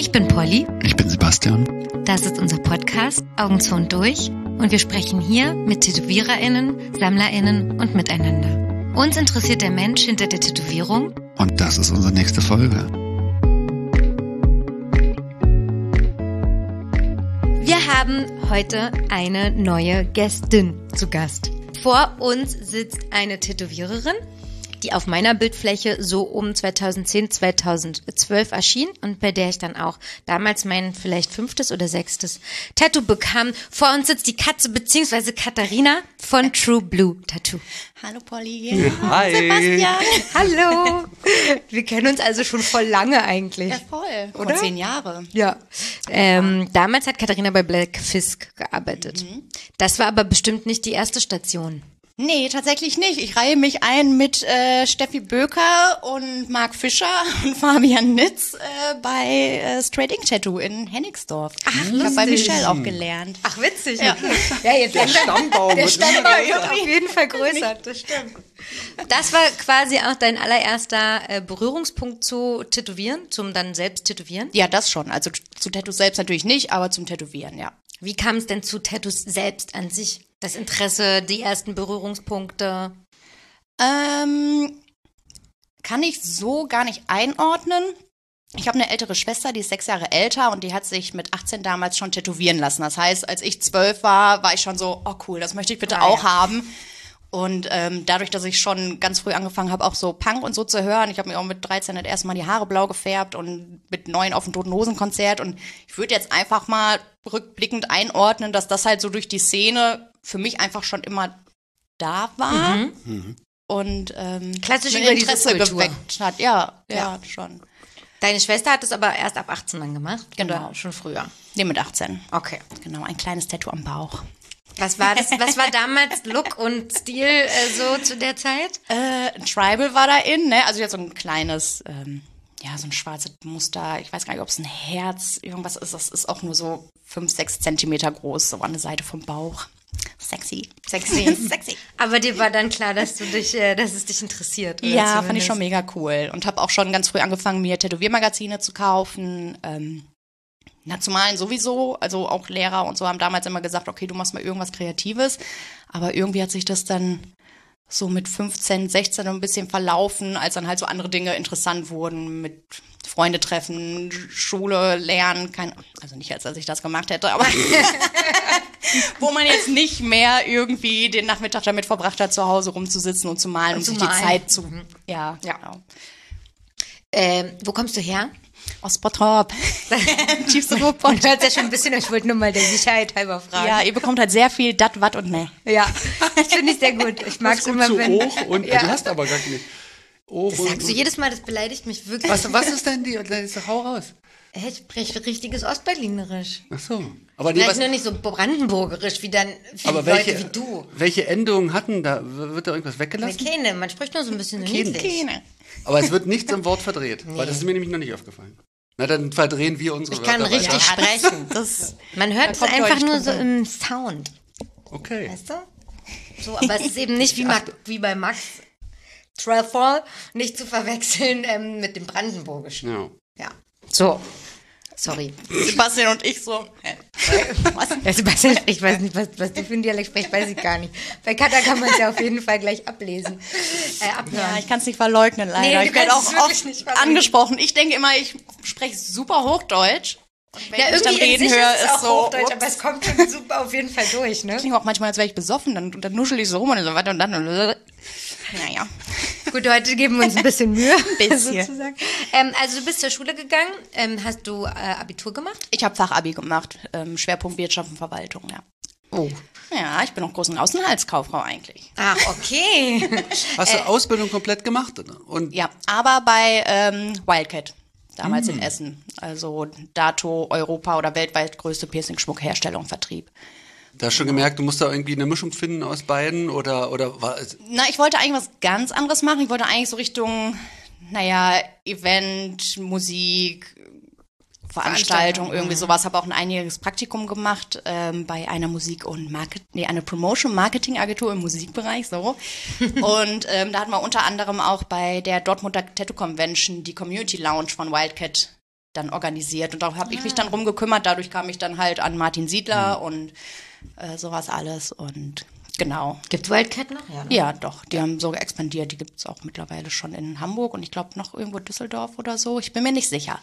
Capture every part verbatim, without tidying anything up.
Ich bin Polly. Ich bin Sebastian. Das ist unser Podcast Augen zu und durch und wir sprechen hier mit TätowiererInnen, SammlerInnen und miteinander. Uns interessiert der Mensch hinter der Tätowierung. Und das ist unsere nächste Folge. Wir haben heute eine neue Gästin zu Gast. Vor uns sitzt eine Tätowiererin, die auf meiner Bildfläche so um zweitausendzehn, zweitausendzwölf erschien und bei der ich dann auch damals mein vielleicht fünftes oder sechstes Tattoo bekam. Vor uns sitzt die Katze bzw. Katharina von True Blue Tattoo. Hallo Polly. Hi. Sebastian. Hallo. Wir kennen uns also schon voll lange eigentlich. Ja, voll. Oder? Vor zehn Jahre. Ja. Ähm, damals hat Katharina bei Black Fisk gearbeitet. Mhm. Das war aber bestimmt nicht die erste Station. Nee, tatsächlich nicht. Ich reihe mich ein mit äh, Steffi Böker und Marc Fischer und Fabian Nitz äh, bei äh, Straight Ink Tattoo in Hennigsdorf. Ach, ich habe bei Michelle auch gelernt. Ach, witzig. Ja, okay. Ja, jetzt Der Stammbaum. Der wird Stammbaum immer wird auf jeden Fall größer, das stimmt. Das war quasi auch dein allererster äh, Berührungspunkt zu Tätowieren, zum dann selbst Tätowieren? Ja, das schon. Also zu Tattoos selbst natürlich nicht, aber zum Tätowieren, ja. Wie kam es denn zu Tattoos selbst an sich? Das Interesse, die ersten Berührungspunkte? Ähm, kann ich so gar nicht einordnen. Ich habe eine ältere Schwester, die ist sechs Jahre älter und die hat sich mit achtzehn damals schon tätowieren lassen. Das heißt, als ich zwölf war, war ich schon so, oh cool, das möchte ich bitte ah, auch ja. haben. Und ähm, dadurch, dass ich schon ganz früh angefangen habe, auch so Punk und so zu hören, ich habe mir auch mit dreizehn das erste Mal die Haare blau gefärbt und mit neun auf dem Toten Hosen Konzert. Und ich würde jetzt einfach mal rückblickend einordnen, dass das halt so durch die Szene für mich einfach schon immer da war. Mhm. Mhm. Und ähm, Klassisch mein über diese Interesse Kultur. geweckt hat. Ja, ja, Ja. schon. Deine Schwester hat es aber erst ab achtzehn dann gemacht? Genau. Oder schon früher? Nee, mit achtzehn. Okay. Genau, ein kleines Tattoo am Bauch. Was war das? Was war damals Look und Stil äh, so zu der Zeit? Äh, ein Tribal war da in, ne? Also jetzt so ein kleines, ähm, ja, so ein schwarzes Muster. Ich weiß gar nicht, ob es ein Herz, irgendwas ist. Das ist auch nur so fünf, sechs Zentimeter groß, so an der Seite vom Bauch. Sexy. Sexy. Sexy. Aber dir war dann klar, dass du dich, äh, dass es dich interessiert. Oder Ja, zumindest. fand ich schon mega cool. Und habe auch schon ganz früh angefangen, mir Tätowiermagazine zu kaufen. Ähm, na, zu malen sowieso. Also auch Lehrer und so haben damals immer gesagt, okay, du machst mal irgendwas Kreatives. Aber irgendwie hat sich das dann so mit fünfzehn, sechzehn ein bisschen verlaufen, als dann halt so andere Dinge interessant wurden mit Freunde treffen, Schule, Lernen. Kein, also nicht, als dass ich das gemacht hätte, aber wo man jetzt nicht mehr irgendwie den Nachmittag damit verbracht hat, zu Hause rumzusitzen und zu malen und, Und zu sich malen. die Zeit zu... Mhm. Ja, Ja. genau. Ähm, wo kommst du her? Aus Bottrop. Tiefste Ruhrpott. Du hörst ja schon ein bisschen, ich wollte nur mal der Sicherheit halber fragen. Ja, ihr bekommt halt sehr viel dat, wat und ne. Ja, das finde ich sehr gut. Ich mag es Gut immer, zu wenn... hoch und Ja. du hast aber gar nicht. Oh, Das sagst du jedes Mal, das beleidigt mich wirklich. was, was ist denn die? Hau raus. Hä, Ich spreche richtiges Ostberlinerisch. Ach so. Aber, nee, Vielleicht was, nur nicht so brandenburgerisch wie dann wie aber Leute welche, wie du. welche Endungen hatten da? Wird da irgendwas weggelassen? Keine, man spricht nur so ein bisschen so Keine. niedlich. Keine. Aber es wird nichts im Wort verdreht. Weil das ist mir nämlich noch nicht aufgefallen. Na, dann verdrehen wir unsere Ich kann Wörter richtig weiter. sprechen. Das, Man hört Da es kommt einfach deutlich nur drum so rum. im Sound. Okay. Weißt du? So, aber es ist eben nicht wie, Mac, wie bei Max Trellfall, nicht zu verwechseln ähm, mit dem Brandenburgischen. Ja. Ja. So. Sorry. Sebastian und ich so. Hä? Was? Ja, Sebastian, ich weiß nicht, was, was du für einen Dialekt sprichst, weiß ich gar nicht. Bei Katha kann man es ja auf jeden Fall gleich ablesen. Äh, abhören. Ja, ich kann es nicht verleugnen, leider. Nee, du ich werde kannst auch es wirklich oft nicht verleugnen. angesprochen. Ich denke immer, ich spreche super Hochdeutsch. Und wenn Ja, ich dann irgendwie in reden sich höre, ist es ist auch so, Hochdeutsch, ups. aber es kommt schon super auf jeden Fall durch, ne? Klingt auch manchmal, als wäre ich besoffen, dann, dann nuschel ich so rum und so weiter und dann. Naja. Gut, heute geben wir uns ein bisschen Mühe. Bisschen. sozusagen. Ähm, also du bist zur Schule gegangen, ähm, hast du äh, Abitur gemacht? Ich habe Fachabi gemacht, ähm, Schwerpunkt Wirtschaft und Verwaltung, ja. Oh. Ja, ich bin auch großen Außenhandelskauffrau eigentlich. Ach, okay. Hast du Ausbildung komplett gemacht? Oder? Und Ja, aber bei ähm, Wildcat, damals in Essen. Also Dato, Europa oder weltweit größte Piercing-Schmuckherstellung, Vertrieb. da hast du schon gemerkt, du musst da irgendwie eine Mischung finden aus beiden? Oder, oder war es? Na, ich wollte eigentlich was ganz anderes machen. Ich wollte eigentlich so Richtung, naja, Event, Musik, Veranstaltung, irgendwie sowas. Habe auch ein einjähriges Praktikum gemacht ähm, bei einer Musik- und Market, nee, eine Promotion-Marketing-Agentur im Musikbereich, so. Und ähm, da hatten wir unter anderem auch bei der Dortmunder Tattoo Convention die Community Lounge von Wildcat dann organisiert. Und darauf habe ich mich dann rumgekümmert. Dadurch kam ich dann halt an Martin Siedler Mhm. und äh, sowas alles. Und genau. Gibt's Wildcat noch? Ja, ne? Ja, doch. Die haben sogar expandiert. Die gibt es auch mittlerweile schon in Hamburg und ich glaube noch irgendwo Düsseldorf oder so. Ich bin mir nicht sicher.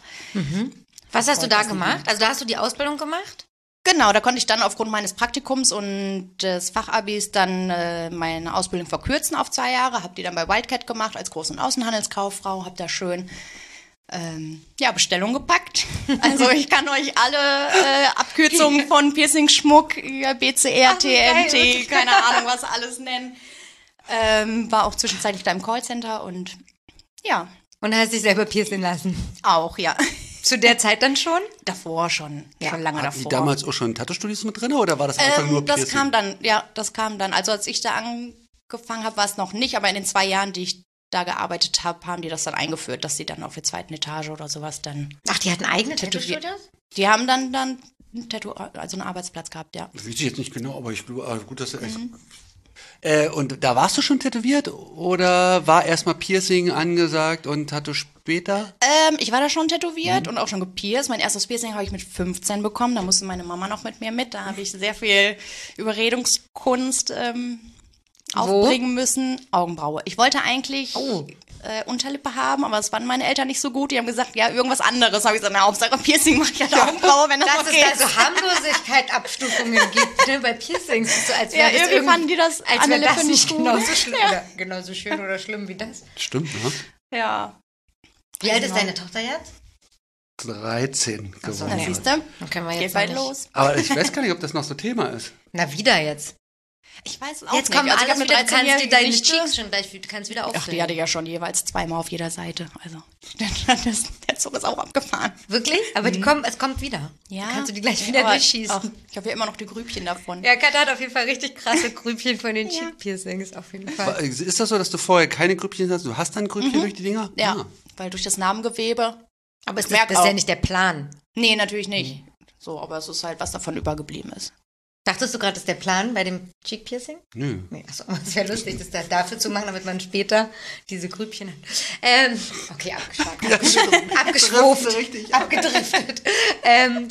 Was hast du da das nicht gemacht? Also da hast du die Ausbildung gemacht? Genau, da konnte ich dann aufgrund meines Praktikums und des Fachabis dann äh, meine Ausbildung verkürzen auf zwei Jahre. Habe die dann bei Wildcat gemacht als Groß- und Außenhandelskauffrau. Habe da schön ähm, ja, Bestellung gepackt. Also ich kann euch alle äh, Abkürzungen von Piercing-Schmuck, ja, B C R, Ach, T N geil. T, keine Ahnung, was alles nennen. Ähm, war auch zwischenzeitlich da im Callcenter und ja, Und hast dich selber piercen lassen? auch, ja. Zu der Zeit dann schon? Davor schon, schon lange Hatten die davor. damals auch schon Tattoo-Studios mit drin oder war das einfach nur Ähm, das Piercing? kam dann, ja, das kam dann. Also als ich da angefangen habe, war es noch nicht, aber in den zwei Jahren, die ich da gearbeitet habe, haben die das dann eingeführt, dass sie dann auf der zweiten Etage oder sowas dann. Ach, die hatten eigene Tätowiert. Tattoo-Studios? Die haben dann dann ein Tattoo, also einen Arbeitsplatz gehabt, ja. Das weiß ich jetzt nicht genau, aber ich glaube, also gut, dass du echt. Mhm. Äh, und da warst du schon tätowiert oder war erstmal Piercing angesagt und Tattoo später? Ähm, ich war da schon tätowiert und auch schon gepierst. Mein erstes Piercing habe ich mit fünfzehn bekommen. Da musste meine Mama noch mit mir mit. Da habe ich sehr viel Überredungskunst ähm, aufbringen müssen. Augenbraue. Ich wollte eigentlich Oh. äh, Unterlippe haben, aber das fanden meine Eltern nicht so gut. Die haben gesagt, ja, irgendwas anderes. Habe ich gesagt, na, Hauptsache Piercing mache ich halt Augenbraue, wenn das, Dass okay es da so Harmlosigkeit-Abstufungen gibt, ne, bei Piercings. So, als Ja, wäre das irgendwie irgend- fanden die das als an der wäre das Lippe nicht nicht gut. genauso schlimm, Ja. oder genauso schön oder schlimm wie das. Stimmt, ne? Ja. Wie alt ist Genau. deine Tochter jetzt? dreizehn so, geworden. Na, nee. siehst du? Dann können wir Geht jetzt bald noch nicht. los. Aber ich weiß gar nicht, ob das noch so Thema ist. Na, wieder jetzt. Ich weiß es auch Jetzt nicht. kommen Also ich alles hab wieder, eine du kannst dir dreizehnjährige deine Nichte. Cheeks schon gleich, du kannst wieder Ach, die aufstellen. hatte ich ja schon jeweils zweimal auf jeder Seite. Also, das, der Zug ist auch abgefahren. Wirklich? Aber die kommen, es kommt wieder. Ja. Dann kannst du die gleich wieder Aber durchschießen. Ach, ich habe ja immer noch die Grübchen davon. Ja, Katja hat auf jeden Fall richtig krasse Grübchen von den Ja. Cheek-Piercings, auf jeden Fall. Aber Ist das so, dass du vorher keine Grübchen hast? Du hast dann Grübchen durch die Dinger? Ja, Ah. weil durch das Narbengewebe. Aber ist das, merk das ist ja auch. nicht der Plan. Nee, natürlich nicht. So, aber es ist halt, was davon übergeblieben ist. Dachtest du gerade, das ist der Plan bei dem Cheek-Piercing? Nö. Nee, achso, es wäre lustig, das da dafür zu machen, damit man später diese Grübchen hat. Ähm, okay, abgeschweift. Abgeschwuft. Richtig. Abgedriftet. ähm,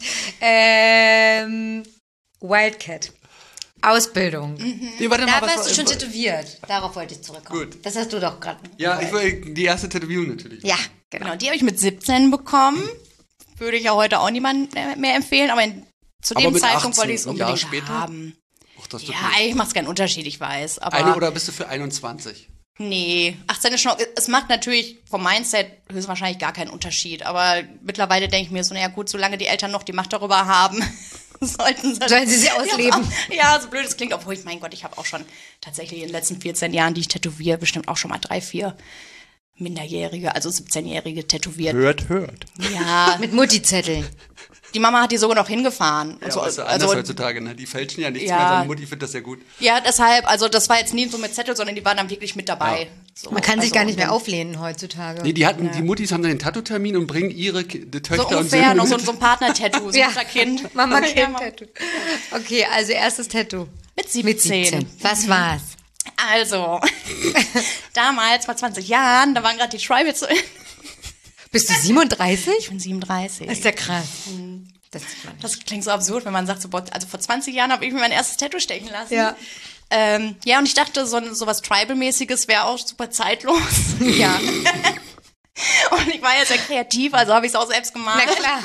ähm, Wildcat. Ausbildung. Nee, warte Da mal, was warst du schon war- tätowiert. Darauf wollte ich zurückkommen. Gut. Das hast du doch gerade. Ja, ich will die erste Tätowierung natürlich. Ja, genau. Genau, die habe ich mit siebzehn bekommen. Würde ich ja heute auch niemandem mehr empfehlen, aber in, zu Aber dem mit Zeitpunkt achtzehn, wollte ich es ein Jahr unbedingt später? haben. Ach, das ist Ja, doch eigentlich macht es keinen Unterschied, ich weiß. Aber eine oder bist du für einundzwanzig? nee, achtzehn ist schon, es macht natürlich vom Mindset höchstwahrscheinlich gar keinen Unterschied. Aber mittlerweile denke ich mir so, naja gut, solange die Eltern noch die Macht darüber haben, sollten sie, Sollen sie sie ausleben. Ja, ja, so blöd es klingt, obwohl ich, mein Gott, ich habe auch schon tatsächlich in den letzten vierzehn Jahren, die ich tätowiere, bestimmt auch schon mal drei, vier Minderjährige, also siebzehnjährige tätowiert. Hört, hört. Ja, Mit Multizetteln. die Mama hat die sogar noch hingefahren. Und Ja, so, aber ist ja anders also, heutzutage, ne? Die fälschen ja nichts Ja. mehr. Seine Mutti findet das ja gut. ja, deshalb, also das war jetzt nie so mit Zettel, sondern die waren dann wirklich mit dabei. Ja. So, Man kann sich also, gar nicht mehr und auflehnen heutzutage. Nee, die hatten, die Muttis haben dann den Tattoo-Termin und bringen ihre Ki- die So Töchter und ungefähr Söhne noch so, mit. so ein Partner-Tattoo, so Ja. unser Kind. Mama Ja, Kind Mama. Tattoo. Okay, also erstes Tattoo. Mit siebzehn. Mit siebzehn. Was war's? Also, damals, vor zwanzig Jahren, da waren gerade die Tribals. Bist du siebenunddreißig? Ich bin siebenunddreißig. Das ist ja krass. Das sieht man nicht. Das klingt so absurd, wenn man sagt, so, boah, also vor zwanzig Jahren habe ich mir mein erstes Tattoo stechen lassen. Ja. Ähm, ja, und ich dachte, so, so was Tribal-mäßiges wäre auch super zeitlos. Ja, Und ich war ja sehr kreativ, also habe ich es auch selbst gemacht. na klar.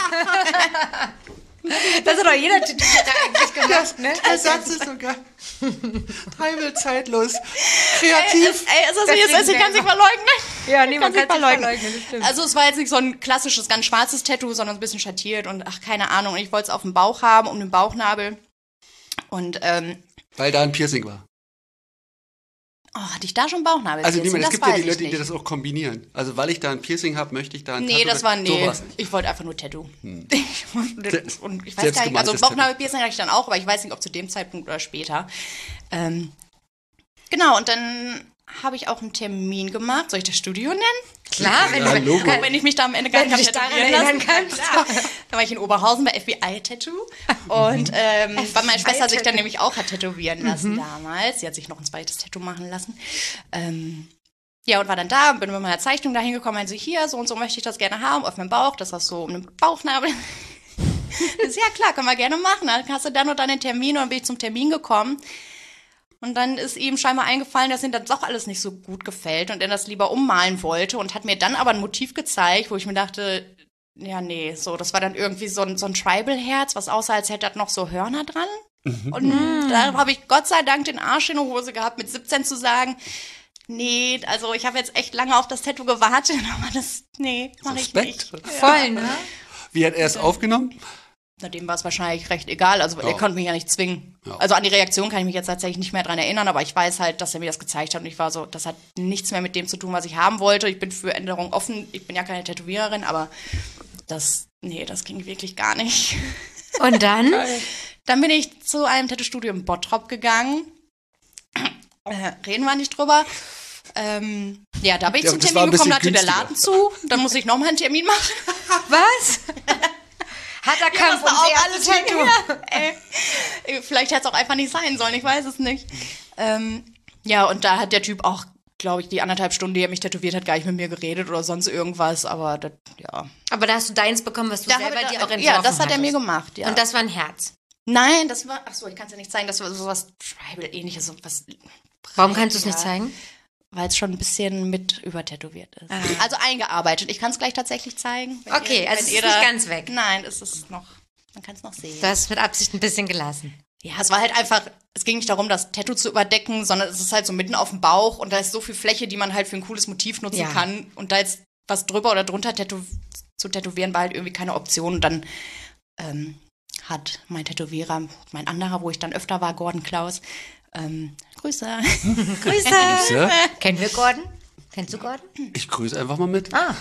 Das hat doch jeder Tätowierer eigentlich gemacht, ne? Der Satz ist sogar Tribal zeitlos. Kreativ. Ey, ist das Deswegen jetzt, ich kann es nicht verleugnen. Ja, nee, man Kann's kann nicht es nicht verleugnen, das stimmt. Also es war jetzt nicht so ein klassisches, ganz schwarzes Tattoo, sondern so ein bisschen schattiert und ach, keine Ahnung. Und ich wollte es auf dem Bauch haben, um den Bauchnabel. Und, ähm, Weil da ein Piercing war. oh, hatte ich da schon Bauchnabel? Also niemand, es das gibt ja weiß die ich Leute, die nicht. das auch kombinieren. Also weil ich da ein Piercing habe, möchte ich da ein Nee, Tattoo. das war, So nee. war's nicht. Ich wollte einfach nur Tattoo. Ich, und, Selbst- und ich weiß gar nicht, also selbstgemaltes Bauchnabelpiercing hatte ich dann auch, aber ich weiß nicht, ob zu dem Zeitpunkt oder später. Ähm, genau, und dann habe ich auch einen Termin gemacht. Soll ich das Studio nennen? Klar, wenn, Ja, du, Logo. kann, Wenn ich mich da am Ende gar wenn nicht du dich daran tätowieren erinnern lassen. kannst. Klar. Da war ich in Oberhausen bei F B I Tattoo und ähm, weil meine Schwester sich dann nämlich auch hat tätowieren lassen damals. Sie hat sich noch ein zweites Tattoo machen lassen. Ähm, Ja, und war dann da, bin mit meiner Zeichnung da hingekommen, meinte sie, hier, so und so möchte ich das gerne haben, auf meinem Bauch, das hast du um den Bauchnabel. Das, ja klar, können wir gerne machen. Dann hast du dann und dann den Termin und dann bin ich zum Termin gekommen. Und dann ist ihm scheinbar eingefallen, dass ihm das doch alles nicht so gut gefällt und er das lieber ummalen wollte und hat mir dann aber ein Motiv gezeigt, wo ich mir dachte, ja nee, so, das war dann irgendwie so ein, so ein Tribal-Herz, was aussah, als hätte das noch so Hörner dran. Mhm. Und mhm. da habe ich Gott sei Dank den Arsch in der Hose gehabt, mit siebzehn zu sagen, nee, also ich habe jetzt echt lange auf das Tattoo gewartet, aber das, nee, mache ich nicht. Voll, ne? Wie hat er es aufgenommen? Na, dem war es wahrscheinlich recht egal, also ja. Er konnte mich ja nicht zwingen. Ja. Also an die Reaktion kann ich mich jetzt tatsächlich nicht mehr dran erinnern, aber ich weiß halt, dass er mir das gezeigt hat und ich war so, das hat nichts mehr mit dem zu tun, was ich haben wollte. Ich bin für Änderungen offen, ich bin ja keine Tätowiererin, aber das, nee, das ging wirklich gar nicht. Und dann? Dann bin ich zu einem Tattoo-Studio in Bottrop gegangen. Äh, reden wir nicht drüber. Ähm, ja, da bin ich ja, zum Termin gekommen, da hatte der Laden zu. Dann muss ich nochmal einen Termin machen. Was? Hat er keinen ja, auch alles Tattoo? Ey, vielleicht hätte es auch einfach nicht sein sollen, ich weiß es nicht. Ähm, ja, und da hat der Typ auch, glaube ich, die anderthalb Stunden, die er mich tätowiert hat, gar nicht mit mir geredet oder sonst irgendwas, aber das, ja. Aber da hast du deins bekommen, was du da selber da, dir auch entworfen Ja, das hat hattest. Er mir gemacht, ja. Und das war ein Herz? Nein, das war, ach so, ich kann es ja nicht zeigen, das war sowas Tribal-ähnliches, so was. Warum kannst du es nicht zeigen? Weil es schon ein bisschen mit übertätowiert ist. Ah. Also eingearbeitet. Ich kann es gleich tatsächlich zeigen. Okay, ihr, also es ist nicht ganz weg. Nein, es ist noch, man kann es noch sehen. Du hast mit Absicht ein bisschen gelassen. Ja, es war halt einfach, es ging nicht darum, das Tattoo zu überdecken, sondern es ist halt so mitten auf dem Bauch und da ist so viel Fläche, die man halt für ein cooles Motiv nutzen ja. kann. Und da jetzt was drüber oder drunter tätow zu tätowieren, war halt irgendwie keine Option. Und dann ähm, hat mein Tätowierer, mein anderer, wo ich dann öfter war, Gordon Klaus, ähm, Grüße. Grüße. Grüße. Kennen wir Gordon? Kennst du Gordon? Ich grüße einfach mal mit. Ah.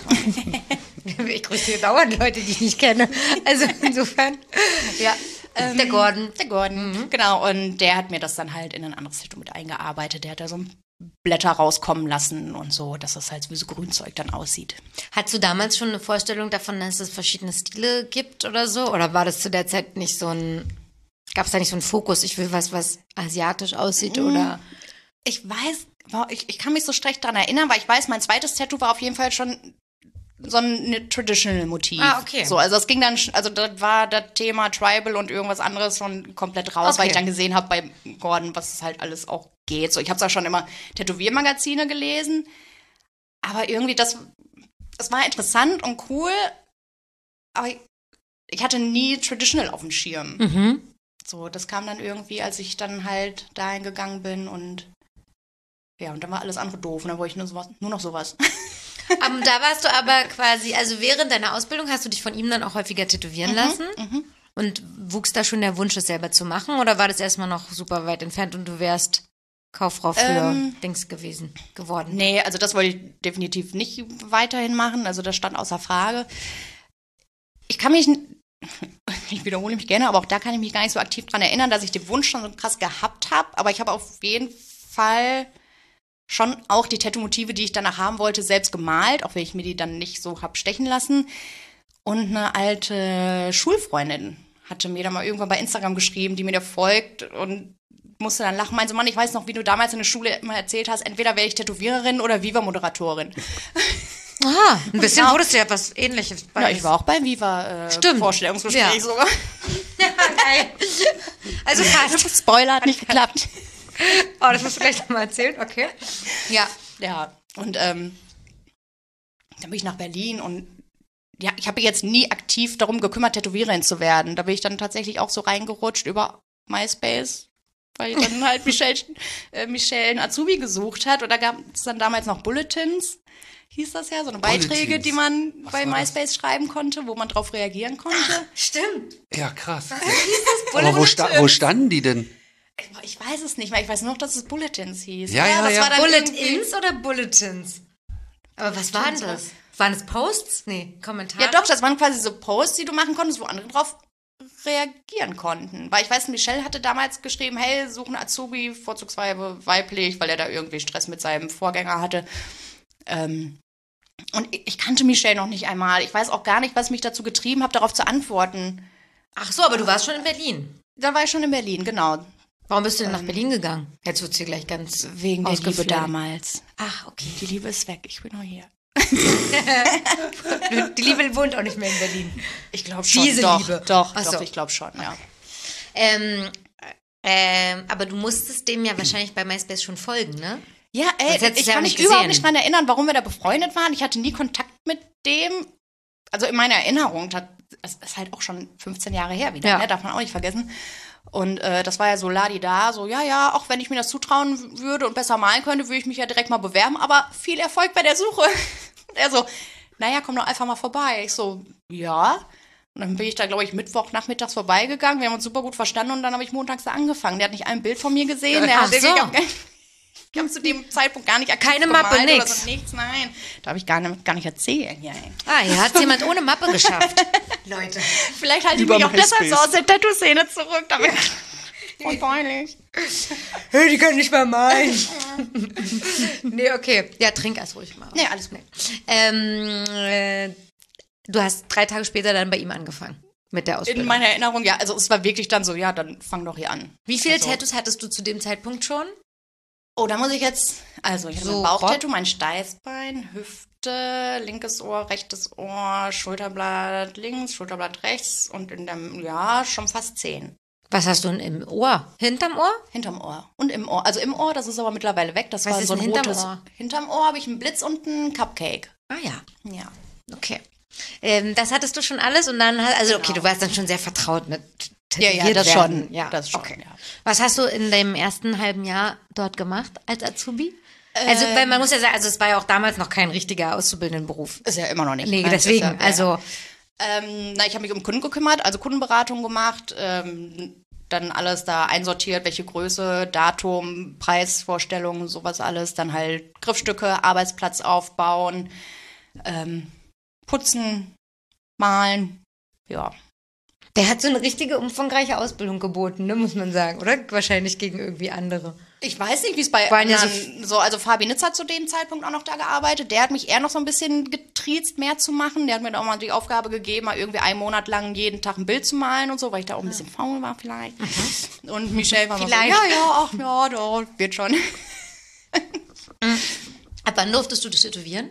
Ich grüße hier dauernd Leute, die ich nicht kenne. Also insofern. Ja. Ähm, der Gordon. Der Gordon, mhm. Genau. Und der hat mir das dann halt in ein anderes Tattoo mit eingearbeitet. Der hat da so Blätter rauskommen lassen und so, dass das halt wie so Grünzeug dann aussieht. Hattest du damals schon eine Vorstellung davon, dass es verschiedene Stile gibt oder so? Oder war das zu der Zeit nicht so ein... Gab es da nicht so einen Fokus, ich will was, was asiatisch aussieht, mm, oder? Ich weiß, ich, ich kann mich so schlecht daran erinnern, weil ich weiß, mein zweites Tattoo war auf jeden Fall schon so ein Traditional-Motiv. Ah, okay. So, also es ging dann, also da war das Thema Tribal und irgendwas anderes schon komplett raus, okay. Weil ich dann gesehen habe bei Gordon, was es halt alles auch geht. So, ich habe zwar schon immer Tätowiermagazine gelesen, aber irgendwie das, das war interessant und cool, aber ich, ich hatte nie Traditional auf dem Schirm. Mhm. So, das kam dann irgendwie, als ich dann halt dahin gegangen bin und ja, und dann war alles andere doof und dann wollte ich nur, sowas, nur noch sowas. Um, da warst du aber quasi, also während deiner Ausbildung hast du dich von ihm dann auch häufiger tätowieren mhm, lassen? Mhm. Und wuchs da schon der Wunsch, es selber zu machen oder war das erstmal noch super weit entfernt und du wärst Kauffrau für ähm, Dings gewesen, geworden? Nee, also das wollte ich definitiv nicht weiterhin machen, also das stand außer Frage. Ich kann mich... Ich wiederhole mich gerne, aber auch da kann ich mich gar nicht so aktiv dran erinnern, dass ich den Wunsch schon so krass gehabt habe. Aber ich habe auf jeden Fall schon auch die Tattoo-Motive, die ich danach haben wollte, selbst gemalt, auch wenn ich mir die dann nicht so hab stechen lassen. Und eine alte Schulfreundin hatte mir da mal irgendwann bei Instagram geschrieben, die mir da folgt und musste dann lachen. Meinte so, Mann, ich weiß noch, wie du damals in der Schule immer erzählt hast, entweder wäre ich Tätowiererin oder Viva-Moderatorin. Ah, ein bisschen genau. Wurdest du ja was Ähnliches. Bei ja, ich war auch beim Viva-Vorstellungsgespräch äh, ja. sogar. Ja, geil. Also fast. Spoiler, hat nicht geklappt. Oh, das musst du gleich nochmal erzählen, okay. Ja. Ja, und ähm, dann bin ich nach Berlin und ja, ich habe jetzt nie aktiv darum gekümmert, Tätowiererin zu werden. Da bin ich dann tatsächlich auch so reingerutscht über MySpace, weil ich dann halt Michelle, äh, Michelle einen Azubi gesucht hat. Und da gab es dann damals noch Bulletins, hieß das ja, so eine Beiträge, Bulletins. Die man Was bei MySpace das? schreiben konnte, wo man drauf reagieren konnte. Ach, stimmt. Ja, krass. Was hieß das? Aber wo, sta wo standen die denn? Ich weiß es nicht mehr. Ich weiß nur noch, dass es Bulletins hieß. Ja, ja, ja. Das ja. war dann Bulletins oder Bulletins? Aber was waren das? Waren es Posts? Nee, Kommentare? Ja doch, das waren quasi so Posts, die du machen konntest, wo andere drauf reagieren konnten. Weil ich weiß, Michelle hatte damals geschrieben, hey, suchen Azubi, vorzugsweise weiblich, weil er da irgendwie Stress mit seinem Vorgänger hatte. Ähm, und ich kannte Michelle noch nicht einmal. Ich weiß auch gar nicht, was mich dazu getrieben hat, darauf zu antworten. Ach so, aber du warst schon in Berlin. Da war ich schon in Berlin, genau. Warum bist du denn nach Berlin gegangen? Jetzt wird's hier gleich ganz Wegen der Liebe ausgefüllt. damals. Ach, okay. Die Liebe ist weg, ich bin noch hier. Die Liebe wohnt auch nicht mehr in Berlin. Ich glaube schon. Diese doch, Liebe. Doch, Ach doch, so. ich glaube schon, ja. Ähm, ähm, aber du musstest dem ja wahrscheinlich bei MySpace schon folgen, ne? Ja, ey, Sonst hättest ich du ja kann auch mich nicht überhaupt gesehen. nicht dran erinnern, warum wir da befreundet waren. Ich hatte nie Kontakt mit dem. Also in meiner Erinnerung, das ist halt auch schon fünfzehn Jahre her wieder, Ja. ne? Darf man auch nicht vergessen. Und äh, das war ja so ladi-da, so ja, ja, auch wenn ich mir das zutrauen würde und besser malen könnte, würde ich mich ja direkt mal bewerben, aber viel Erfolg bei der Suche. Und er so, naja, komm doch einfach mal vorbei. Ich so, ja. Und dann bin ich da, glaube ich, Mittwochnachmittags vorbeigegangen. Wir haben uns super gut verstanden und dann habe ich montags da angefangen. Der hat nicht ein Bild von mir gesehen. Der Ach hat wirklich so. auch gar- Ich habe zu dem Zeitpunkt gar nicht aktiv Keine Mappe, gemalt oder nix. so, nichts, nein. Darf ich gar nicht, gar nicht erzählen. Ja, ey. Ah, hier hat jemand ohne Mappe geschafft. Leute. Vielleicht halte ich Über mich auch deshalb MySpace. so aus der Tattoo-Szene zurück. Damit voll peinlich. Hey, die können nicht mehr malen. Nee, okay. Ja, trink erst ruhig mal. Nee, alles gut. Ähm, äh, du hast drei Tage später dann bei ihm angefangen mit der Ausbildung. In meiner Erinnerung, ja, also es war wirklich dann so, ja, dann fang doch hier an. Wie viele also, Tattoos hattest du zu dem Zeitpunkt schon? Oh, da muss ich jetzt, also ich habe So ein Bauchtattoo, mein Steißbein, Hüfte, linkes Ohr, rechtes Ohr, Schulterblatt links, Schulterblatt rechts und in dem, ja, schon fast zehn. Was hast du denn im Ohr? Hinterm Ohr? Hinterm Ohr und im Ohr. Also im Ohr, das ist aber mittlerweile weg. Das Was war ist so ein denn hinterm rotes. Ohr? Hinterm Ohr habe ich einen Blitz und einen Cupcake. Ah ja, Ja. okay. Ähm, das hattest du schon alles und dann, hat- also okay, Genau. du warst dann schon sehr vertraut mit Ja, ja, tätowiert das werden. schon. Ja, Das schon, okay. ja. Was hast du in deinem ersten halben Jahr dort gemacht als Azubi? Also, weil man muss ja sagen, also es war ja auch damals noch kein richtiger Auszubildendenberuf. Ist ja immer noch nicht. Nee, ne? deswegen, Ist ja, ja. also Ähm, na, ich habe mich um Kunden gekümmert, also Kundenberatung gemacht, ähm, dann alles da einsortiert, welche Größe, Datum, Preisvorstellungen, sowas alles, dann halt Griffstücke, Arbeitsplatz aufbauen, ähm, putzen, malen, ja. der hat so eine richtige umfangreiche Ausbildung geboten, ne, muss man sagen, oder? Wahrscheinlich gegen irgendwie andere. Ich weiß nicht, wie es bei Waren ja anderen so, also Fabi Nitz hat zu dem Zeitpunkt auch noch da gearbeitet. Der hat mich eher noch so ein bisschen getriezt, mehr zu machen. Der hat mir dann auch mal die Aufgabe gegeben, mal irgendwie einen Monat lang jeden Tag ein Bild zu malen und so, weil ich da auch ein bisschen faul war vielleicht. Und Michelle war mal so, Vielleicht. ja, ja, ach ja, doch, wird schon. Ab wann durftest du das tätowieren?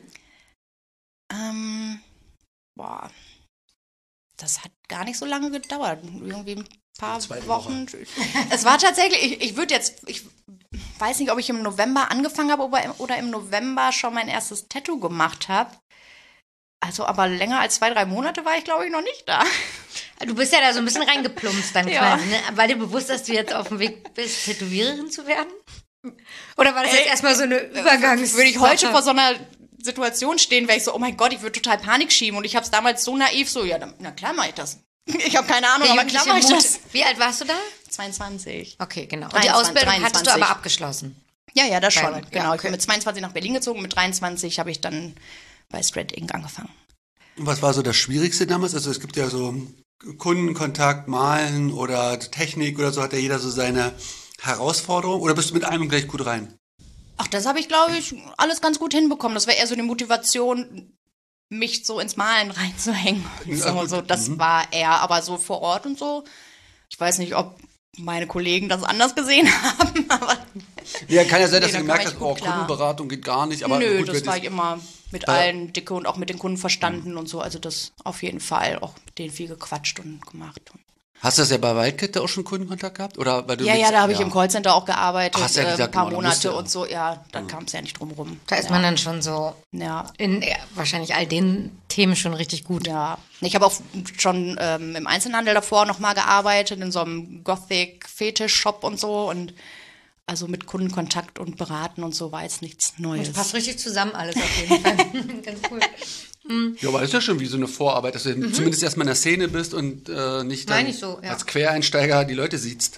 ähm, boah, das hat gar nicht so lange gedauert. Irgendwie ein paar Zweite Wochen. Es war tatsächlich, ich, ich würde jetzt, ich weiß nicht, ob ich im November angefangen habe oder im, oder im November schon mein erstes Tattoo gemacht habe. Also, aber länger als zwei, drei Monate war ich, glaube ich, noch nicht da. Du bist ja da so ein bisschen reingeplumpst dann Ja. quasi, ne? War dir bewusst, dass du jetzt auf dem Weg bist, Tätowiererin zu werden? Oder war das jetzt Ey, erstmal so eine Übergangs... Würde ich heute vor so einer Situation stehen, wäre ich so, oh mein Gott, ich würde total Panik schieben. Und ich habe es damals so naiv so, ja, dann, na klar mache ich das. Ich habe keine Ahnung, Der aber klar mache ich jugendliche das. Mut. Wie alt warst du da? zweiundzwanzig. Okay, genau. Und die dreiundzwanzig, Ausbildung hattest du dreiundzwanzig. aber abgeschlossen. Ja, ja, das schon. Bayreuth, Genau, ja, ich okay. bin mit zweiundzwanzig nach Berlin gezogen, mit dreiundzwanzig habe ich dann bei Straight Ink angefangen. Und was war so das Schwierigste damals? Also es gibt ja so Kundenkontakt, Malen oder Technik oder so, hat ja jeder so seine Herausforderung. Oder bist du mit einem gleich gut rein? Ach, das habe ich, glaube ich, alles ganz gut hinbekommen. Das war eher so die Motivation, mich so ins Malen reinzuhängen. Ja, So, gut. so, das Mhm. war eher, aber so vor Ort und so. Ich weiß nicht, ob meine Kollegen das anders gesehen haben, aber Ja, kann ja sein, dass Nee, du da gemerkt kam hast, ich oh, gut klar. Kundenberatung geht gar nicht. Aber nö, gut, das wenn war ich- ich immer mit Weil- allen dicke und auch mit den Kunden verstanden und so. Also das auf jeden Fall, auch mit denen viel gequatscht und gemacht. Hast du das ja bei Wildcat auch schon Kundenkontakt gehabt? Oder weil du Ja, mit- ja, da habe ich im Callcenter auch gearbeitet, Ach, hast ja äh, gesagt, ein paar genau, da musst Monate du- und so. Ja, da kam es ja nicht drum rum. Da ist ja. man dann schon so Ja. in ja, wahrscheinlich all den Themen schon richtig gut. Ja, ich habe auch schon ähm, im Einzelhandel davor nochmal gearbeitet, in so einem Gothic-Fetisch-Shop und so. Und also mit Kundenkontakt und Beraten und so war jetzt nichts Neues. Das passt richtig zusammen alles auf jeden Fall. Ganz cool. Ja, aber ist ja schon wie so eine Vorarbeit, dass du zumindest erstmal in der Szene bist und äh, nicht dann Meine ich so, ja. als Quereinsteiger die Leute siehst.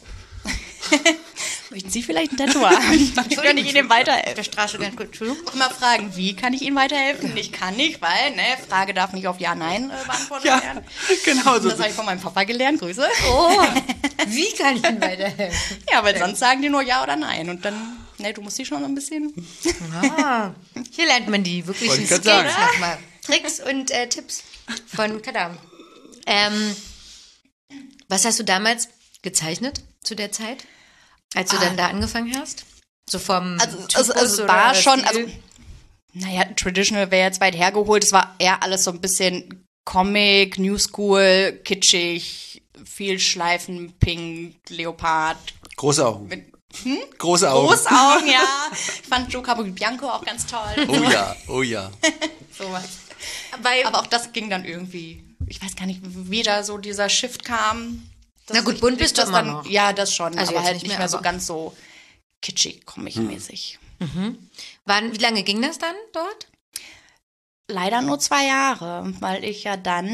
Möchten Sie vielleicht ein Tattoo haben? Kann ich Ihnen Auf weiterhelfen? der Straße ganz gut. Entschuldigung. Immer fragen, wie kann ich Ihnen weiterhelfen? Ich kann nicht, weil, ne, Frage darf nicht auf Ja, Nein äh, beantwortet Ja, werden. genau so. Das habe ich von meinem Papa gelernt, Grüße. Oh, wie kann ich Ihnen weiterhelfen? Ja, weil sonst sagen die nur Ja oder Nein. Und dann, ne, du musst die schon so ein bisschen... Ah, hier lernt man die wirklichen Wollte ich grad Skills sagen. nochmal. Tricks und äh, Tipps von Kadam. Ähm, was hast du damals gezeichnet zu der Zeit? Als du Ah. dann da angefangen hast? So vom Also Typus es, es oder war schon, Stil? also naja, traditional wäre jetzt weit hergeholt. Es war eher alles so ein bisschen Comic, New School, kitschig, viel Schleifen, Pink, Leopard. Große Augen. Mit Große Augen. Großaugen, ja. Ich fand Joe Bianco auch ganz toll. Oh ja, oh ja. Sowas. Weil, Aber auch das ging dann irgendwie, ich weiß gar nicht, wie da so dieser Shift kam. Na gut, ich- bunt bist du das immer dann, noch. Ja, das schon, Also aber jetzt halt nicht nicht mehr, mehr so aber- ganz so kitschig, comic-mäßig. wann, wie lange ging das dann dort? Leider nur zwei Jahre, weil ich ja dann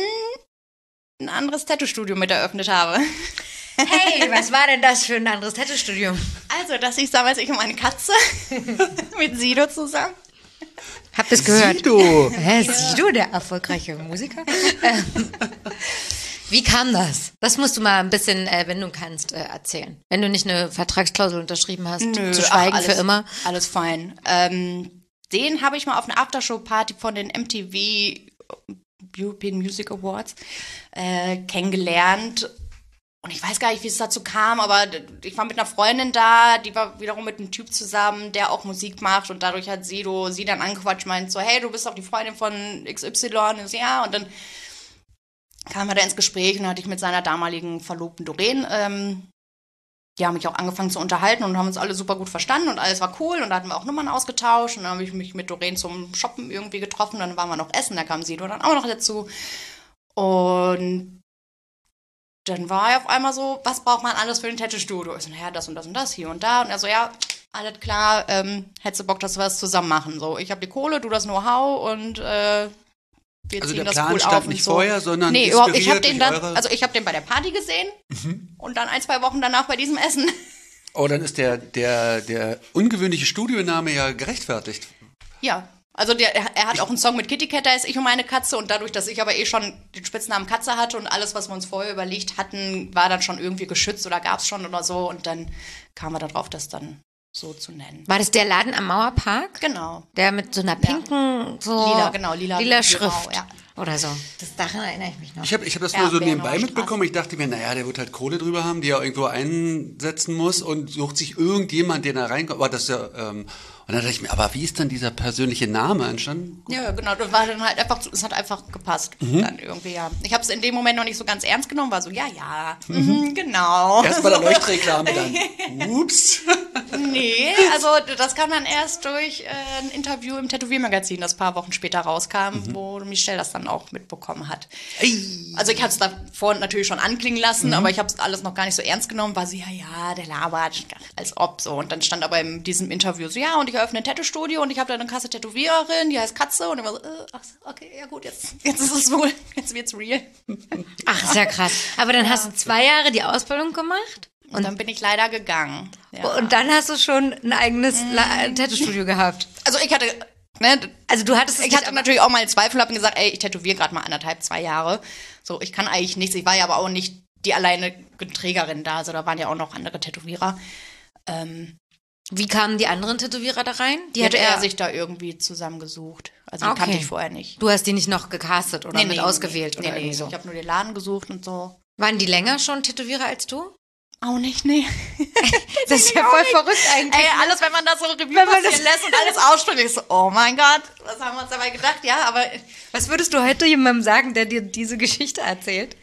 ein anderes Tattoo-Studio mit eröffnet habe. Hey, was war denn das für ein anderes Tattoo-Studio? Also, das ich damals ich und meine Katze mit Sido zusammen. Habt ihr es gehört? Sido. Hä, Sido, der erfolgreiche Musiker? Ähm, Wie kam das? Das musst du mal ein bisschen, äh, wenn du kannst, äh, erzählen. Wenn du nicht eine Vertragsklausel unterschrieben hast, zu schweigen ach, alles, für immer. Alles fein. Ähm, den habe ich mal auf einer Aftershow-Party von den M T V European Music Awards äh, kennengelernt. Und ich weiß gar nicht, wie es dazu kam, aber ich war mit einer Freundin da, die war wiederum mit einem Typ zusammen, der auch Musik macht. Und dadurch hat Sido sie dann angequatscht, meint so, hey, du bist doch die Freundin von X Y. Und ich so, ja, und dann kamen wir da ins Gespräch und hatte ich mit seiner damaligen Verlobten Doreen, ähm, die haben mich auch angefangen zu unterhalten und haben uns alle super gut verstanden und alles war cool und da hatten wir auch Nummern ausgetauscht und dann habe ich mich mit Doreen zum Shoppen irgendwie getroffen, dann waren wir noch essen, da kam Sido dann auch noch dazu und dann war er auf einmal so, was braucht man alles für ein Tattoo-Studio? Ich so, naja, das und das und das, hier und da und er so, ja, alles klar, ähm, hättest du Bock, dass wir was zusammen machen, so, ich habe die Kohle, du das Know-how und äh, wir Also ziehen der das Plan cool stand auf nicht und so. vorher, sondern Nee, überhaupt, ich habe inspiriert den durch dann, eure- also ich habe den bei der Party gesehen und dann ein, zwei Wochen danach bei diesem Essen. Oh, dann ist der, der, der ungewöhnliche Studioname ja gerechtfertigt. Ja, also der, er er hat auch einen Song mit Kitty Cat, da ist ich und meine Katze und dadurch, dass ich aber eh schon den Spitznamen Katze hatte und alles, was wir uns vorher überlegt hatten, war dann schon irgendwie geschützt oder gab es schon oder so und dann kamen wir darauf, das dann so zu nennen. War das der Laden am Mauerpark? Genau. Der mit so einer pinken, so Lila, genau, lila- lila grau, Schrift ja. oder so. Das, daran erinnere ich mich noch. Ich habe ich hab das Ja, nur so Bernauer nebenbei Straße. mitbekommen. Ich dachte mir, naja, der wird halt Kohle drüber haben, die er irgendwo einsetzen muss und sucht sich irgendjemand, den er reinkommt. Aber das ist ja, ähm, und dann dachte ich mir, aber wie ist dann dieser persönliche Name entstanden? Ja, genau, das war dann halt einfach, es hat einfach gepasst. Dann irgendwie, ja. Ich habe es in dem Moment noch nicht so ganz ernst genommen, war so, ja, ja, mhm, genau. Erstmal der Leuchtreklame dann. Ups. Nee, also das kam dann erst durch äh, ein Interview im Tätowiermagazin, das ein paar Wochen später rauskam, wo Michelle das dann auch mitbekommen hat. Also ich habe es davor natürlich schon anklingen lassen, aber ich habe es alles noch gar nicht so ernst genommen, war so, ja, ja, der labert, als ob so. Und dann stand aber in diesem Interview so, ja, und ich eröffne ein Tattoo-Studio und ich habe da eine krasse Tätowiererin, die heißt Katze. Und ich war so, äh, ach, okay, ja gut, jetzt, jetzt ist es wohl, jetzt wird's real. Ach, ist ja krass. Aber dann hast du zwei Jahre die Ausbildung gemacht Und dann bin ich leider gegangen. Ja. und dann hast du schon ein eigenes La- Tattoo-Studio gehabt. Also ich hatte, ne, Also du hattest es ich nicht, hatte aber- natürlich auch mal Zweifel, habe gesagt, ey, ich tätowiere gerade mal anderthalb, zwei Jahre. So, ich kann eigentlich nichts. Ich war ja aber auch nicht die alleine Trägerin da. Also da waren ja auch noch andere Tätowierer. Ähm, Wie kamen die anderen Tätowierer da rein? Die, die hatte hatte er er sich da irgendwie zusammengesucht. Also die Okay. kannte ich vorher nicht. Du hast die nicht noch gecastet oder mit ausgewählt nee, oder nee, irgendwie so. Ich habe nur den Laden gesucht und so. Waren die länger schon Tätowierer als du? Auch nicht, nee. Das ist ja voll verrückt eigentlich. Ey, alles, wenn man das so Revue Wenn man passieren lässt und alles ausspricht, ich so, oh mein Gott, was haben wir uns dabei gedacht? Ja, aber Was würdest du heute jemandem sagen, der dir diese Geschichte erzählt?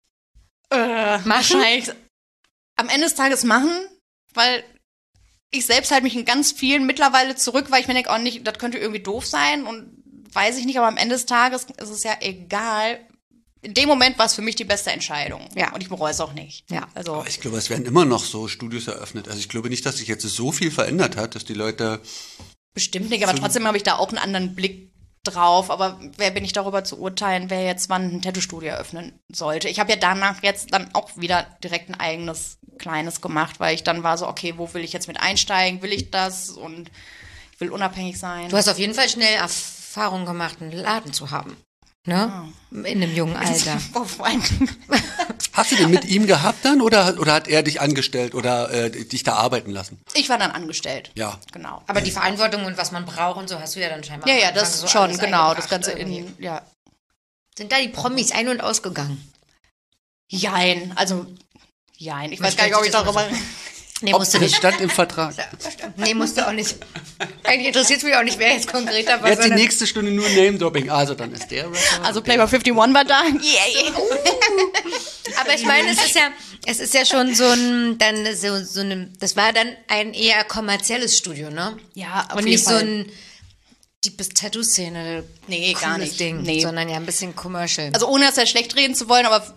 äh, wahrscheinlich am Ende des Tages machen, weil ich selbst halte mich in ganz vielen mittlerweile zurück, weil ich mir denke, oh nicht, das könnte irgendwie doof sein und weiß ich nicht, aber am Ende des Tages ist es ja egal. In dem Moment war es für mich die beste Entscheidung. Ja. Und ich bereue es auch nicht. Ja. Also, Aber ich glaube, es werden immer noch so Studios eröffnet. Also ich glaube nicht, dass sich jetzt so viel verändert hat, dass die Leute... bestimmt nicht, aber trotzdem habe ich da auch einen anderen Blick drauf. Aber wer bin ich darüber zu urteilen, wer jetzt wann ein Tattoo-Studio eröffnen sollte? Ich habe ja danach jetzt dann auch wieder direkt ein eigenes kleines gemacht, weil ich dann war so, okay, wo will ich jetzt mit einsteigen? Will ich das? Und ich will unabhängig sein. Du hast auf jeden Fall schnell Erfahrung gemacht, einen Laden zu haben. Ne? In einem jungen Alter. Hast du den mit ihm gehabt dann oder, oder hat er dich angestellt oder äh, dich da arbeiten lassen? Ich war dann angestellt. Ja. Genau. Aber die Verantwortung und was man braucht und so hast du ja dann scheinbar. Ja, am ja, Anfang das so schon, alles genau. eingebracht Das Ganze irgendwie. in, ja. Sind da die Promis ein- und ausgegangen? Jein, also, jein. Ich Man weiß gar nicht, stellt ob ich sich das darüber. mal Nee, Ob, musst du das nicht. stand im Vertrag. Nee, musst du auch nicht. Eigentlich interessiert es mich auch nicht, wer jetzt konkret dabei Jetzt die nächste Stunde nur Name-Dropping. Also dann ist der Rapper. Also Playboy einundfünfzig war da. Yeah. Aber ich meine, es ist ja, es ist ja schon so ein, dann so, so eine, das war dann ein eher kommerzielles Studio, ne? Ja, auf Und jeden nicht Fall. so ein deepes Tattoo-Szene. Nee, gar cooles nicht. Ding, Nee. sondern ja ein bisschen commercial. Also ohne das ja schlecht reden zu wollen, aber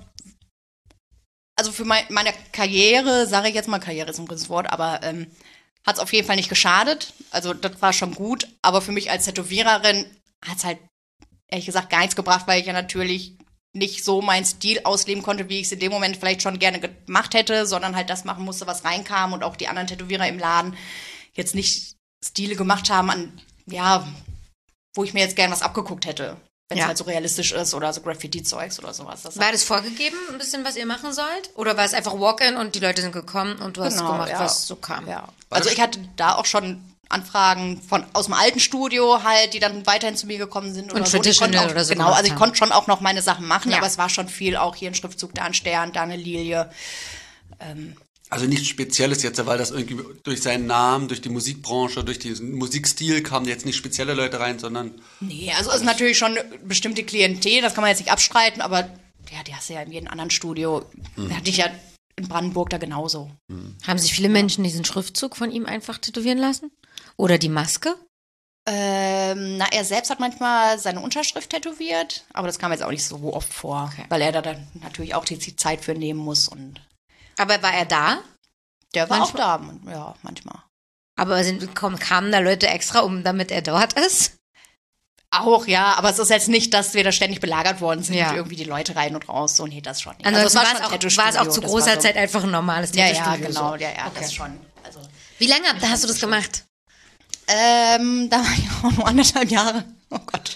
also für mein, meine Karriere, sage ich jetzt mal, Karriere ist ein großes Wort, aber ähm, hat es auf jeden Fall nicht geschadet. Also das war schon gut, aber für mich als Tätowiererin hat es halt ehrlich gesagt gar nichts gebracht, weil ich ja natürlich nicht so meinen Stil ausleben konnte, wie ich es in dem Moment vielleicht schon gerne gemacht hätte, sondern halt das machen musste, was reinkam und auch die anderen Tätowierer im Laden jetzt nicht Stile gemacht haben, an ja, wo ich mir jetzt gern was abgeguckt hätte. Wenn es Ja. halt so realistisch ist oder so Graffiti-Zeugs oder sowas. Das War das vorgegeben, ein bisschen, was ihr machen sollt? Oder war es einfach Walk-in und die Leute sind gekommen und du hast Genau, gemacht, ja. was so kam? Ja. Also ich hatte da auch schon Anfragen von aus dem alten Studio halt, die dann weiterhin zu mir gekommen sind. Oder Und so. Und ich Traditional konnte auch, oder so Genau, gemacht also ich haben. konnte schon auch noch meine Sachen machen, Ja. aber es war schon viel auch hier ein Schriftzug, da ein Stern, da eine Lilie. Also nichts Spezielles jetzt, weil das irgendwie durch seinen Namen, durch die Musikbranche, durch diesen Musikstil kamen jetzt nicht spezielle Leute rein, sondern Nee, also es ist natürlich schon eine bestimmte Klientel, das kann man jetzt nicht abstreiten, aber ja, die hast du ja in jedem anderen Studio. Mhm. Hatte ich ja in Brandenburg da genauso. Haben sich viele Menschen diesen Schriftzug von ihm einfach tätowieren lassen? Oder die Maske? Ähm, na, er selbst hat manchmal seine Unterschrift tätowiert, aber das kam jetzt auch nicht so oft vor, Okay. weil er da dann natürlich auch die Zeit für nehmen muss und Aber war er da? der war Manchmal- auch da, ja, manchmal. Aber sind, komm, kamen da Leute extra, um damit er dort ist? Auch, ja, aber es ist jetzt nicht, dass wir da ständig belagert worden sind Ja. und irgendwie die Leute rein und raus, so, nee, das schon nicht. Ansonsten war war, schon es auch, Tattoo-Studio, war es auch zu das großer war so- Zeit einfach ein normales Ja, ja, Tattoo-Studio. genau, so. ja, ja, Okay. das schon. Also, Wie lange habt- hast du das gemacht? ähm, da war ich auch nur anderthalb Jahre. Oh Gott.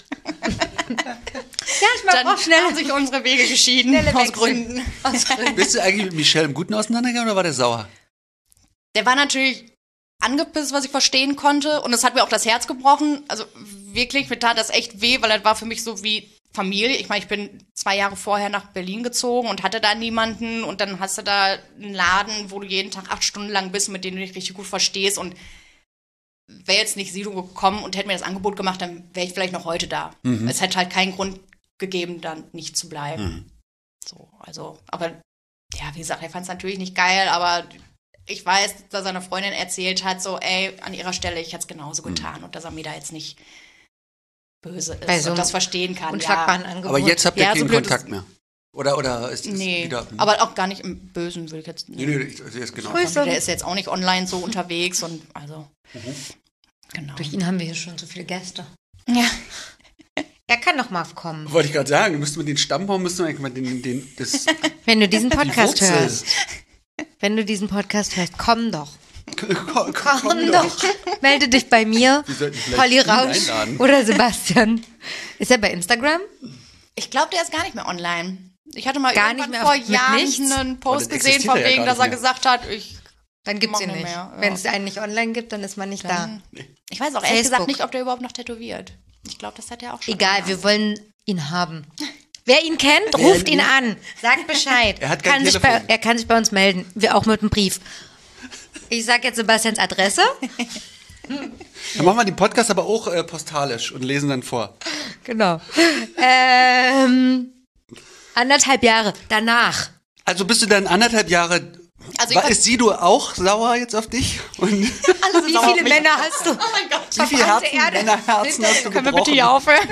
Ja, ich Dann haben sich unsere Wege geschieden, Schnelle aus Wechsel. Gründen. bist du eigentlich mit Michelle im Guten auseinandergegangen oder war der sauer? Der war natürlich angepisst, was ich verstehen konnte. Und es hat mir auch das Herz gebrochen. Also wirklich, mir tat das echt weh, weil das war für mich so wie Familie. Ich meine, ich bin zwei Jahre vorher nach Berlin gezogen und hatte da niemanden. Und dann hast du da einen Laden, wo du jeden Tag acht Stunden lang bist, mit denen du dich richtig gut verstehst. Und wäre jetzt nicht Sido gekommen und hätte mir das Angebot gemacht, dann wäre ich vielleicht noch heute da. Es hätte halt keinen Grund gegeben, dann nicht zu bleiben. So, also, aber ja, wie gesagt, er fand es natürlich nicht geil, aber ich weiß, dass seine Freundin erzählt hat, so, ey, an ihrer Stelle, ich hätte es genauso getan und dass er mir da jetzt nicht böse ist Bei so und einem das verstehen kann. Unschlagbaren Ja. Angebot. Aber jetzt habt ihr Ja, keinen so blöd Kontakt ist- mehr. Oder, oder ist es Nee, wieder... aber auch gar nicht im Bösen, will ich jetzt Nee, nicht. nee, ich, ich, genau. Grüße. Der ist jetzt auch nicht online so unterwegs und also, genau. Durch ihn haben wir hier schon so viele Gäste. Ja. Er kann noch mal kommen. Wollte ich gerade sagen, müssten wir den Stammbaum, müssten wir eigentlich mal den, den, das, Wenn du diesen die Podcast Wurzel. hörst. Wenn du diesen Podcast hörst, komm doch. komm, Komm, doch. Melde dich bei mir, Wir sollten vielleicht Polly ihn Rausch einladen. oder Sebastian. Ist er bei Instagram? Ich glaube, der ist gar nicht mehr online. Ich hatte mal Gar irgendwann nicht mehr vor auf- mit Jahren nichts? einen Oh, Post dann gesehen, existiert von er ja wegen, gar dass er nicht mehr. gesagt hat, ich Dann gibt's ihn Mach nicht. nicht mehr, ja. Wenn es einen nicht online gibt, dann ist man nicht da. Ich weiß auch ehrlich Facebook. gesagt nicht, ob der überhaupt noch tätowiert. Ich glaube, das hat er auch schon. Egal, gemacht. wir wollen ihn haben. Wer ihn kennt, ruft ihn an. Sagt Bescheid. Er hat kein kann sich bei, Telefon. er kann sich bei uns melden. Wir auch mit einem Brief. Ich sag jetzt Sebastians Adresse. Dann machen wir den Podcast aber auch äh, postalisch und lesen dann vor. Genau. Ähm, anderthalb Jahre danach. Also bist du dann anderthalb Jahre... Also ich war, war- ist Sido auch sauer jetzt auf dich? Und wie Alle Wie sauer auf viele mich. Männer hast du? Oh mein Gott. viele Verbrannte Herzen, Erde. Männerherzen hast du Können wir gebrochen? bitte hier aufhören?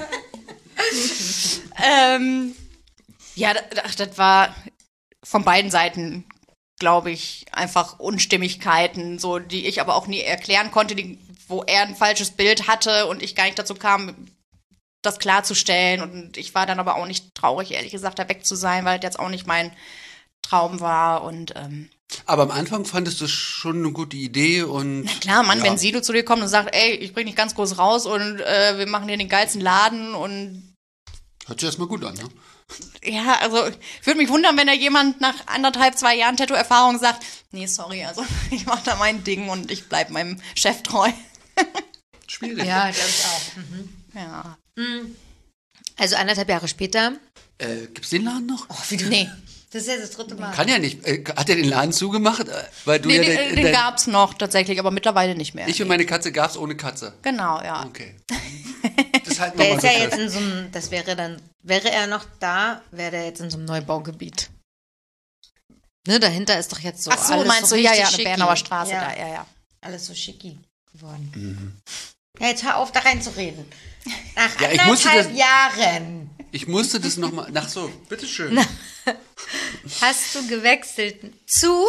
ähm, ja, das, das war von beiden Seiten, glaube ich, einfach Unstimmigkeiten, so die ich aber auch nie erklären konnte, die, wo er ein falsches Bild hatte und ich gar nicht dazu kam, das klarzustellen. Und ich war dann aber auch nicht traurig, ehrlich gesagt, da weg zu sein, weil das jetzt auch nicht mein Traum war. Und ähm, Aber am Anfang fandest du es schon eine gute Idee und... klar, Mann, ja. wenn Sido zu dir kommt und sagt, ey, ich bring dich ganz groß raus und äh, wir machen hier den geilsten Laden und Hört sich erstmal gut an, ne? ja, also würde mich wundern, wenn da jemand nach anderthalb, zwei Jahren Tattoo-Erfahrung sagt, nee, sorry, also ich mache da mein Ding und ich bleib meinem Chef treu. Schwierig. Ja, glaube ich auch. Ja. Also anderthalb Jahre später. Äh, gibt's den Laden noch? Oh, wie du, Nee. Das ist ja das dritte Mal. Kann ja nicht. Äh, Hat er den Laden zugemacht? Äh, Weil du Nee, ja den, dein- den dein- gab's noch tatsächlich, aber mittlerweile nicht mehr. Ich und meine Katze gab's ohne Katze. Genau, ja. Okay. Das halten wir Der mal ist so ja fest. jetzt in so einem, das wäre dann, wäre er noch da, wäre der jetzt in so einem Neubaugebiet. Ne, dahinter ist doch jetzt so Ach so, alles meinst so du, ja, richtig ja, eine schicki. Bernauer Straße ja. da, ja, ja. Alles so schicki geworden. Ja, jetzt hör auf, da reinzureden. Nach Ja, ich musste anderthalb das- Jahren Ich musste das nochmal. Nach so, bitteschön. hast du gewechselt zu,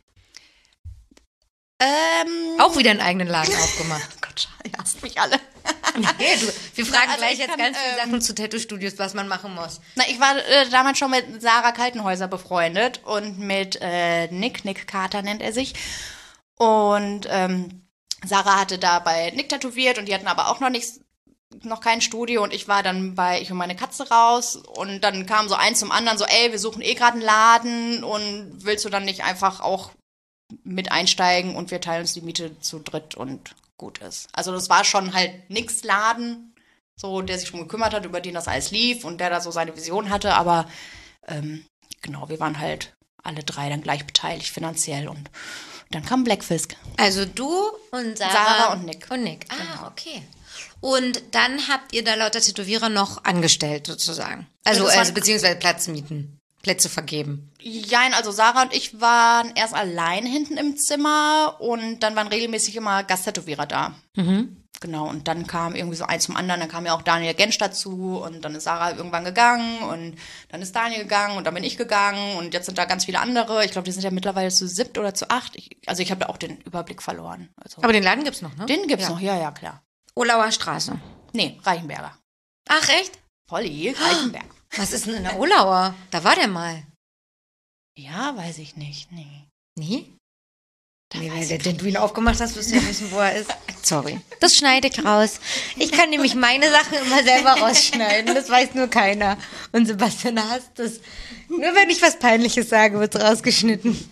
Ähm, auch wieder einen eigenen Laden aufgemacht. oh Gott, ihr hasst mich alle. Nee, du, wir fragen Also gleich ich jetzt kann, ganz viele ähm, Sachen zu Tattoo-Studios, was man machen muss. Na, ich war äh, damals schon mit Sarah Kaltenhäuser befreundet und mit äh, Nick, Nick Carter nennt er sich. Und ähm, Sarah hatte da bei Nick tätowiert und die hatten aber auch noch nichts, noch kein Studio und ich war dann bei Ich und meine Katze raus und dann kam so eins zum anderen so, ey, wir suchen eh gerade einen Laden und willst du dann nicht einfach auch mit einsteigen und wir teilen uns die Miete zu dritt und gut ist. Also das war schon halt nix Laden, so der sich schon gekümmert hat, über den das alles lief und der da so seine Vision hatte, aber ähm, genau, wir waren halt alle drei dann gleich beteiligt finanziell und dann kam Blackfisk. Also du und Sarah, Sarah und Nick. Und Nick. Ah, okay. Und dann habt ihr da lauter Tätowierer noch angestellt, sozusagen. Also, Ja, das also waren- beziehungsweise Platz mieten, Plätze vergeben. Jein, also Sarah und ich waren erst allein hinten im Zimmer und dann waren regelmäßig immer Gasttätowierer da. Mhm. Genau, und dann kam irgendwie so eins zum anderen, dann kam ja auch Daniel Gensch dazu und dann ist Sarah irgendwann gegangen und dann ist Daniel gegangen und dann bin ich gegangen und jetzt sind da ganz viele andere. Ich glaube, die sind ja mittlerweile zu siebt oder zu acht. Ich, also ich habe da auch den Überblick verloren. Also, Aber den Laden gibt's noch, ne? den gibt's ja. noch, ja, ja, klar. Olauer Straße. Nee, Reichenberger. Ach, echt? Polly, Reichenberg. Was ist denn in der Olauer? Da war der mal. Ja, weiß ich nicht, nee. Nee? Nee, weil weiß der, ich den du ihn aufgemacht hast, wirst du ja wissen, wo er ist. Sorry. Das schneide ich raus. Ich kann nämlich meine Sachen immer selber rausschneiden. Das weiß nur keiner. Und Sebastian hasst das. Nur wenn ich was Peinliches sage, wird's rausgeschnitten.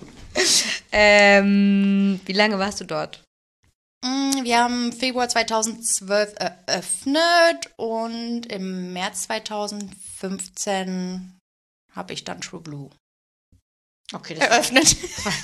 Ähm, wie lange warst du dort? Mm, Wir haben Februar zweitausendzwölf eröffnet und im März zweitausendfünfzehn habe ich dann True Blue Okay, eröffnet.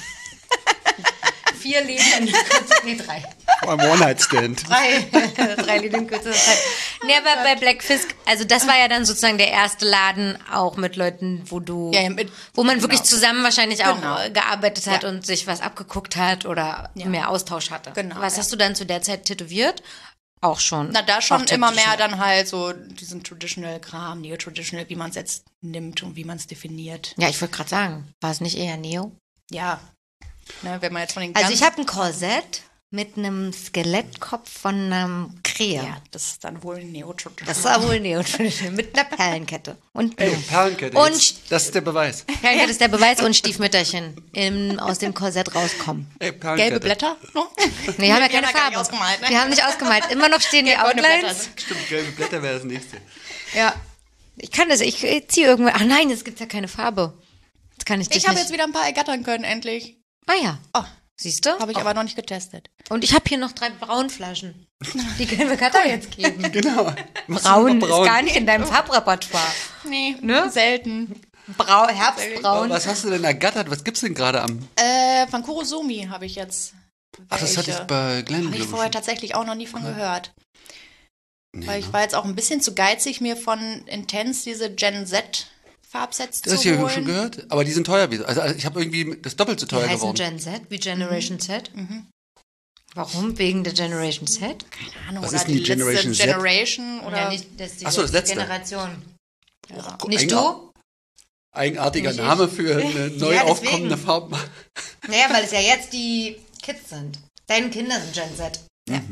vier Leben in Kürze, nee, drei. Ein One-Night-Stand. Drei, drei Leben in kürzester Zeit. Nee, aber bei Blackfisk, also das war ja dann sozusagen der erste Laden auch mit Leuten, wo du, Ja, ja, mit- wo man wirklich genau. zusammen wahrscheinlich auch Genau. äh, gearbeitet hat Ja. und sich was abgeguckt hat oder Ja. mehr Austausch hatte. Genau, Was ja. hast du dann zu der Zeit tätowiert? Auch schon. Na, da schon Auch immer mehr traditional. dann halt so diesen Traditional-Kram, Neo-Traditional, wie man es jetzt nimmt und wie man es definiert. Ja, ich wollte gerade sagen, war es nicht eher Neo? Ja, ne, wenn man jetzt von den Also ganz- ich habe ein Korsett mit einem Skelettkopf von einem Krähe. Ja, das ist dann wohl Neo-Traditional. Das war wohl Neo mit einer Perlenkette und Ey, Blumen. Perlenkette. Und jetzt, das ist der Beweis. Perlenkette ist der Beweis und Stiefmütterchen im, aus dem Korsett rauskommen. Ey, Perlenkette. Gelbe Blätter? No? Nee, wir haben ja Die haben keine wir gar nicht Farbe. ausgemalt, ne? Wir haben nicht ausgemalt. Immer noch stehen die Gelb-goldene Blätter. Outlines. Stimmt, gelbe Blätter wäre das nächste. Ja. Ich kann das, ich ziehe irgendwo. Ach nein, es gibt ja keine Farbe. Das kann ich dich Ich habe nicht. jetzt wieder ein paar ergattern können, endlich. Ah ja. Oh, Siehst du? habe ich aber noch nicht getestet. Und ich habe hier noch drei Braunflaschen. Die können wir Katha jetzt geben. Genau. Machst du Braun, noch ist gar nicht in deinem Farbrepertoire. Nee, Ne? selten. Brau, Herbstbraun. Was hast du denn ergattert? Was gibt's denn gerade am... Äh, von Kurosumi habe ich jetzt. Ach, das hatte ich welche. bei Glenn, Habe ich glaube vorher ich. tatsächlich auch noch nie von gehört. Nee, Weil ich ne? war jetzt auch ein bisschen zu geizig, mir von Intense diese Gen Z Farbsets Das hast zu du ja holen. schon gehört? Aber die sind teuer. wie- Also also ich habe irgendwie das doppelt so Die teuer heißen geworden. Gen Z wie Generation Z. Mhm. Warum? Wegen der Generation Z? Keine Ahnung, Was oder ist denn die letzte Generation Z? Generation oder Ja, nicht, das ist die Ach so, das letzte letzte. Generation. ja. Nicht Eigenar- du? Eigenartiger Nicht Name ich. für eine neu Ja, deswegen. aufkommende Farbe. Naja, weil es ja jetzt die Kids sind. Deine Kinder sind Gen Z. Ja.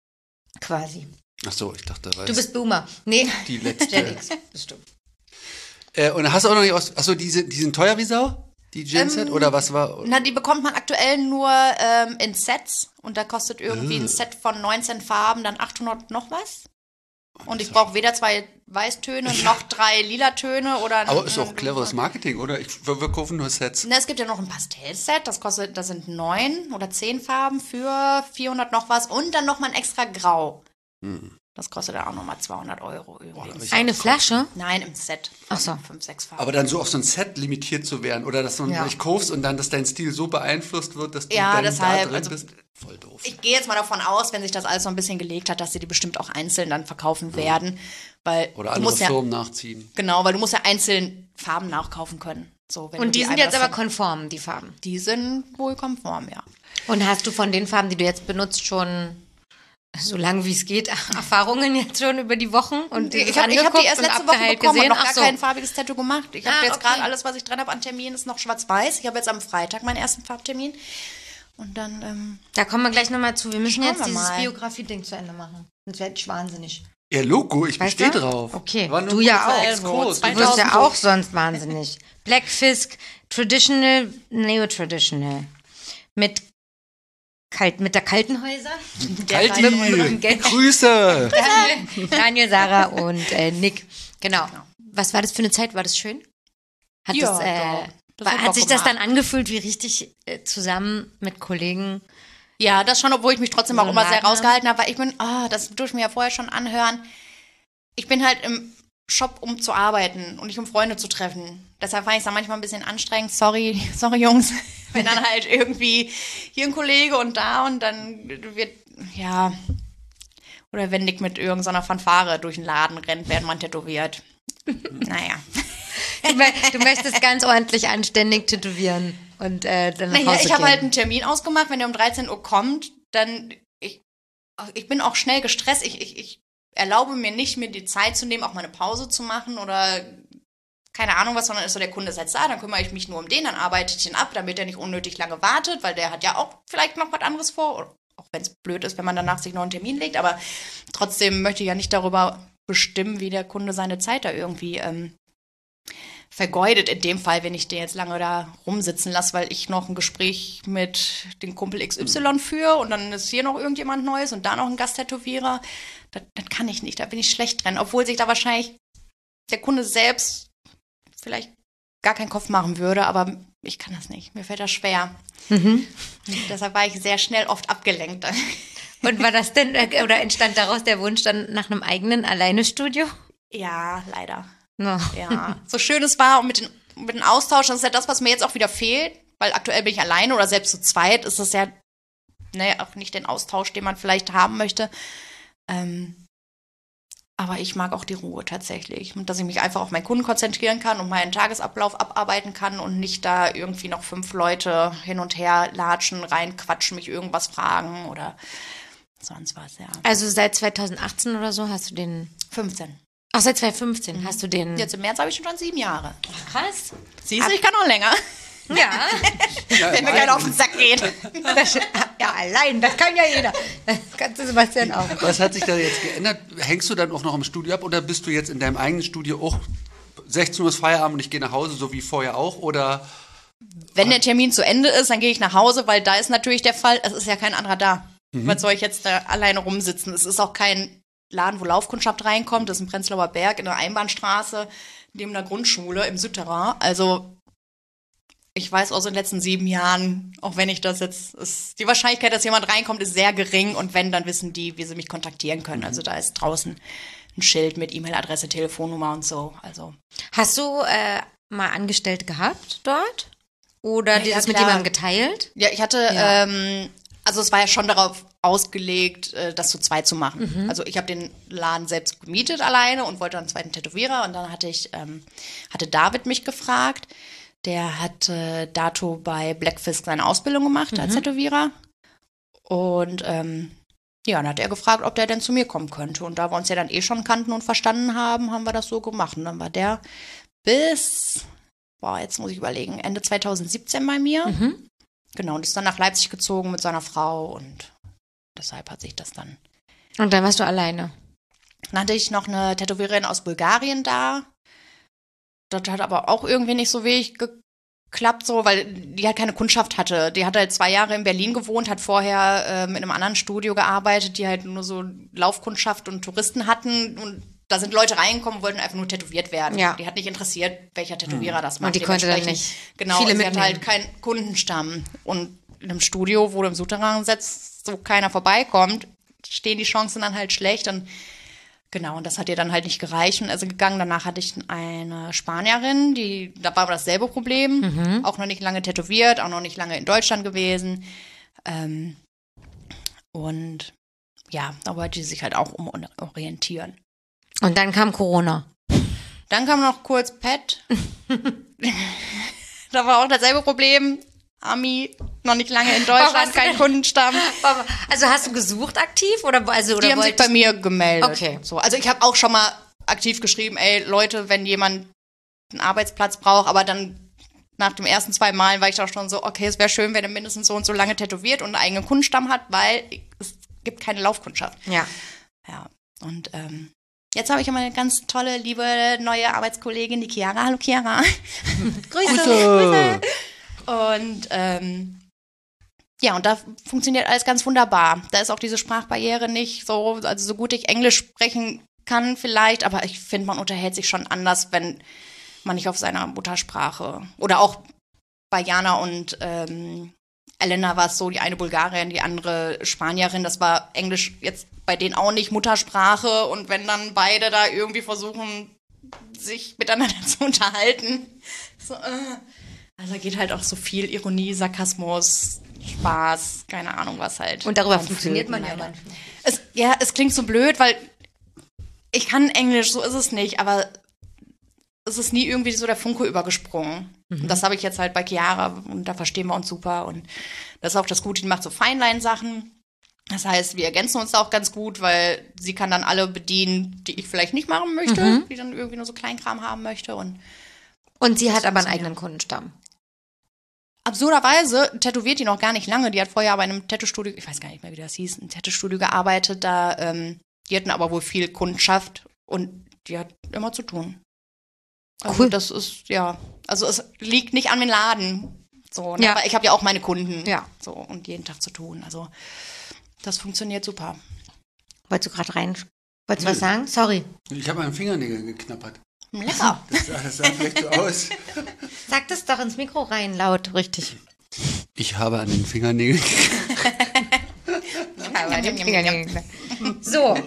Quasi. Ach so, ich dachte, weil Du bist Boomer. Nee, die letzte. Gen X. Bist du. Äh, und hast du auch noch nicht aus. Achso, die, sind- die sind teuer wie Sau? Die Gen Z? Ähm, Oder was war. Na, die bekommt man aktuell nur ähm, in Sets und da kostet irgendwie Äh. ein Set von neunzehn Farben dann achthundert noch was. Und ich brauche weder zwei Weißtöne noch drei Lilatöne oder. Aber ist auch cleveres Marketing, oder? Ich, wir, wir kaufen nur Sets. Na, es gibt ja noch ein Pastellset, das kostet, das sind neun oder zehn Farben für vierhundert noch was und dann noch mal ein extra Grau. Das kostet dann auch nochmal zweihundert Euro irgendwie. Eine Flasche? Nein, im Set. Ach so. Fünf, sechs Farben. Aber dann so auf so ein Set limitiert zu werden oder dass du Ja. nicht kaufst und dann, dass dein Stil so beeinflusst wird, dass du Ja, dann deshalb, da drin also- bist. Voll doof. Ich gehe jetzt mal davon aus, wenn sich das alles so ein bisschen gelegt hat, dass sie die bestimmt auch einzeln dann verkaufen werden. Weil Oder du andere musst ja, Firmen nachziehen. genau, weil du musst ja einzeln Farben nachkaufen können. So, wenn du Und die sind einmal jetzt aber davon- konform, die Farben. Die sind wohl konform, ja. Und hast du von den Farben, die du jetzt benutzt, schon so lange wie es geht, Erfahrungen jetzt schon über die Wochen? Und Ich dieses habe ich hab die angeguckt erst und letzte Woche abgeheilt bekommen gesehen? und noch gar Ach so. kein farbiges Tattoo gemacht. Ich habe Ah, jetzt okay. gerade alles, was ich dran habe an Terminen, ist noch schwarz-weiß. Ich habe jetzt am Freitag meinen ersten Farbtermin. Und dann, ähm, Da kommen wir gleich nochmal zu. Wir müssen Schauen jetzt wir dieses mal. Biografie-Ding zu Ende machen. Sonst werde ich wahnsinnig. Ja, Logo, ich Weißt bestehe du? drauf. Okay, War nur du ein ja kurzer auch. Exkurs. Du Du wirst ja tausend auch sonst wahnsinnig. Black Fisk, Traditional, Neo-Traditional. Mit, kalt, mit der Kaltenhäuser. Kalti, Mit- mit- Grüße. Daniel, Daniel, Sarah und äh, Nick. Genau. Was war das für eine Zeit? War das schön? Hat, Ja, das, äh, doch. Das war, hat hat Bock sich das gemacht. dann angefühlt wie richtig äh, zusammen mit Kollegen? ja, das schon, obwohl ich mich trotzdem So auch immer sehr Laden rausgehalten habe, weil ich bin, ah, das durfte ich mir ja vorher schon anhören. Ich bin halt im Shop, um zu arbeiten und nicht um Freunde zu treffen. Deshalb fand ich es dann manchmal ein bisschen anstrengend. Sorry, sorry Jungs, wenn dann halt irgendwie hier ein Kollege und da und dann wird, ja, oder wenn Nick mit irgendeiner Fanfare durch den Laden rennt, während man tätowiert. Naja. Du, mö- du möchtest ganz ordentlich anständig tätowieren und äh, dann nach Naja, Hause ich habe gehen. halt einen Termin ausgemacht, wenn der um dreizehn Uhr kommt, dann, ich, ich bin auch schnell gestresst. Ich, ich, ich erlaube mir nicht, mir die Zeit zu nehmen, auch mal eine Pause zu machen oder keine Ahnung was, sondern ist so, der Kunde ist jetzt da, dann kümmere ich mich nur um den, dann arbeite ich den ab, damit er nicht unnötig lange wartet, weil der hat ja auch vielleicht noch was anderes vor, auch wenn es blöd ist, wenn man danach sich noch einen Termin legt, aber trotzdem möchte ich ja nicht darüber bestimmen, wie der Kunde seine Zeit da irgendwie ähm, vergeudet. In dem Fall, wenn ich den jetzt lange da rumsitzen lasse, weil ich noch ein Gespräch mit dem Kumpel X Y führe und dann ist hier noch irgendjemand Neues und da noch ein Gasttätowierer. Das, das kann ich nicht, da bin ich schlecht drin. Obwohl sich da wahrscheinlich der Kunde selbst vielleicht gar keinen Kopf machen würde, aber ich kann das nicht. Mir fällt das schwer. Mhm. Deshalb war ich sehr schnell oft abgelenkt. Und war das denn, äh, oder entstand daraus der Wunsch dann nach einem eigenen Alleine-Studio? Ja, leider. No. Ja, so schön es war und mit, den, mit dem Austausch, das ist ja das, was mir jetzt auch wieder fehlt, weil aktuell bin ich alleine oder selbst zu zweit, ist das ja ne, auch nicht den Austausch, den man vielleicht haben möchte. Ähm, aber ich mag auch die Ruhe tatsächlich, und dass ich mich einfach auf meinen Kunden konzentrieren kann und meinen Tagesablauf abarbeiten kann und nicht da irgendwie noch fünf Leute hin und her latschen, reinquatschen, mich irgendwas fragen oder sonst was, ja. Also seit zwanzig achtzehn oder so hast du den, fünfzehn. ach seit zwanzig fünfzehn hast du den, Jetzt im März habe ich schon sieben Jahre. krass. Siehst du, ich kann noch länger. Ja, Ja, Wenn mir keiner auf den Sack geht. das, ja, allein, das kann ja jeder. Das kannst du Sebastian auch. Was hat sich da jetzt geändert? Hängst du dann auch noch im Studio ab oder bist du jetzt in deinem eigenen Studio auch sechzehn Uhr ist Feierabend und ich gehe nach Hause, so wie vorher auch? Oder Wenn der Termin zu Ende ist, dann gehe ich nach Hause, weil da ist natürlich der Fall, es ist ja kein anderer da. Mhm. Was soll ich jetzt da alleine rumsitzen? Es ist auch kein Laden, wo Laufkundschaft reinkommt. Das ist ein Prenzlauer Berg in der Einbahnstraße, neben einer Grundschule im Südterrain. Also ich weiß aus den letzten sieben Jahren, auch wenn ich das jetzt, ist, die Wahrscheinlichkeit, dass jemand reinkommt, ist sehr gering. Und wenn, dann wissen die, wie sie mich kontaktieren können. Also da ist draußen ein Schild mit E-Mail-Adresse, Telefonnummer und so. Also Hast du äh, mal Angestellte gehabt dort? Oder Ja, dir ja, das mit klar. jemandem geteilt? ja, ich hatte, Ja. ähm, also es war ja schon darauf ausgelegt, äh, das zu zweit zu machen. Mhm. Also ich habe den Laden selbst gemietet alleine und wollte einen zweiten Tätowierer. Und dann hatte ich, ähm, hatte David mich gefragt. Der hat äh, dato bei Black Fisk seine Ausbildung gemacht als Mhm. Tätowierer. Und ähm, ja, dann hat er gefragt, ob der denn zu mir kommen könnte. Und da wir uns ja dann eh schon kannten und verstanden haben, haben wir das so gemacht. Und dann war der bis, boah, jetzt muss ich überlegen, Ende zwanzig siebzehn bei mir. Mhm. Genau, und ist dann nach Leipzig gezogen mit seiner Frau und deshalb hat sich das dann. Und dann warst du alleine. Dann hatte ich noch eine Tätowiererin aus Bulgarien da. Das hat aber auch irgendwie nicht so wenig geklappt, so, weil die halt keine Kundschaft hatte. Die hat halt zwei Jahre in Berlin gewohnt, hat vorher ähm, in einem anderen Studio gearbeitet, die halt nur so Laufkundschaft und Touristen hatten. Und da sind Leute reingekommen und wollten einfach nur tätowiert werden. Ja. Die hat nicht interessiert, welcher Tätowierer das macht. Und die konnte dann Dementsprechend- nicht Genau, viele sie hat mitnehmen. halt keinen Kundenstamm. Und in einem Studio, wo du im Souterrain setzt, so keiner vorbeikommt, stehen die Chancen dann halt schlecht. Und Genau, und das hat ihr dann halt nicht gereicht und also gegangen. Danach hatte ich eine Spanierin, die, da war aber dasselbe Problem. Mhm. Auch noch nicht lange tätowiert, auch noch nicht lange in Deutschland gewesen. Ähm, und ja, da wollte sie sich halt auch umorientieren. Und dann kam Corona. Dann kam noch kurz Pet. Da war auch dasselbe Problem. Ami, noch nicht lange in Deutschland, kein Kundenstamm. Also hast du gesucht aktiv? Oder, also, oder die haben sich bei mir gemeldet. Okay. So, also ich habe auch schon mal aktiv geschrieben, ey Leute, wenn jemand einen Arbeitsplatz braucht, aber dann nach dem ersten zwei Malen war ich doch schon so, okay, es wäre schön, wenn er mindestens so und so lange tätowiert und einen eigenen Kundenstamm hat, weil es gibt keine Laufkundschaft. Ja. Ja, und ähm, jetzt habe ich immer eine ganz tolle, liebe, neue Arbeitskollegin, die Chiara. Hallo Chiara. Grüße. Grüße. Und ähm, ja, und da funktioniert alles ganz wunderbar. Da ist auch diese Sprachbarriere nicht so, also so gut ich Englisch sprechen kann vielleicht, aber ich finde, man unterhält sich schon anders, wenn man nicht auf seiner Muttersprache oder auch bei Jana und ähm, Elena war es so, die eine Bulgarin, die andere Spanierin, das war Englisch jetzt bei denen auch nicht Muttersprache und wenn dann beide da irgendwie versuchen, sich miteinander zu unterhalten, so, äh, also da geht halt auch so viel Ironie, Sarkasmus, Spaß, keine Ahnung was halt. Und darüber funktioniert man ja manchmal. Es, ja, es klingt so blöd, weil ich kann Englisch, so ist es nicht, aber es ist nie irgendwie so der Funke übergesprungen. Mhm. Und das habe ich jetzt halt bei Chiara und da verstehen wir uns super und das ist auch das Gute, die macht so Feinlein-Sachen. Das heißt, wir ergänzen uns da auch ganz gut, weil sie kann dann alle bedienen, die ich vielleicht nicht machen möchte, mhm. die dann irgendwie nur so Kleinkram haben möchte. Und, und sie hat aber einen eigenen Kundenstamm. Absurderweise tätowiert die noch gar nicht lange. Die hat vorher bei einem Tattoo-Studio, ich weiß gar nicht mehr, wie das hieß, ein Tattoo-Studio gearbeitet. Da, ähm, die hatten aber wohl viel Kundschaft und die hat immer zu tun. Also cool. Das ist, ja, also es liegt nicht an den Laden. So, ne? Ja. Aber ich habe ja auch meine Kunden. Ja. So, und jeden Tag zu tun. Also das funktioniert super. Wolltest du gerade rein, wolltest du was sagen? Sorry. Ich habe an den Fingernägeln geknappert. Lecker. Das, das sah vielleicht so aus. Sag das doch ins Mikro rein, laut, richtig. Ich habe an den Fingernägeln Ich habe an den Fingernägeln So.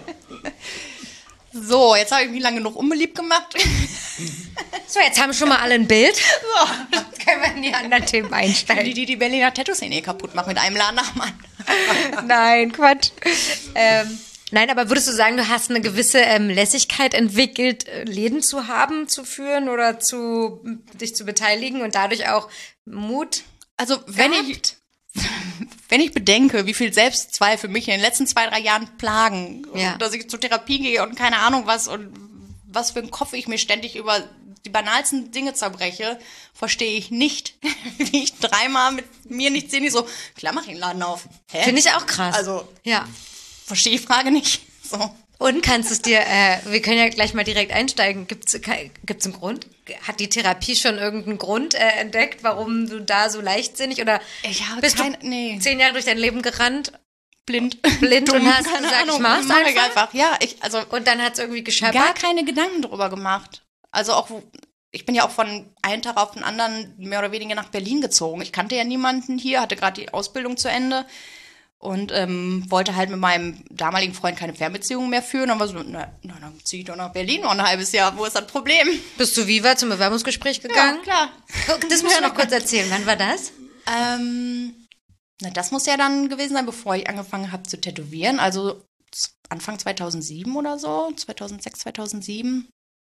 So, jetzt habe ich mich lange genug unbeliebt gemacht. So, jetzt haben schon mal alle ein Bild. So, jetzt können wir in die anderen Themen einsteigen. Die, die die Berliner Tattoo-Szene kaputt machen mit einem Laden nach dem anderen. Nein, Quatsch. Ähm, nein, aber würdest du sagen, du hast eine gewisse ähm, Lässigkeit entwickelt, Läden zu haben, zu führen oder zu dich zu beteiligen und dadurch auch Mut? Also wenn gehabt? ich wenn ich bedenke, wie viel Selbstzweifel mich in den letzten zwei, drei Jahren plagen, ja. und dass ich zur Therapie gehe und keine Ahnung was und was für einen Kopf ich mir ständig über die banalsten Dinge zerbreche, verstehe ich nicht, wie ich dreimal mit mir nicht sehe, nicht so, klar mach ich den Laden auf. Finde ich auch krass. Also, ja. Verstehe ich die Frage nicht. So. Und kannst du es dir, äh, wir können ja gleich mal direkt einsteigen, gibt's gibt's einen Grund? Hat die Therapie schon irgendeinen Grund äh, entdeckt, warum du da so leichtsinnig oder ich habe bist kein, du nee. zehn Jahre durch dein Leben gerannt? Blind. Blind Dumm, und hast keine gesagt, Ahnung, ich mach's mach einfach? einfach. Ja, ich, also. Und dann hat es irgendwie gescheppert? Gar keine Gedanken drüber gemacht. Also auch, ich bin ja auch von einem Tag auf den anderen mehr oder weniger nach Berlin gezogen. Ich kannte ja niemanden hier, hatte gerade die Ausbildung zu Ende. Und ähm, wollte halt mit meinem damaligen Freund keine Fernbeziehung mehr führen. Und war so, na, na dann zieh ich doch nach Berlin noch ein halbes Jahr. Wo ist das Problem? Bist du Viva zum Bewerbungsgespräch gegangen? Ja, klar. Das musst du noch kurz erzählen. Wann war das? Ähm, na, das muss ja dann gewesen sein, bevor ich angefangen habe zu tätowieren. Also Anfang zweitausendsieben oder so. zweitausendsechs, zweitausendsieben.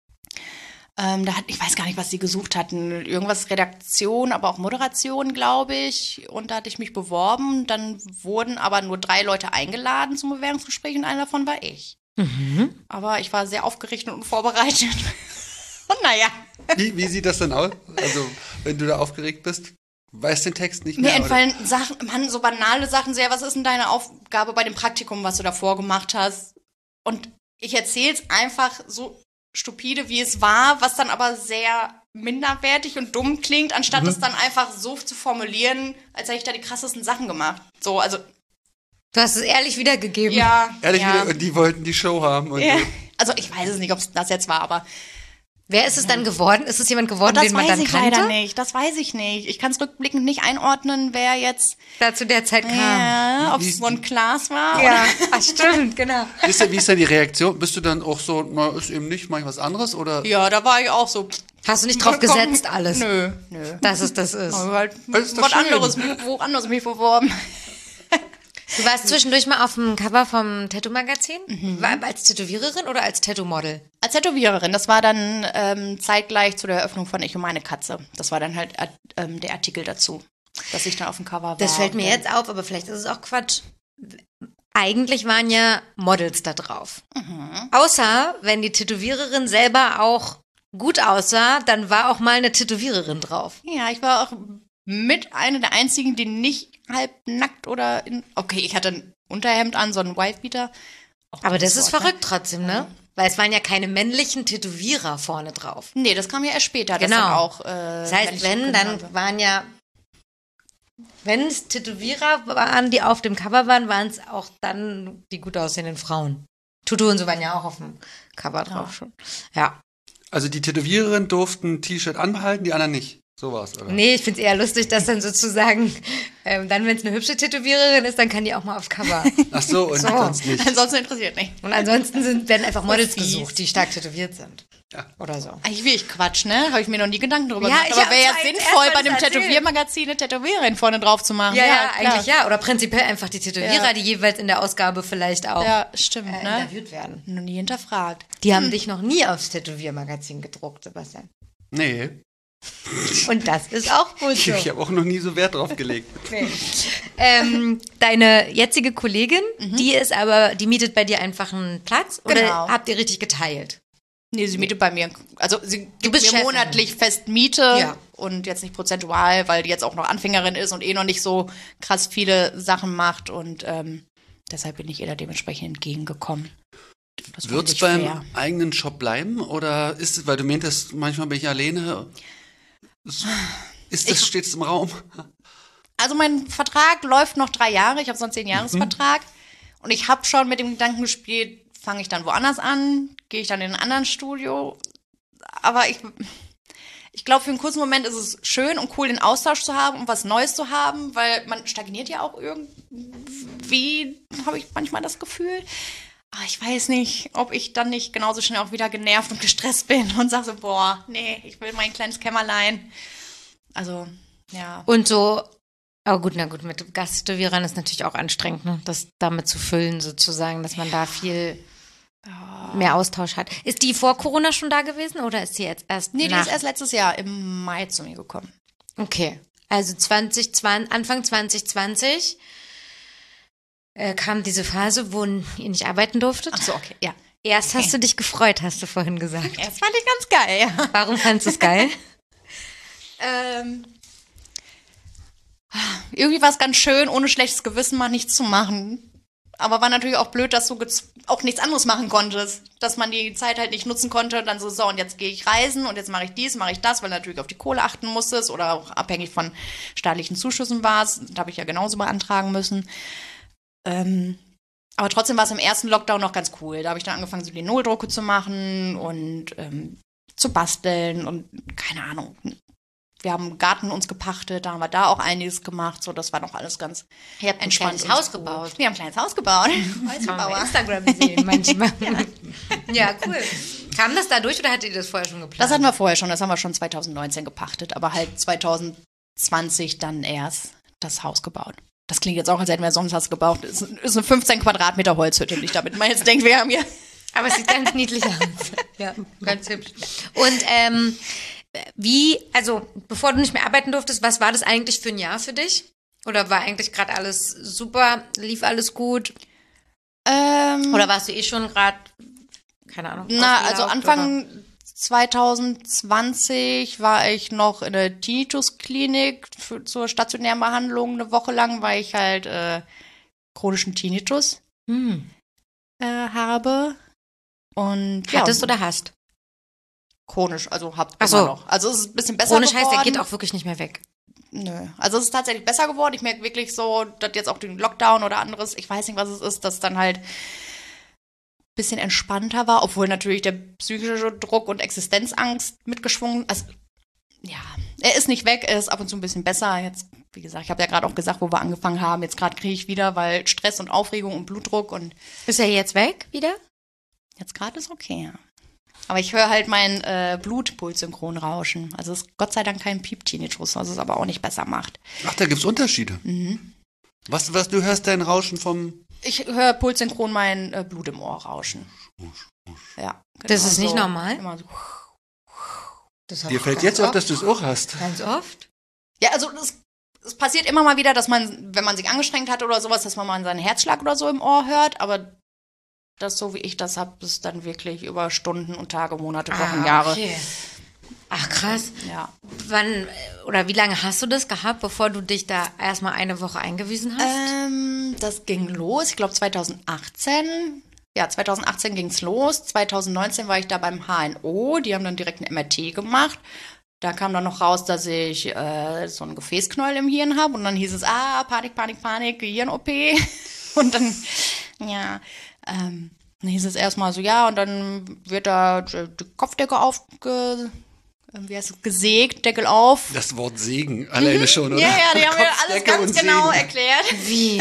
Ähm, da hat, ich weiß gar nicht, was sie gesucht hatten. Irgendwas Redaktion, aber auch Moderation, glaube ich. Und da hatte ich mich beworben. Dann wurden aber nur drei Leute eingeladen zum Bewerbungsgespräch und einer davon war ich. Mhm. Aber ich war sehr aufgeregt und vorbereitet. Und naja. Wie, wie sieht das dann aus? Also, wenn du da aufgeregt bist, weißt den Text nicht Mir mehr? Mir entfallen oder? Sachen, Mann, so banale Sachen sehr. Was ist denn deine Aufgabe bei dem Praktikum, was du davor gemacht hast? Und ich erzähle es einfach so stupide, wie es war, was dann aber sehr minderwertig und dumm klingt, anstatt mhm. es dann einfach so zu formulieren, als hätte ich da die krassesten Sachen gemacht. So, also. Du hast es ehrlich wiedergegeben. Ja. Ehrlich ja. wieder, und die wollten die Show haben. Und ja. so. Also ich weiß es nicht, ob es das jetzt war, aber Wer ist es dann geworden? Ist es jemand geworden, das den man weiß dann ich kannte? leider nicht. Das weiß ich nicht. Ich kann es rückblickend nicht einordnen, wer jetzt Da zu der Zeit kam. ja, ob Wie- es so ein Klaas war. Ja, ach, stimmt, genau. Wie ist, denn, wie ist denn die Reaktion? Bist du dann auch so, na, ist eben nicht, mach ich was anderes? Oder? Oder? Ja, da war ich auch so. Hast du nicht drauf Komm, gesetzt, alles? Nö, nö. Dass es das ist. Aber halt Das ist doch was schön. anderes, wo anderes mich beworben. Du warst zwischendurch mal auf dem Cover vom Tattoo-Magazin? War als Tätowiererin oder als Tattoo-Model? Als Tätowiererin, das war dann ähm, zeitgleich zu der Eröffnung von Ich und meine Katze. Das war dann halt äh, ähm, der Artikel dazu, dass ich dann auf dem Cover war. Das fällt mir Und, jetzt auf, aber vielleicht ist es auch Quatsch. Eigentlich waren ja Models da drauf. Außer, wenn die Tätowiererin selber auch gut aussah, dann war auch mal eine Tätowiererin drauf. Ja, ich war auch mit einer der einzigen, die nicht halb nackt oder in. Okay, ich hatte ein Unterhemd an, so einen Wifebeater. Auch Aber das gutes ist Wort, verrückt trotzdem, ne? Weil es waren ja keine männlichen Tätowierer vorne drauf. Ne? Nee, das kam ja erst später. Das Genau. dann auch, äh, Das heißt, ich wenn, so dann habe. waren ja, wenn es Tätowierer waren, die auf dem Cover waren, waren es auch dann die gut aussehenden Frauen. Tutu und so waren ja auch auf dem Cover drauf schon. Ja. Also die Tätowiererin durften ein T-Shirt anbehalten, die anderen nicht. So war's, oder? Nee, ich finde es eher lustig, dass dann sozusagen, ähm, dann, wenn es eine hübsche Tätowiererin ist, dann kann die auch mal aufs Cover. Ach so, und So. sonst nicht. Ansonsten interessiert nicht. Und ansonsten sind, werden einfach Models fies. gesucht, die stark tätowiert sind. Ja. Oder so. Eigentlich will ich Quatsch, ne? Habe ich mir noch nie Gedanken drüber Ja, gemacht. ich Aber hab's wäre ja halt erst sinnvoll, mal bei dem erzählt. Tätowiermagazin eine Tätowiererin vorne drauf zu machen. Ja, ja, klar. eigentlich ja. Oder prinzipiell einfach die Tätowierer, Ja. die jeweils in der Ausgabe vielleicht auch Ja, stimmt, äh, ne? interviewt werden. Noch nie hinterfragt. Die haben dich noch nie aufs Tätowiermagazin gedruckt, Sebastian. Nee, Und das ist auch gut ich, so. ich habe auch noch nie so Wert drauf gelegt. Nee. ähm, deine jetzige Kollegin, die ist aber, die mietet bei dir einfach einen Platz oder Genau. habt ihr richtig geteilt? Nee, sie mietet bei mir. Also sie gibt bist mir Chefin. monatlich fest Miete Ja. und jetzt nicht prozentual, weil die jetzt auch noch Anfängerin ist und eh noch nicht so krass viele Sachen macht und ähm, deshalb bin ich ihr da dementsprechend entgegengekommen. Das Wird fand es ich beim fair. eigenen Shop bleiben oder ist es, weil du meintest, manchmal bin ich alleine, ist, ist das, steht es im Raum? Also mein Vertrag läuft noch drei Jahre. Ich habe so einen zehn-Jahres-Vertrag. Und ich habe schon mit dem Gedanken gespielt, fange ich dann woanders an? Gehe ich dann in ein anderes Studio? Aber ich, ich glaube, für einen kurzen Moment ist es schön und cool, den Austausch zu haben und was Neues zu haben, weil man stagniert ja auch irgendwie, habe ich manchmal das Gefühl. Aber ich weiß nicht, ob ich dann nicht genauso schnell auch wieder genervt und gestresst bin und sage so, boah, nee, ich will mein kleines Kämmerlein. Also, ja. Und so, aber gut, na gut, mit Gasttätowierern ist natürlich auch anstrengend, ne? Das damit zu füllen sozusagen, dass man da viel mehr Austausch hat. Ist die vor Corona schon da gewesen oder ist sie jetzt erst Nee, die nach? ist erst letztes Jahr im Mai zu mir gekommen. Okay, also zwanzig zwanzig, Anfang zwanzig zwanzig äh, kam diese Phase, wo ihr nicht arbeiten durftet. Ach so, okay, ja. Erst hast du dich gefreut, hast du vorhin gesagt. Das fand ich ganz geil, ja. Warum fandst du es geil? Ähm, irgendwie war es ganz schön, ohne schlechtes Gewissen mal nichts zu machen. Aber war natürlich auch blöd, dass du gez- auch nichts anderes machen konntest. Dass man die Zeit halt nicht nutzen konnte und dann so, so, und jetzt gehe ich reisen und jetzt mache ich dies, mache ich das, weil du natürlich auf die Kohle achten musstest oder auch abhängig von staatlichen Zuschüssen warst. Da habe ich ja genauso beantragen müssen. Ähm, aber trotzdem war es im ersten Lockdown noch ganz cool. Da habe ich dann angefangen, so die Null-Drucke zu machen und ähm, zu basteln und keine Ahnung. Wir haben einen Garten uns gepachtet, da haben wir da auch einiges gemacht. So, das war noch alles ganz Ihr habt ein entspannt. kleines und Haus gut. gebaut. Wir haben ein kleines Haus gebaut. Das kann man bei Instagram sehen manchmal. Ja, cool. Kam das dadurch oder hattet ihr das vorher schon geplant? Das hatten wir vorher schon, das haben wir schon zwanzig neunzehn gepachtet, aber halt zwanzig zwanzig dann erst das Haus gebaut. Das klingt jetzt auch, als hätten wir sonst was gebaut. Es ist eine fünfzehn Quadratmeter Holzhütte, nicht damit man jetzt denkt, wir haben hier. Aber es sieht ganz niedlich aus. Ja, ganz hübsch. Und ähm, wie, also bevor du nicht mehr arbeiten durftest, was war das eigentlich für ein Jahr für dich? Oder war eigentlich gerade alles super, lief alles gut? Ähm, Oder warst du eh schon gerade, keine Ahnung, Na, also ausgelaugt, Anfang zwanzig zwanzig war ich noch in der Tinnitus-Klinik für, zur stationären Behandlung eine Woche lang, weil ich halt äh, chronischen Tinnitus Hm. äh, habe. Und ja, Hattest oder hast? chronisch, also hab Ach immer so. noch. Also es ist ein bisschen besser Chronisch geworden. heißt, der geht auch wirklich nicht mehr weg. Nö. Also es ist tatsächlich besser geworden. Ich merke wirklich so, dass jetzt auch den Lockdown oder anderes, ich weiß nicht, was es ist, dass dann halt bisschen entspannter war, obwohl natürlich der psychische Druck und Existenzangst mitgeschwungen. Also ja, er ist nicht weg, er ist ab und zu ein bisschen besser. Jetzt, wie gesagt, ich habe ja gerade auch gesagt, wo wir angefangen haben. Jetzt gerade kriege ich wieder, weil Stress und Aufregung und Blutdruck und Ist er jetzt weg wieder? jetzt gerade ist okay, ja. Aber ich höre halt mein äh, Blutpuls synchron rauschen. Also es ist Gott sei Dank kein Piep-Tinnitus, was es aber auch nicht besser macht. Ach, da gibt's Unterschiede. Mhm. Was, was, du hörst dein Rauschen vom... Ich höre pulssynchron mein äh, Blut im Ohr rauschen. Ja, genau Das ist nicht so. normal? Immer so. Das hab Dir ich fällt ganz jetzt auf, oft. dass du es auch hast. Ganz oft? Ja, also es, es passiert immer mal wieder, dass man, wenn man sich angestrengt hat oder sowas, dass man mal seinen Herzschlag oder so im Ohr hört, aber das, so wie ich das habe, ist dann wirklich über Stunden und Tage, Monate, Wochen, Ah, Jahre. okay. Ach krass. Ja. Wann oder wie lange hast du das gehabt, bevor du dich da erstmal eine Woche eingewiesen hast? Ähm, das ging los, ich glaube zweitausendachtzehn. Ja, zweitausendachtzehn ging's los. zweitausendneunzehn war ich da beim H N O. Die haben dann direkt ein M R T gemacht. Da kam dann noch raus, dass ich äh, so einen Gefäßknäuel im Hirn habe. Und dann hieß es, ah, Panik, Panik, Panik, Gehirn-O P. Und dann, ja, ähm, dann hieß es erstmal so, ja, und dann wird da die Kopfdecke aufge... Wie heißt es? Gesägt, Deckel auf. Das Wort Segen alleine schon, oder? Ja, ja, die haben mir alles Kopfdecke ganz und genau Segen. erklärt. Wie?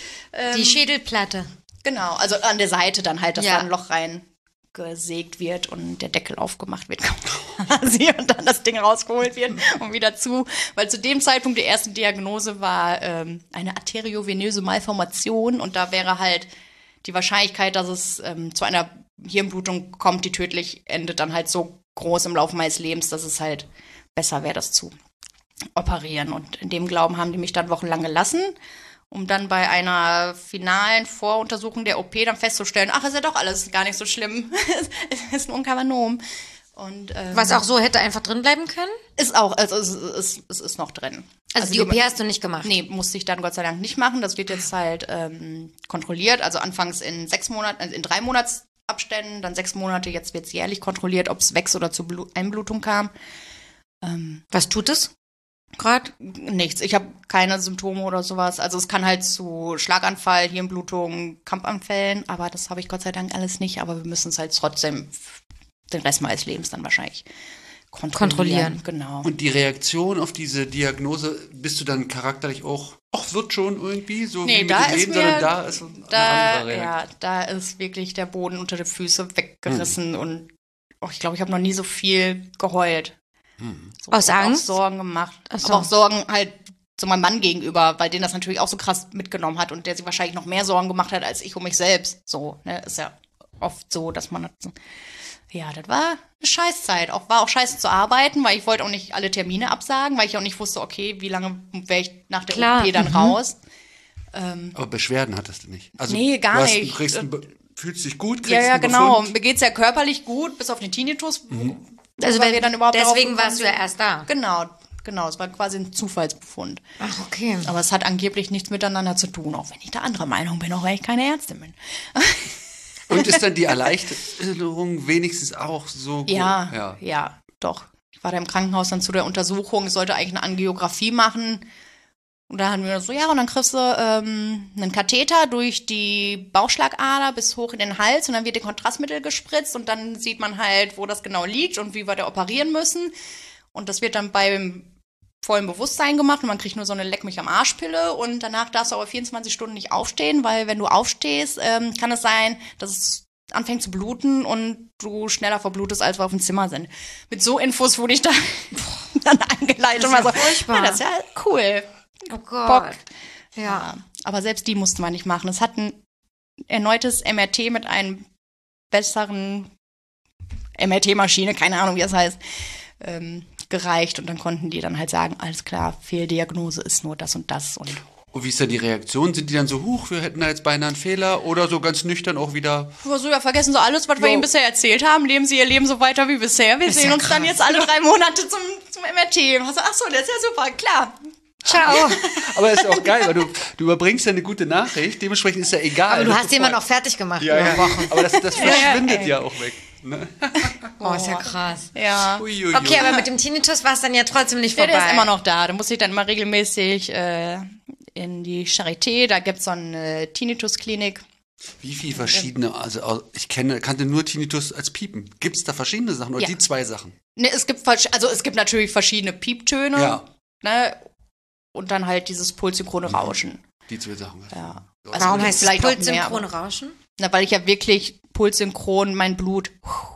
Die Schädelplatte. Genau, also an der Seite dann halt, dass Ja. da ein Loch rein gesägt wird und der Deckel aufgemacht wird quasi und dann das Ding rausgeholt wird und wieder zu. Weil zu dem Zeitpunkt die erste Diagnose war ähm, eine arteriovenöse Malformation und da wäre halt die Wahrscheinlichkeit, dass es ähm, zu einer Hirnblutung kommt, die tödlich endet, dann halt so groß im Laufe meines Lebens, dass es halt besser wäre, das zu operieren. Und in dem Glauben haben die mich dann wochenlang gelassen, um dann bei einer finalen Voruntersuchung der O P dann festzustellen, ach, ist ja doch alles gar nicht so schlimm. Es ist nur ein Kavanom. Und, ähm, Was auch so hätte einfach drin bleiben können? ist auch, also es ist, es ist noch drin. Also, die O P hast du nicht gemacht? Nee, musste ich dann Gott sei Dank nicht machen. Das wird jetzt halt ähm, kontrolliert. Also anfangs in sechs Monaten, also in drei Monatsabständen, dann sechs Monate. Jetzt wird es jährlich kontrolliert, ob es wächst oder zu Blu- Einblutung kam. Ähm, Was tut es gerade? nichts. Ich habe keine Symptome oder sowas. Also es kann halt zu Schlaganfall, Hirnblutung, Krampfanfällen, aber das habe ich Gott sei Dank alles nicht. Aber wir müssen es halt trotzdem den Rest meines Lebens dann wahrscheinlich kontrollieren. Kontrollieren. Genau. Und die Reaktion auf diese Diagnose, bist du dann charakterlich auch, ach, wird schon irgendwie, so Nee, wie mit da dem ist Leben, mir- sondern da ist eine Da, andere Reaktion. ja, da ist wirklich der Boden unter den Füßen weggerissen und oh, ich glaube, ich habe noch nie so viel geheult. So, Aus und Angst? Auch Sorgen gemacht. Ach so. Aber auch Sorgen halt zu meinem Mann gegenüber, weil den das natürlich auch so krass mitgenommen hat und der sich wahrscheinlich noch mehr Sorgen gemacht hat als ich um mich selbst. So, ne, ist ja oft so, dass man das so. Ja, das war eine Scheißzeit. Auch war auch scheiße zu arbeiten, weil ich wollte auch nicht alle Termine absagen, weil ich auch nicht wusste, okay, wie lange wäre ich nach der Klar, O P dann mhm. raus. Aber Beschwerden hattest du nicht. Also, Nee, gar du hast, nicht. Du kriegst einen Be fühlst dich gut, kriegst Ja, ja, einen genau. Befund. Mir geht's ja körperlich gut, bis auf den Tinnitus. Also weil wenn, wir dann überhaupt darauf deswegen gekommen warst du ja sind. erst da. Genau, genau. Es war quasi ein Zufallsbefund. Ach, okay. Aber es hat angeblich nichts miteinander zu tun, auch wenn ich der anderer Meinung bin, auch wenn ich keine Ärztin bin. Und ist dann die Erleichterung wenigstens auch so gut? Ja, ja. ja, doch. Ich war da im Krankenhaus dann zu der Untersuchung. Ich sollte eigentlich eine Angiografie machen. Und da haben wir so, ja, und dann kriegst du ähm, einen Katheter durch die Bauchschlagader bis hoch in den Hals und dann wird dir Kontrastmittel gespritzt und dann sieht man halt, wo das genau liegt und wie wir da operieren müssen. Und das wird dann beim vollen Bewusstsein gemacht und man kriegt nur so eine Leck mich am Arsch-Pille und danach darfst du aber vierundzwanzig Stunden nicht aufstehen, weil wenn du aufstehst, ähm, kann es sein, dass es anfängt zu bluten und du schneller verblutest, als wir auf dem Zimmer sind. Mit so Infos wurde ich da dann eingeleitet und Das ist war ja so, furchtbar. ja, das ist ja cool. Oh Gott. Bock. Ja. Ja, aber selbst die mussten wir nicht machen. Es hat ein erneutes M R T mit einem besseren M R T-Maschine, keine Ahnung, wie das heißt, ähm, gereicht. Und dann konnten die dann halt sagen, alles klar, Fehldiagnose ist nur das und das. Und Und wie ist dann die Reaktion? Sind die dann so, huch, wir hätten da jetzt beinahe einen Fehler? Oder so ganz nüchtern auch wieder? so, ja, vergessen Sie alles, was wir Jo. Ihnen bisher erzählt haben. Leben Sie Ihr Leben so weiter wie bisher. Wir Ist sehen ja uns dann krass. jetzt alle drei Monate zum, zum M R T. Also, ach so, das ist ja super, klar. Ciao. Aber ist ja auch geil, weil du, du überbringst ja eine gute Nachricht. Dementsprechend ist ja egal. Aber du Das hast ist jemanden voll- noch fertig gemacht Ja, über ja. Wochen. Aber das, das verschwindet ey. ja auch weg. Ne? Oh, ist ja krass. Ja. Uiuiui. Okay, aber mit dem Tinnitus war es dann ja trotzdem nicht Ja, vorbei. der ist immer noch da. Da muss ich dann immer regelmäßig äh, in die Charité. Da gibt's so eine Tinnitus-Klinik. Wie viele verschiedene, also ich kenne, kannte nur Tinnitus als Piepen. Gibt es da verschiedene Sachen oder Ja. die zwei Sachen? Ne, es gibt versch- also es gibt natürlich verschiedene Pieptöne, Ja. ne? Und dann halt dieses pulssynchrone Rauschen. Die zwei Sachen. Ja. Also Warum es heißt es vielleicht auch pulssynchrone mehr, Rauschen? Na, weil ich ja wirklich pulssynchron mein Blut,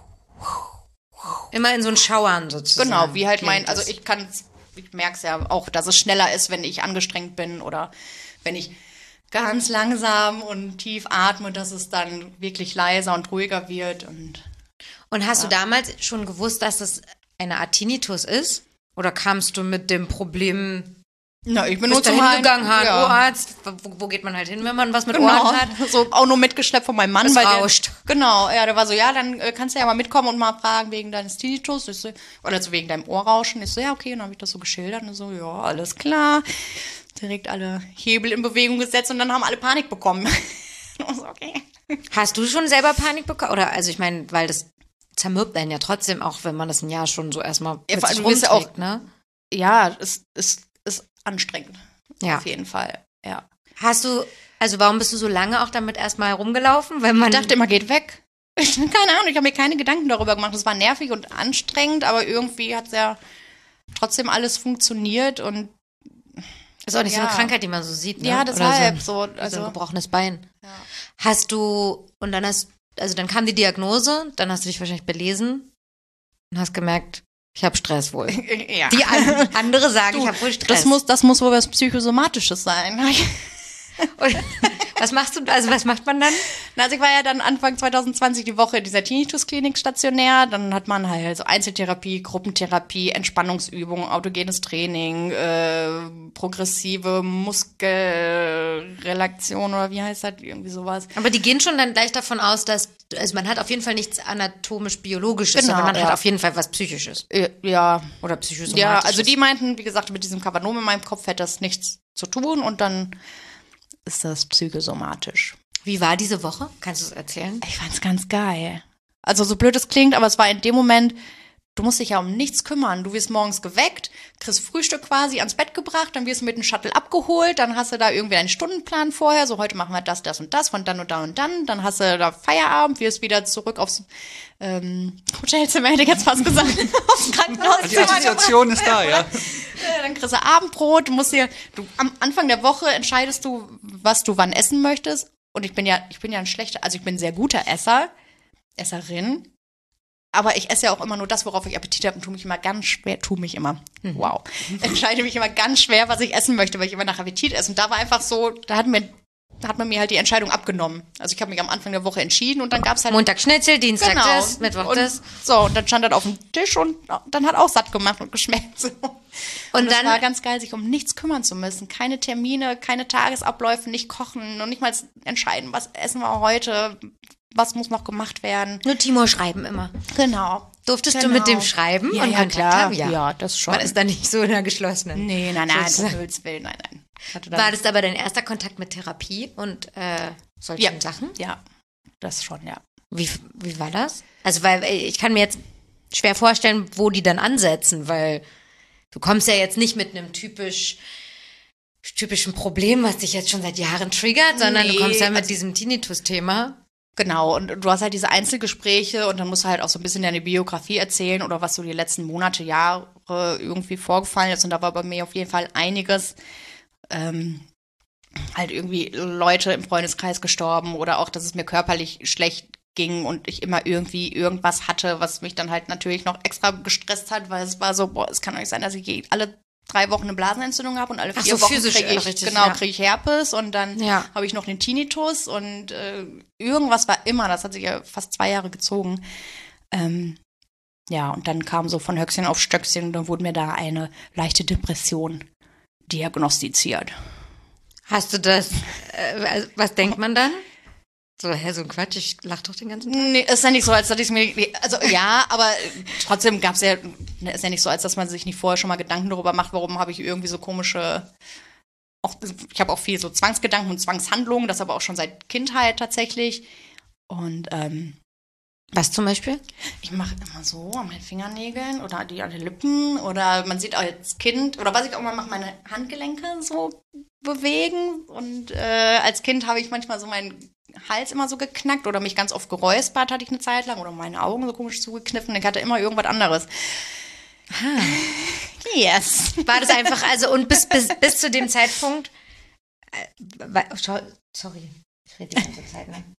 Immer in so ein Schauern sozusagen. genau, wie halt klingt mein, also es. ich kann, ich merke es ja auch, dass es schneller ist, wenn ich angestrengt bin oder wenn ich ganz langsam und tief atme, dass es dann wirklich leiser und ruhiger wird und Und hast du damals schon gewusst, dass es eine Art Tinnitus ist? Oder kamst du mit dem Problem, na, ich bin bist nur da zum hingegangen, Heim- ja. Ohrarzt? Wo, wo geht man halt hin, wenn man was mit Genau, Ohren hat? so auch nur mitgeschleppt von meinem Mann. Es weil rauscht. Der, genau, ja, der war so, ja, dann äh, kannst du ja mal mitkommen und mal fragen wegen deines Tinnitus. Ich so, oder so wegen deinem Ohrrauschen. Ich so, ja, okay, und dann habe ich das so geschildert und so, ja, alles klar. Direkt alle Hebel in Bewegung gesetzt und dann haben alle Panik bekommen. Und so, okay. Hast du schon selber Panik bekommen? Oder, also ich meine, weil das zermürbt einen ja trotzdem, auch wenn man das ein Jahr schon so erstmal Ja, mit vor allem, sich du bist ja rumträgt, auch- ne? Ja, es ist, ist anstrengend. Ja. Auf jeden Fall, ja. Hast du, also warum bist du so lange auch damit erstmal herumgelaufen? Weil man Ich dachte immer, geht weg. Keine Ahnung, ich habe mir keine Gedanken darüber gemacht. Es war nervig und anstrengend, aber irgendwie hat es ja trotzdem alles funktioniert und ist auch nicht so ja. eine Krankheit, die man so sieht, ne? ja, deshalb Oder so. so, so ein Also, gebrochenes Bein. ja. Hast du, und dann hast, also dann kam die Diagnose, dann hast du dich wahrscheinlich belesen und hast gemerkt, ich habe Stress wohl. ja. Die an, andere sagen, Du, ich habe wohl Stress. Das muss, das muss wohl was Psychosomatisches sein. Und was machst du, also was macht man dann? Na, also ich war ja dann Anfang zwanzig zwanzig die Woche in dieser Tinnitus-Klinik stationär. Dann hat man halt so Einzeltherapie, Gruppentherapie, Entspannungsübungen, autogenes Training, äh, progressive Muskelrelaktion oder wie heißt das? Irgendwie sowas. Aber die gehen schon dann gleich davon aus, dass, also man hat auf jeden Fall nichts anatomisch-biologisches, Genau, sondern man ja. hat auf jeden Fall was Psychisches. Äh, ja, Oder Psychosomatisches. ja, also die meinten, wie gesagt, mit diesem Kavanom in meinem Kopf hätte das nichts zu tun und dann ist das psychosomatisch. Wie war diese Woche? Kannst du es erzählen? Ich fand's ganz geil. Also so blöd es klingt, aber es war in dem Moment, du musst dich ja um nichts kümmern. Du wirst morgens geweckt, kriegst Frühstück quasi ans Bett gebracht, dann wirst du mit dem Shuttle abgeholt, dann hast du da irgendwie einen Stundenplan vorher, so heute machen wir das, das und das, von dann und dann und dann, dann hast du da Feierabend, wirst wieder zurück aufs ähm, Hotelzimmer, hätte ich jetzt fast gesagt, aufs Krankenhauszimmer. Die Assoziation ist da, ja. Äh, Dann kriegst du Abendbrot, du musst dir, du, am Anfang der Woche entscheidest du, was du wann essen möchtest. Und ich bin ja, ich bin ja ein schlechter, also ich bin ein sehr guter Esser, Esserin. Aber ich esse ja auch immer nur das, worauf ich Appetit habe und tue mich immer ganz schwer, tue mich immer, wow, entscheide mich immer ganz schwer, was ich essen möchte, weil ich immer nach Appetit esse. Und da war einfach so, da hat mir, da hat man mir halt die Entscheidung abgenommen. Also ich habe mich am Anfang der Woche entschieden und dann gab es halt Montag Schnitzel, Dienstag Genau. das, Mittwoch und, das. So, und dann stand das auf dem Tisch und dann hat auch satt gemacht und geschmeckt. So. Und, Und es dann- war ganz geil, sich um nichts kümmern zu müssen. Keine Termine, keine Tagesabläufe, nicht kochen und nicht mal entscheiden, was essen wir heute, was muss noch gemacht werden. Nur Timo schreiben immer. Genau. Durftest genau. du mit dem schreiben Ja, und ja, Kontakt klar. haben? Ja, das schon. Man ist da nicht so in der geschlossenen. Nee, nein, nein, um Sozusagen. Himmels Willen, nein, nein. Ich hatte dann- War das aber dein erster Kontakt mit Therapie und äh, solchen Ja. Sachen? Ja, das schon, ja. Wie, wie war das? Also, weil äh, ich kann mir jetzt schwer vorstellen, wo die dann ansetzen, weil du kommst ja jetzt nicht mit einem typisch typischen Problem, was dich jetzt schon seit Jahren triggert, sondern Nee, du kommst ja mit also- diesem Tinnitus-Thema. Genau, und du hast halt diese Einzelgespräche und dann musst du halt auch so ein bisschen deine Biografie erzählen oder was so die letzten Monate, Jahre irgendwie vorgefallen ist. Und da war bei mir auf jeden Fall einiges. Ähm, halt irgendwie Leute im Freundeskreis gestorben oder auch, dass es mir körperlich schlecht ging und ich immer irgendwie irgendwas hatte, was mich dann halt natürlich noch extra gestresst hat, weil es war so, boah, es kann doch nicht sein, dass ich alle drei Wochen eine Blasenentzündung habe und alle Ach vier so, Wochen physisch, kriege äh, ich, richtig, genau, ja. kriege ich Herpes und dann Ja. habe ich noch den Tinnitus und äh, irgendwas war immer, das hat sich ja fast zwei Jahre gezogen. Ähm, ja, und dann kam so von Höchstchen auf Stöckchen und dann wurde mir da eine leichte Depression diagnostiziert. Hast du das, äh, also, was denkt man dann? So, hä, so ein Quatsch, ich lach doch den ganzen Tag. Nee, ist ja nicht so, als dass ich mir, also ja, aber trotzdem gab es ja, ne, ist ja nicht so, als dass man sich nicht vorher schon mal Gedanken darüber macht, warum habe ich irgendwie so komische, auch, ich habe auch viel so Zwangsgedanken und Zwangshandlungen, das aber auch schon seit Kindheit tatsächlich. Und ähm, Was zum Beispiel? ich mache immer so an meinen Fingernägeln oder die an den Lippen oder man sieht auch als Kind, oder was ich auch mal mache, meine Handgelenke so bewegen und äh, als Kind habe ich manchmal so mein Hals immer so geknackt oder mich ganz oft geräuspert, hatte ich eine Zeit lang, oder meine Augen so komisch zugekniffen. Ich hatte immer irgendwas anderes. Ah. Yes. War das einfach, also und bis, bis, bis zu dem Zeitpunkt, äh, war, schau, sorry, ich rede die ganze Zeit, ne?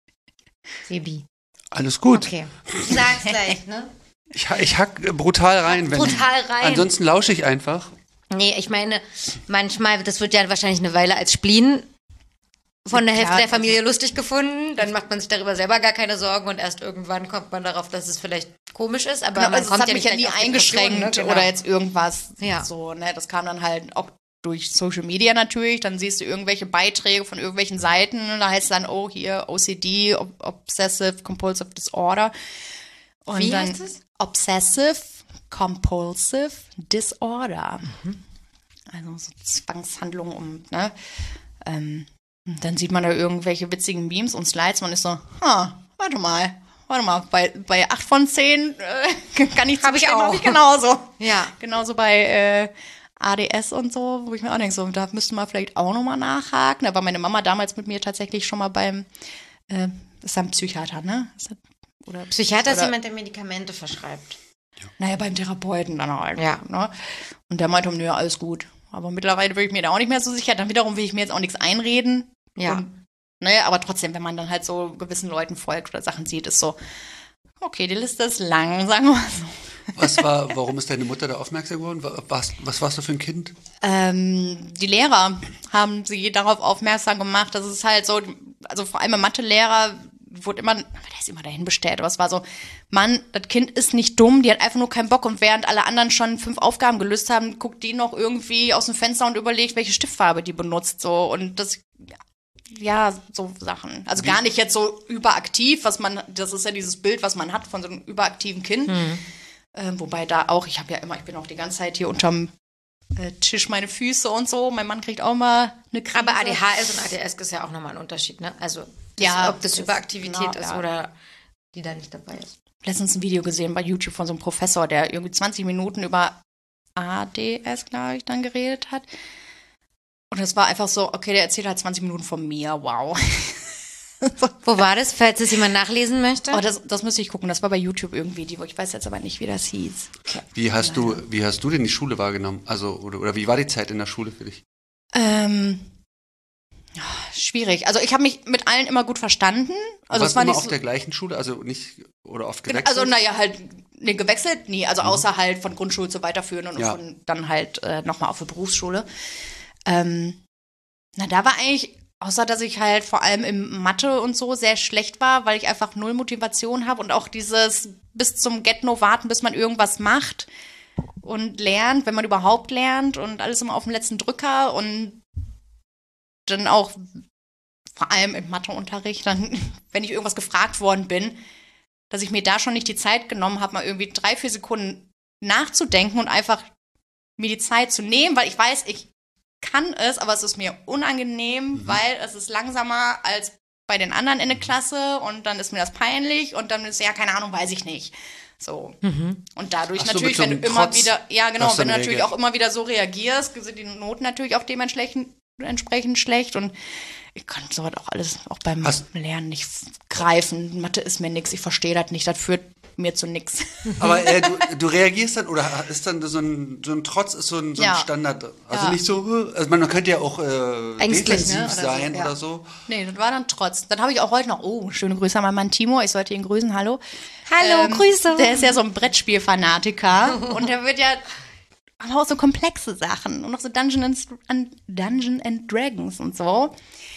Sebi. Alles gut. Okay, ich sag's gleich, ne? Ich, ich hack brutal rein. Wenn, Brutal rein. Ansonsten lausche ich einfach. Nee, ich meine, manchmal, das wird ja wahrscheinlich eine Weile als Spleen von der Hälfte Klar, der Familie lustig gefunden, dann macht man sich darüber selber gar keine Sorgen und erst irgendwann kommt man darauf, dass es vielleicht komisch ist, aber Genau, man also kommt es hat ja mich nicht ja nie gleich auf eingeschränkt Depressionen, ne? Genau. oder jetzt irgendwas. Ja. So, ne, das kam dann halt auch durch Social Media natürlich. Dann siehst du irgendwelche Beiträge von irgendwelchen Seiten. Da heißt es dann, oh, hier O C D, Ob- Obsessive Compulsive Disorder. Und Wie dann heißt es? Obsessive Compulsive Disorder. Mhm. Also so Zwangshandlungen um, ne? Ähm, und dann sieht man da irgendwelche witzigen Memes und Slides. Man ist so, ha, warte mal, warte mal, bei, bei acht von zehn äh, kann ich Hab ich zustimmen, auch. hab ich genauso. Ja. Genauso bei äh, A D S und so, wo ich mir auch denke, so, da müssten wir vielleicht auch nochmal nachhaken. Da war meine Mama damals mit mir tatsächlich schon mal beim, äh, ist ja ein Psychiater, ne? Ist das, oder, Psychiater ist oder, jemand, der Medikamente verschreibt. Naja, beim Therapeuten dann halt. Ja. Ne? Und der meinte, nö, alles gut. Aber mittlerweile bin ich mir da auch nicht mehr so sicher. Dann wiederum will ich mir jetzt auch nichts einreden. Ja. Und, naja, aber trotzdem, wenn man dann halt so gewissen Leuten folgt oder Sachen sieht, ist so, okay, die Liste ist lang, sagen wir mal so. Was war, warum ist deine Mutter da aufmerksam geworden? Was, was warst du für ein Kind? Ähm, die Lehrer haben sie darauf aufmerksam gemacht, dass es halt so, also vor allem Mathelehrer wurde immer, aber der ist immer dahin bestellt, aber es war so, Mann, das Kind ist nicht dumm, die hat einfach nur keinen Bock und während alle anderen schon fünf Aufgaben gelöst haben, guckt die noch irgendwie aus dem Fenster und überlegt, welche Stiftfarbe die benutzt, so, und das, ja, so Sachen. Also Wie? gar nicht jetzt so überaktiv, was man, das ist ja dieses Bild, was man hat von so einem überaktiven Kind. Mhm. Ähm, wobei da auch, ich habe ja immer, ich bin auch die ganze Zeit hier unterm äh, Tisch meine Füße und so. Mein Mann kriegt auch mal eine Krise. Aber A D H S und A D S ist ja auch nochmal ein Unterschied, ne? Also, das, Ja, ob das, das- Überaktivität genau, ist ja. oder die da nicht dabei ist. Letztens ein Video gesehen bei YouTube von so einem Professor, der irgendwie zwanzig Minuten über A D S, glaube ich, dann geredet hat. Und das war einfach so, okay, der erzählt halt zwanzig Minuten von mir, wow. Wo war das, falls es jemand nachlesen möchte? Aber das, das müsste ich gucken, das war bei YouTube irgendwie, die, ich weiß jetzt aber nicht, wie das hieß. Wie hast du, wie hast du denn die Schule wahrgenommen? Also, oder, oder wie war die Zeit in der Schule für dich? Ähm, ja, schwierig. Also ich habe mich mit allen immer gut verstanden. Also Warst es war du immer nicht auf so, der gleichen Schule, also nicht, oder oft Genau, gewechselt? also naja, halt nee, gewechselt, nie. Also außer halt von Grundschule zu weiterführen und Ja. von dann halt äh, nochmal auf die Berufsschule. Ähm, na, da war eigentlich, außer dass ich halt vor allem im Mathe und so sehr schlecht war, weil ich einfach null Motivation habe und auch dieses bis zum Get-No warten, bis man irgendwas macht und lernt, wenn man überhaupt lernt und alles immer auf dem letzten Drücker und dann auch vor allem im Matheunterricht, dann, wenn ich irgendwas gefragt worden bin, dass ich mir da schon nicht die Zeit genommen habe, mal irgendwie drei, vier Sekunden nachzudenken und einfach mir die Zeit zu nehmen, weil ich weiß, ich kann es, aber es ist mir unangenehm, Mhm. weil es ist langsamer als bei den anderen in der Klasse und dann ist mir das peinlich und dann ist, ja, keine Ahnung, weiß ich nicht. So. Mhm. Und dadurch Ach so, natürlich, mit so wenn du einem immer Trotz wieder, ja genau, hast du wenn du dann natürlich reagiert. auch immer wieder so reagierst, sind die Noten natürlich auch dementsprechend entsprechend schlecht und ich kann sowas auch alles auch beim Hast- Lernen nicht f- greifen. Mathe ist mir nix, ich verstehe das nicht, das führt mir zu nix. Aber äh, du, du reagierst dann, oder ist dann so ein, so ein Trotz, ist so ein, so ein Ja. Standard, also Ja. nicht so, also man könnte ja auch äh, Ängstlich, defensiv ne, oder so, sein ja. oder so. Nee, das war dann trotz. Dann habe ich auch heute noch, oh, schöne Grüße an meinen Mann Timo, ich sollte ihn grüßen, hallo. Hallo, Ähm, Grüße. Der ist ja so ein Brettspielfanatiker und der wird ja aber auch so komplexe Sachen und noch so Dungeon and, and, Dungeon and Dragons und so.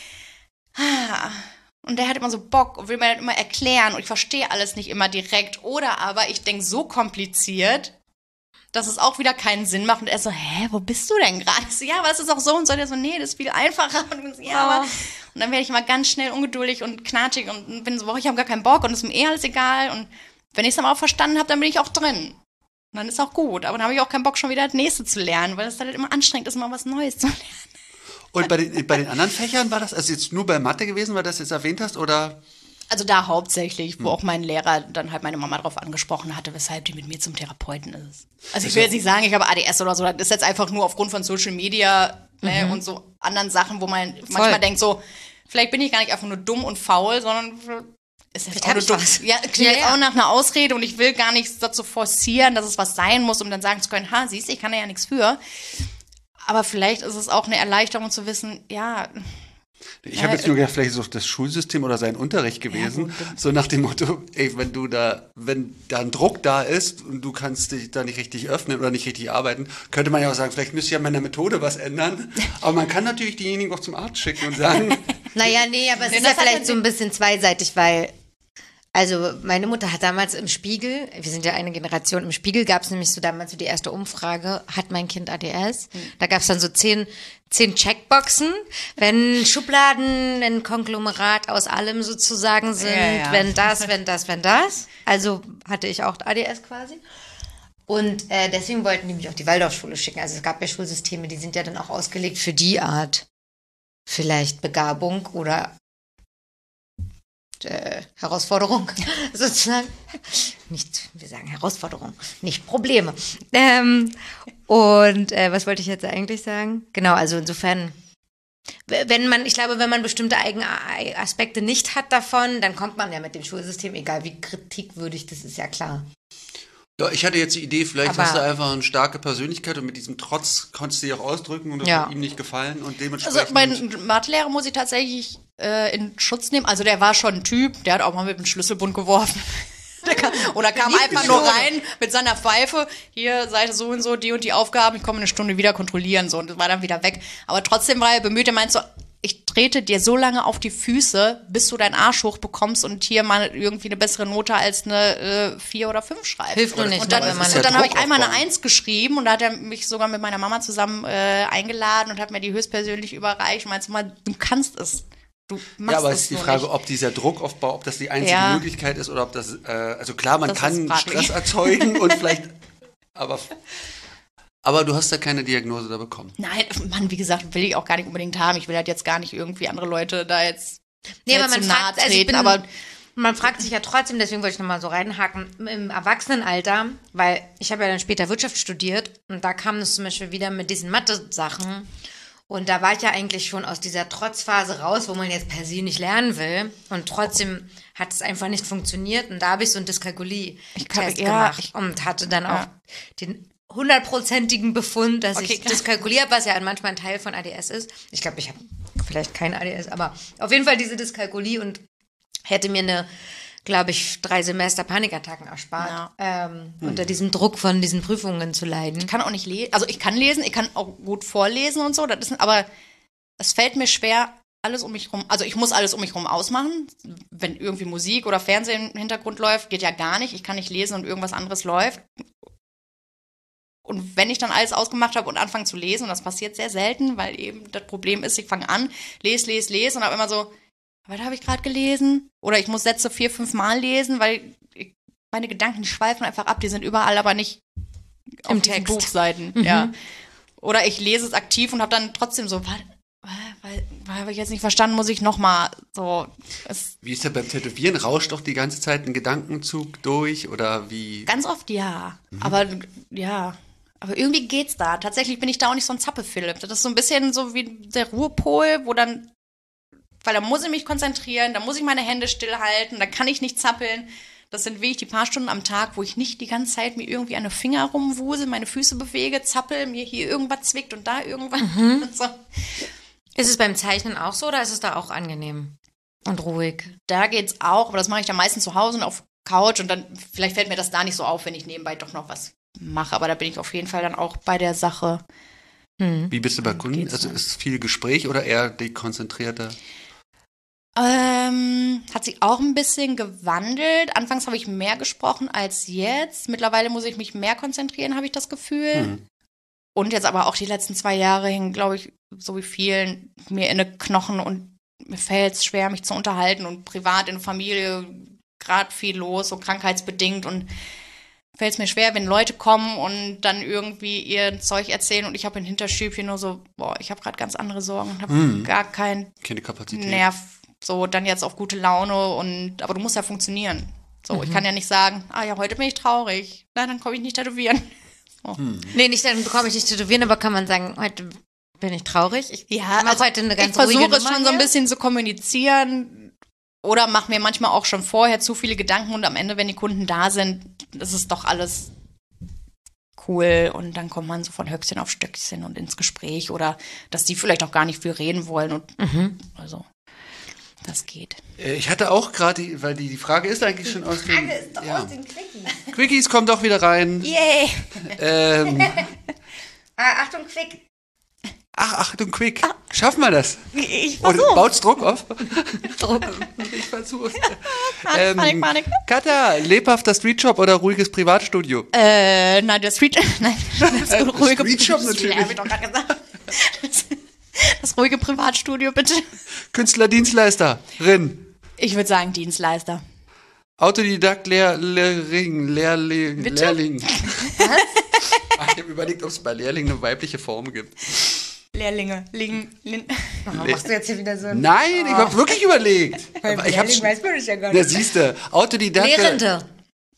Ah, und der hat immer so Bock und will mir das immer erklären und ich verstehe alles nicht immer direkt. Oder aber ich denke so kompliziert, dass es auch wieder keinen Sinn macht. Und er so, hä, wo bist du denn gerade? Ich so, ja, aber es ist auch so und so. Der so, nee, das ist viel einfacher. Und ich so, ja, aber. Und dann werde ich immer ganz schnell ungeduldig und knatschig und bin so, boah, ich habe gar keinen Bock und es ist mir eh alles egal. Und wenn ich es dann auch verstanden habe, dann bin ich auch drin. Und dann ist auch gut. Aber dann habe ich auch keinen Bock, schon wieder das nächste zu lernen, weil es dann halt immer anstrengend ist, immer was Neues zu lernen. Und bei den, bei den anderen Fächern war das, also jetzt nur bei Mathe gewesen, weil du das jetzt erwähnt hast, oder? Also da hauptsächlich, wo auch mein Lehrer dann halt meine Mama drauf angesprochen hatte, weshalb die mit mir zum Therapeuten ist. Also ich will jetzt nicht sagen, ich habe A D S oder so, das ist jetzt einfach nur aufgrund von Social Media ne, und so anderen Sachen, wo man manchmal denkt so, vielleicht bin ich gar nicht einfach nur dumm und faul, sondern ist jetzt Vielleicht auch hab nur ich dumm. was. Ja, klingt Ja, jetzt ja. auch nach einer Ausrede und ich will gar nichts dazu forcieren, dass es was sein muss, um dann sagen zu können, ha, siehst du, ich kann da ja nichts für. Aber vielleicht ist es auch eine Erleichterung zu wissen, ja. Ich habe jetzt nur gedacht, vielleicht ist es auch das Schulsystem oder sein Unterricht gewesen. Ja, gut. So nach dem Motto, ey, wenn du da, wenn da ein Druck da ist und du kannst dich da nicht richtig öffnen oder nicht richtig arbeiten, könnte man ja auch sagen, vielleicht müsste ich ja meiner Methode was ändern. Aber man kann natürlich diejenigen auch zum Arzt schicken und sagen, Naja, nee, aber es Nee, ist ja das hat vielleicht man- so ein bisschen zweiseitig, weil, also meine Mutter hat damals im Spiegel, wir sind ja eine Generation, im Spiegel gab es nämlich so damals so die erste Umfrage, hat mein Kind A D S? Da gab es dann so zehn, zehn Checkboxen, wenn Schubladen ein Konglomerat aus allem sozusagen sind, Ja, ja. wenn das, wenn das, wenn das. Also hatte ich auch A D S quasi. Und äh, deswegen wollten die mich auf die Waldorfschule schicken. Also es gab ja Schulsysteme, die sind ja dann auch ausgelegt für die Art vielleicht Begabung oder äh, Herausforderung sozusagen. Nicht, wir sagen Herausforderung, nicht Probleme. Ähm, und äh, was wollte ich jetzt eigentlich sagen? Genau, also insofern, w- wenn man, ich glaube, wenn man bestimmte Eigenaspekte nicht hat davon, dann kommt man ja mit dem Schulsystem, egal wie kritikwürdig das ist, ja klar. ja, ich hatte jetzt die Idee, vielleicht Aber- hast du einfach eine starke Persönlichkeit und mit diesem Trotz konntest du dich auch ausdrücken und das Ja. hat ihm nicht gefallen und dementsprechend. Also mein Mathelehrer muss ich tatsächlich äh, in Schutz nehmen. Also der war schon ein Typ, der hat auch mal mit dem Schlüsselbund geworfen. Der kam, oder kam einfach nur rein mit seiner Pfeife, hier Seite so und so, die und die Aufgaben, ich komme eine Stunde wieder kontrollieren, so, und das war dann wieder weg. Aber trotzdem war er bemüht, er meint so, ich trete dir so lange auf die Füße, bis du deinen Arsch hochbekommst und hier mal irgendwie eine bessere Note als eine äh, vier oder fünf schreibst. Hilft nur und, nicht, und dann, ne, wenn man- und dann habe ich Druck einmal eine aufbauen. Eins geschrieben und da hat er mich sogar mit meiner Mama zusammen äh, eingeladen und hat mir die höchstpersönlich überreicht und meinte mal, du kannst es. Du machst Ja, aber es es ist die nur Frage, nicht. ob dieser Druckaufbau, ob das die einzige Ja. Möglichkeit ist oder ob das, äh, also klar, man Das ist kann fraglich. Stress erzeugen und vielleicht, aber, aber du hast ja keine Diagnose da bekommen. Nein, Mann, wie gesagt, will ich auch gar nicht unbedingt haben. Ich will halt jetzt gar nicht irgendwie andere Leute da jetzt Nee, äh, aber man zu nahe fragt, also ich treten, bin, aber man fragt sich ja trotzdem, deswegen wollte ich nochmal so reinhaken, im Erwachsenenalter, weil ich habe ja dann später Wirtschaft studiert und da kam es zum Beispiel wieder mit diesen Mathe-Sachen und da war ich ja eigentlich schon aus dieser Trotzphase raus, wo man jetzt per se nicht lernen will und trotzdem hat es einfach nicht funktioniert und da habe ich so einen Ich kann- Dyskalkulie-Test ja, gemacht ich- und hatte dann auch Ja. den hundertprozentigen Befund, dass Okay, ich krass. Dyskalkulie habe, was ja manchmal ein Teil von A D S ist. Ich glaube, ich habe vielleicht kein A D S, aber auf jeden Fall diese Dyskalkulie und hätte mir eine, glaube ich, drei Semester Panikattacken erspart, Ja. ähm, unter diesem Druck von diesen Prüfungen zu leiden. ich kann auch nicht lesen. Also ich kann lesen, ich kann auch gut vorlesen und so, das ist, aber es fällt mir schwer, alles um mich rum, also ich muss alles um mich rum ausmachen. Wenn irgendwie Musik oder Fernsehen im Hintergrund läuft, geht ja gar nicht. Ich kann nicht lesen und irgendwas anderes läuft. Und wenn ich dann alles ausgemacht habe und anfange zu lesen, und das passiert sehr selten, weil eben das Problem ist, ich fange an, lese, lese, lese und habe immer so, was habe ich gerade gelesen? Oder ich muss Sätze vier, fünf Mal lesen, weil ich, meine Gedanken, die schweifen einfach ab, die sind überall, aber nicht auf Im diesen Text. Buchseiten. Ja. Oder ich lese es aktiv und habe dann trotzdem so, weil, weil, weil habe ich jetzt nicht verstanden, muss ich nochmal so. Es, Wie ist ja beim Tätowieren? Rauscht doch die ganze Zeit ein Gedankenzug durch oder wie? ganz oft ja. Aber ja. Aber irgendwie geht's da. Tatsächlich bin ich da auch nicht so ein Zappe-Philipp. Das ist so ein bisschen so wie der Ruhepol, wo dann, weil da muss ich mich konzentrieren, da muss ich meine Hände stillhalten, da kann ich nicht zappeln. Das sind wirklich die paar Stunden am Tag, wo ich nicht die ganze Zeit mir irgendwie an den Finger rumwusel, meine Füße bewege, zappel, mir hier irgendwas zwickt und da irgendwas. So. Ist es beim Zeichnen auch so oder ist es da auch angenehm und ruhig? Da geht's auch, aber das mache ich dann meistens zu Hause und auf Couch und dann, vielleicht fällt mir das da nicht so auf, wenn ich nebenbei doch noch was mache, aber da bin ich auf jeden Fall dann auch bei der Sache. Wie bist du bei Kunden? Geht's Also noch. ist viel Gespräch oder eher die konzentrierte? Ähm, hat sich auch ein bisschen gewandelt. Anfangs habe ich mehr gesprochen als jetzt. Mittlerweile muss ich mich mehr konzentrieren, habe ich das Gefühl. Hm. Und jetzt aber auch die letzten zwei Jahre hingen, glaube ich, so wie vielen, mir in den Knochen und mir fällt es schwer, mich zu unterhalten und privat in der Familie gerade viel los, so krankheitsbedingt und fällt es mir schwer, wenn Leute kommen und dann irgendwie ihr Zeug erzählen und ich habe ein Hinterstübchen nur so, boah, ich habe gerade ganz andere Sorgen und habe Hm. gar keinen Keine Kapazität. Nerv, so dann jetzt auf gute Laune und aber du musst ja funktionieren. So, ich kann ja nicht sagen, ah ja, heute bin ich traurig. Na, dann komme ich nicht tätowieren. So. Nee, nicht dann bekomme ich nicht tätowieren, aber kann man sagen, heute bin Bin ich traurig? Ich Ja, mach heute eine ganz ich versuche ruhige es Nummer schon so ein hier. bisschen zu kommunizieren oder mache mir manchmal auch schon vorher zu viele Gedanken und am Ende, wenn die Kunden da sind, ist es doch alles cool und dann kommt man so von Höchstchen auf Stöckchen und ins Gespräch oder dass die vielleicht auch gar nicht viel reden wollen und Mhm. also das geht. Äh, Ich hatte auch gerade, weil die, die Frage ist eigentlich schon aus dem... ja. den Quickies. Quickies kommt auch wieder rein. Yay! Ähm, Ah, Achtung, Quick. ach, Achtung, Quick. Schaffen wir das? Ich Und versuche. baut's Druck auf? Druck. Ich versuch's. Panik, Panik, Panik. Katha, lebhafter Streetshop oder ruhiges Privatstudio? Äh, nein, der Street, nein, das ruhige Streetshop natürlich. Hab ich doch gerade gesagt. Das, das ruhige Privatstudio, bitte. Künstler-Dienstleisterin. Ich würde sagen Dienstleister. Autodidakt, Lehr Lehrling, Lehrling, Bitte? Lehrling. Ach, ich habe überlegt, ob es bei Lehrling eine weibliche Form gibt. Lehrlinge, liegen, lin, Warum machst du jetzt hier wieder so ein... Nein, ich habe wirklich überlegt. Aber ich hab's, weiß man das ja gar na, siehst du, Autodidakt. Lehrende.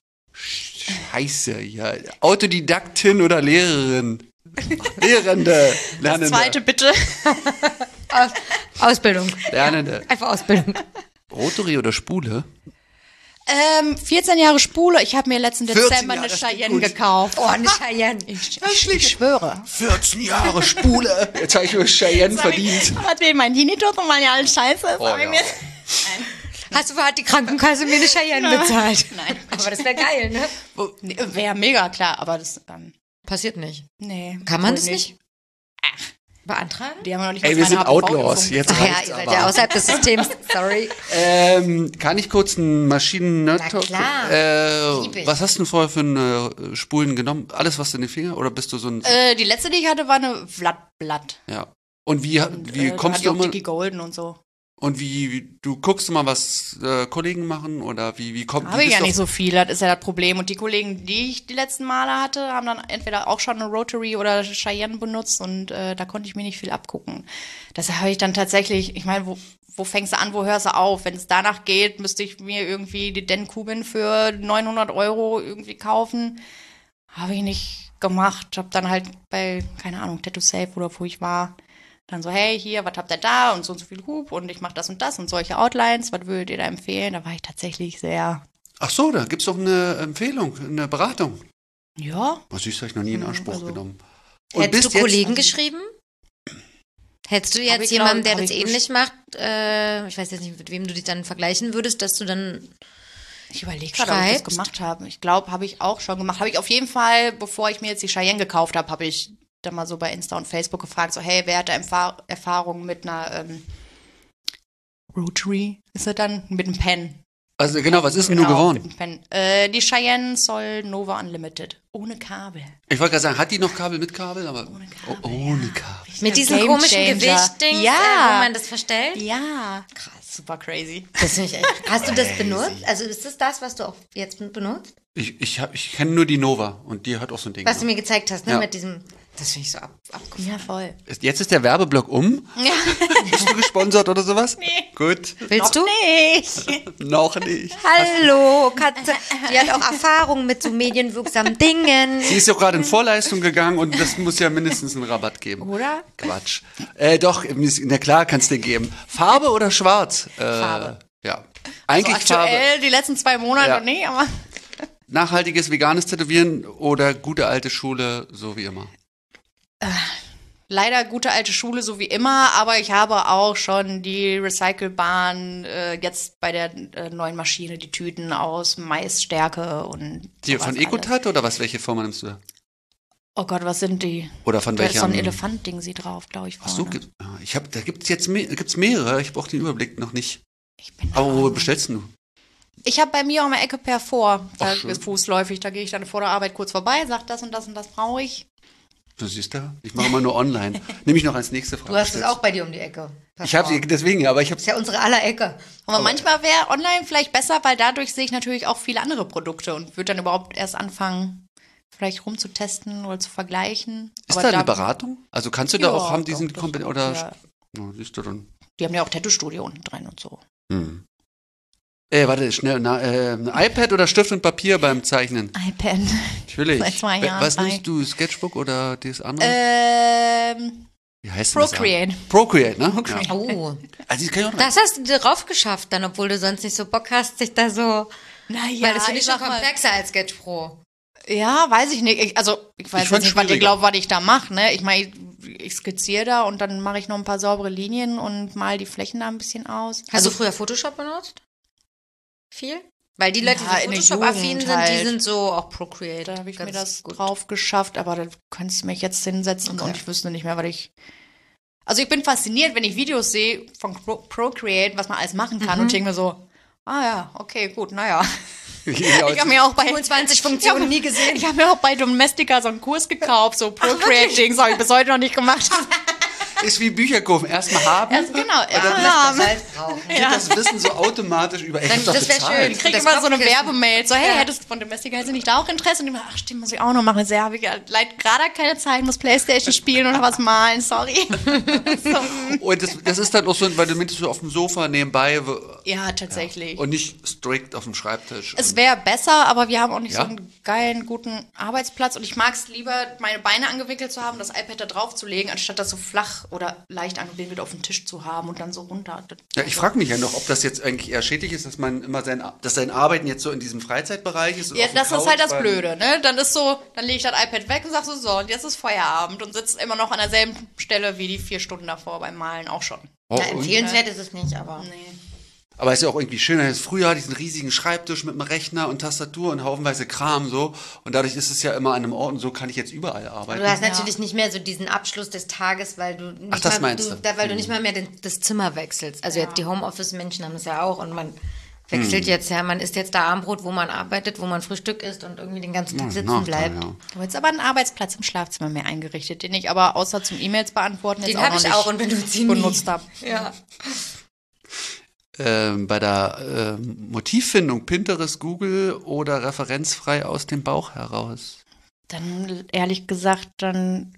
Scheiße, ja. Autodidaktin oder Lehrerin? Lehrende. Lernende. das zweite bitte. Aus Ausbildung. Lernende. Einfach Ausbildung. Rotary oder Spule? Ähm, vierzehn Jahre Spule. Ich habe mir letzten vierzehn Dezember Jahre, eine das klingt Cheyenne gut. gekauft. Oh, eine Cheyenne. Ich, ich, ich schwöre. vierzehn Jahre Spule. Jetzt habe ich mir Cheyenne verdient. Hat mir mein Tinnitus und meine alles scheiße ist. Oh, hab ich ja. mir, Hast du, hat die Krankenkasse mir eine Cheyenne bezahlt? Nein. Aber das wäre geil, ne? nee, wäre mega klar, aber das, ähm, Passiert nicht. nee. Kann man wohl das nicht? Beantragen? Die haben noch nicht Ey, mal wir meine sind H P V Outlaws. Impfung Jetzt Ach ja, reicht's ihr seid aber. ja außerhalb des Systems. Sorry. Ähm, kann ich kurz einen Maschinen-Nerd Na Talk? klar. Äh, Lieb ich. was hast du denn vorher für eine äh, Spulen genommen? Alles was in den Finger? Oder bist du so ein... Äh, die letzte, die ich hatte, war eine Vlattblatt. ja. Und wie, Und, wie äh, da kommst hatte du ich auch immer... Dickie Golden und so. Und wie, wie, du guckst immer, was äh, Kollegen machen? Oder wie, wie kommt... Habe wie ich bist ja du nicht so viel, das ist ja das Problem. Und die Kollegen, die ich die letzten Male hatte, haben dann entweder auch schon eine Rotary oder Cheyenne benutzt und äh, da konnte ich mir nicht viel abgucken. Das habe ich dann tatsächlich, ich meine, wo, wo fängst du an, wo hörst du auf? Wenn es danach geht, müsste ich mir irgendwie die Den Kubin für neunhundert Euro irgendwie kaufen. Habe ich nicht gemacht. Habe dann halt bei, keine Ahnung, Tattoo Safe oder wo ich war, dann so, hey, hier, was habt ihr da? Und so und so viel Hub und ich mache das und das und solche Outlines. Was würdet ihr da empfehlen? Da war ich tatsächlich sehr, Ach so, da gibt's doch eine Empfehlung, eine Beratung. ja. Was süß, habe ich noch nie in Mhm, Anspruch also- genommen. Hättest du bist Kollegen also- geschrieben? Hättest du Hab jetzt ich, jemanden, der glaub- hab das ich ähnlich macht, äh, ich weiß jetzt nicht, mit wem du dich dann vergleichen würdest, dass du dann Ich überlege gerade, ob ich Schreibst. das gemacht habe. Ich glaube, habe ich auch schon gemacht. Habe ich auf jeden Fall, bevor ich mir jetzt die Cheyenne gekauft habe, habe ich dann mal so bei Insta und Facebook gefragt, so, hey, wer hat da Empfa- Erfahrung mit einer ähm, Rotary? Ist das dann? Mit einem Pen. Also genau, was ist denn Genau, nur geworden? mit einem Pen. Äh, die Cheyenne soll Nova Unlimited. Ohne Kabel. Ich wollte gerade sagen, hat die noch Kabel mit Kabel? Aber Ohne Kabel, oh, ohne Kabel. mit diesem Game komischen Changer. Gewichtding, Ja. äh, wo man das verstellt? Ja. Krass, super crazy. Das finde ich echt. Hast du das benutzt? Also ist das das, was du auch jetzt benutzt? Ich, ich, hab- ich kenne nur die Nova und die hat auch so ein Ding. Was du mir gezeigt hast, ne? Ja. Mit diesem. Das finde ich so ab, abgefahren. Ja, voll. Ist- Jetzt ist der Werbeblock um. Ja. Bist du gesponsert oder sowas? Nee. Gut, Willst du? Nicht. noch nicht. Hallo, Katze. Die hat auch Erfahrung mit so medienwirksamen Dingen. Sie ist ja auch gerade in Vorleistung gegangen und das muss ja mindestens einen Rabatt geben. Oder? Quatsch. Äh, doch, na klar, kannst du geben. Farbe oder schwarz? Äh, Farbe. Ja. Eigentlich Also aktuell Farbe. die letzten zwei Monate Ja. nicht, aber Nachhaltiges veganes Tätowieren oder gute alte Schule, so wie immer. leider gute alte Schule, so wie immer, aber ich habe auch schon die recycelbaren, äh, jetzt bei der äh, neuen Maschine, die Tüten aus Maisstärke und Hier, sowas von alles. Ecotat oder was? Welche Firma nimmst du da? Oh Gott, was sind die? Oder von Da ist so welcher? ein Elefant-Ding sie drauf, glaube ich. Ach so, vorne. gibt, ja, ich hab, da gibt es jetzt me gibt's mehrere. Ich brauche den Überblick noch nicht. Ich bin Aber wo arm. bestellst du? Ich habe bei mir um die Ecke per vor. Da Ach, schön. ist fußläufig, da gehe ich dann vor der Arbeit kurz vorbei, sag das und das und das brauche ich. Du siehst da, ich mache immer nur online. Nehme ich noch als nächste Frage. Du hast es auch bei dir um die Ecke. Ich habe sie deswegen, ja, aber ich habe ist ja unsere aller Ecke. Aber, manchmal wäre online vielleicht besser, weil dadurch sehe ich natürlich auch viele andere Produkte und würde dann überhaupt erst anfangen, vielleicht rumzutesten oder zu vergleichen. Ist Aber da eine Beratung? Also kannst du da Ja, auch haben doch, diesen das- Kompetenz oder ja. ja, siehst du dann. Die haben ja auch Tattoo-Studio unten drin und so. Hm. Äh, warte, schnell, na, äh, ein iPad oder Stift und Papier beim Zeichnen? iPad. Natürlich. Seit zwei Äh, Jahren Was bei- nimmst du, Sketchbook oder das andere? Ähm, Wie heißt denn Procreate. das? Procreate, ne? Procreate. Ja. Oh, Also das kann ich auch noch. das hast du drauf geschafft dann, obwohl du sonst nicht so Bock hast, sich da so... Naja, Weil das finde ich schon sag mal- komplexer als Sketch Pro. Ja, weiß ich nicht. Ich, also, ich weiß Ich jetzt fand's nicht, was ihr schwieriger. glaubt, was ich da mache, ne? Ich meine, ich, ich skizziere da und dann mache ich noch ein paar saubere Linien und mal die Flächen da ein bisschen aus. Hast du früher Photoshop benutzt? Viel? Weil die Leute, Ja, die in der Photoshop-affin Jugend sind, die halt. sind so auch Procreate. Da habe ich mir Ganz das gut. drauf geschafft, aber da könntest du mich jetzt hinsetzen Okay. und ich wüsste nicht mehr, was ich. Also ich bin fasziniert, wenn ich Videos sehe von Pro Procreate, was man alles machen kann und ich denke mir so, ah ja, okay, gut, naja. Ja, Ich habe mir auch bei fünfundzwanzig Funktionen Ich hab- nie gesehen. Ich habe mir auch bei Domestika so einen Kurs gekauft, so Procreate-Dings, habe ich bis heute noch nicht gemacht. ist wie Bücher kaufen. Erstmal haben. Also genau, dann ja, Das heißt brauchen. geht das Wissen so automatisch über. Ich Dann- hab doch das wär bezahlt. schön. Ich kriege Das immer so eine Kopfkissen. Werbemail, so, hey, Ja. hättest du von Domestika jetzt nicht da auch Interesse? Und ich immer, ach stimmt, muss ich auch noch machen. Sehr, habe ich ja leider gerade keine Zeit, muss Playstation spielen oder was malen, sorry. so. Und das, das ist dann auch so, weil du mindestens so auf dem Sofa nebenbei wo- Ja, tatsächlich. und nicht strikt auf dem Schreibtisch. Es wäre besser, aber wir haben auch nicht Ja? so einen geilen, guten Arbeitsplatz. Und ich mag es lieber, meine Beine angewickelt zu haben, das iPad da drauf zu legen, anstatt das so flach oder leicht angewinkelt auf dem Tisch zu haben und dann so runter. Ja, ich frage mich ja noch, ob das jetzt eigentlich eher schädlich ist, dass man immer sein, dass sein Arbeiten jetzt so in diesem Freizeitbereich ist. und Ja, auf der das ist Couch, halt das weil- Blöde, ne? Dann ist so, dann lege ich das iPad weg und sag so, so, und jetzt ist Feierabend und sitzt immer noch an derselben Stelle wie die vier Stunden davor beim Malen auch schon. Oh, Ja, und, empfehlenswert ist es nicht, aber... Nee. aber ist ja auch irgendwie schön. Jetzt früher diesen riesigen Schreibtisch mit einem Rechner und Tastatur und haufenweise Kram so. Und dadurch ist es ja immer an einem Ort und so kann ich jetzt überall arbeiten. Du hast natürlich nicht mehr so diesen Abschluss des Tages, weil du nicht Ach, das mal, meinst du, du? Da, weil du nicht mal mehr den, das Zimmer wechselst. Also jetzt die Homeoffice-Menschen haben das ja auch und man wechselt jetzt ja, man isst jetzt da Abendbrot, wo man arbeitet, wo man Frühstück isst und irgendwie den ganzen Tag Ja, sitzen Nachteil, bleibt. ja. Ich habe jetzt aber einen Arbeitsplatz im Schlafzimmer mehr eingerichtet, den ich aber außer zum E-Mails beantworten jetzt Den auch habe noch ich nicht auch und benutze ihn nie. benutzt habe. Ja. Ähm, bei der ähm, Motivfindung Pinterest, Google oder referenzfrei aus dem Bauch heraus. Dann ehrlich gesagt, dann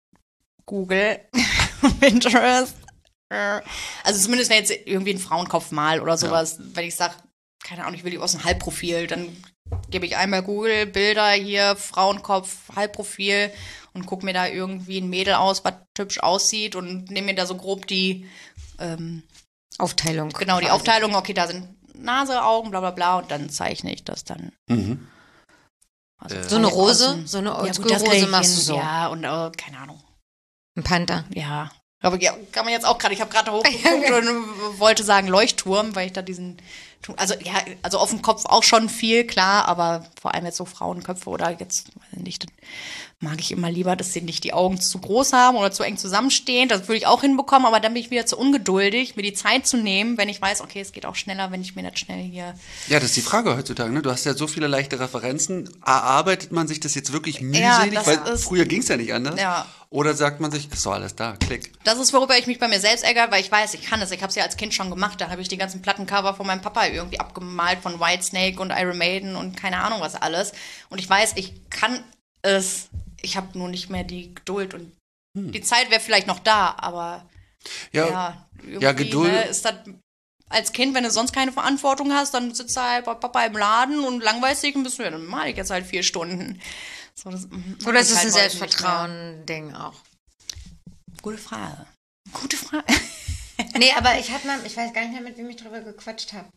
Google, Pinterest. Äh, Also zumindest wenn jetzt irgendwie ein Frauenkopf mal oder sowas, wenn ich sage, keine Ahnung, ich will die aus dem Halbprofil, dann gebe ich einmal Google, Bilder hier, Frauenkopf, Halbprofil und gucke mir da irgendwie ein Mädel aus, was hübsch aussieht und nehme mir da so grob die, ähm, Aufteilung. genau, die quasi. Aufteilung, okay, da sind Nase, Augen, bla bla bla und dann zeichne ich das dann. Mhm. Also So eine von Rose, außen. so eine Ja, gut, das Oldschool-Rose krieg ich machst du hin. so. Ja, und äh, keine Ahnung. Ein Panther. Ja. Aber ja, kann man jetzt auch gerade, ich habe gerade hochgeguckt und wollte sagen Leuchtturm, weil ich da diesen, also ja, also auf dem Kopf auch schon viel, klar, aber vor allem jetzt so Frauenköpfe oder jetzt, weiß ich nicht, dann mag ich immer lieber, dass sie nicht die Augen zu groß haben oder zu eng zusammenstehen. Das würde ich auch hinbekommen, aber dann bin ich wieder zu ungeduldig, mir die Zeit zu nehmen, wenn ich weiß, okay, es geht auch schneller, wenn ich mir nicht schnell hier. Ja, das ist die Frage heutzutage. Ne? Du hast ja so viele leichte Referenzen. Erarbeitet man sich das jetzt wirklich Ja, mühselig? das Weil ist- früher ging es ja nicht anders. Ja. Oder sagt man sich, ist doch alles da, klick. Das ist, worüber ich mich bei mir selbst ärgere, weil ich weiß, ich kann es. Ich habe es ja als Kind schon gemacht. Da habe ich die ganzen Plattencover von meinem Papa irgendwie abgemalt, von Whitesnake und Iron Maiden und keine Ahnung was alles. Und ich weiß, ich kann es. Ich habe nur nicht mehr die Geduld und die Zeit wäre vielleicht noch da, aber Ja, ja, irgendwie, ja, Geduld- Ne, ist das als Kind, wenn du sonst keine Verantwortung hast, dann sitzt du halt bei Papa im Laden und langweilst dich und bist du, ja, dann mal ich jetzt halt vier Stunden. So, das, mach Oder ich ist es halt ein heute nicht Selbstvertrauen-Ding auch? mehr. Gute Frage. Gute Frage. Nee, aber ich hatte mal, ich weiß gar nicht mehr, mit wem ich drüber gequatscht habe.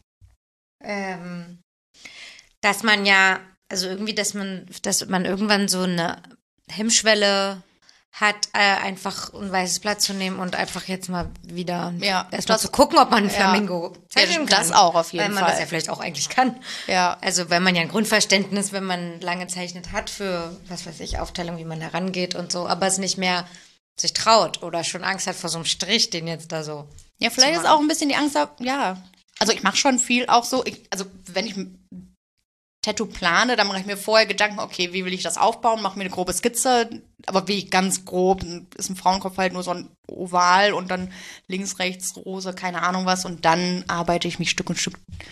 Ähm, dass man ja, also irgendwie, dass man, dass man irgendwann so eine Hemmschwelle hat, äh, einfach ein weißes Blatt zu nehmen und einfach jetzt mal wieder Ja, erstmal das- zu gucken, ob man einen ja. Flamingo zeichnen Ja, kann. das auch auf jeden weil man Fall. das ja vielleicht auch eigentlich kann. Ja. Also wenn man ja ein Grundverständnis, wenn man lange zeichnet hat für, was weiß ich, Aufteilung, wie man herangeht und so, aber es nicht mehr sich traut oder schon Angst hat vor so einem Strich, den jetzt da so. Ja, vielleicht zu ist machen. auch ein bisschen die Angst da, ja. Also ich mache schon viel auch so, ich, also wenn ich ein Tattoo plane, dann mache ich mir vorher Gedanken, okay, wie will ich das aufbauen, mache mir eine grobe Skizze, aber wie ganz grob, ist ein Frauenkopf halt nur so ein Oval und dann links, rechts, Rose, keine Ahnung was und dann arbeite ich mich Stück und Stück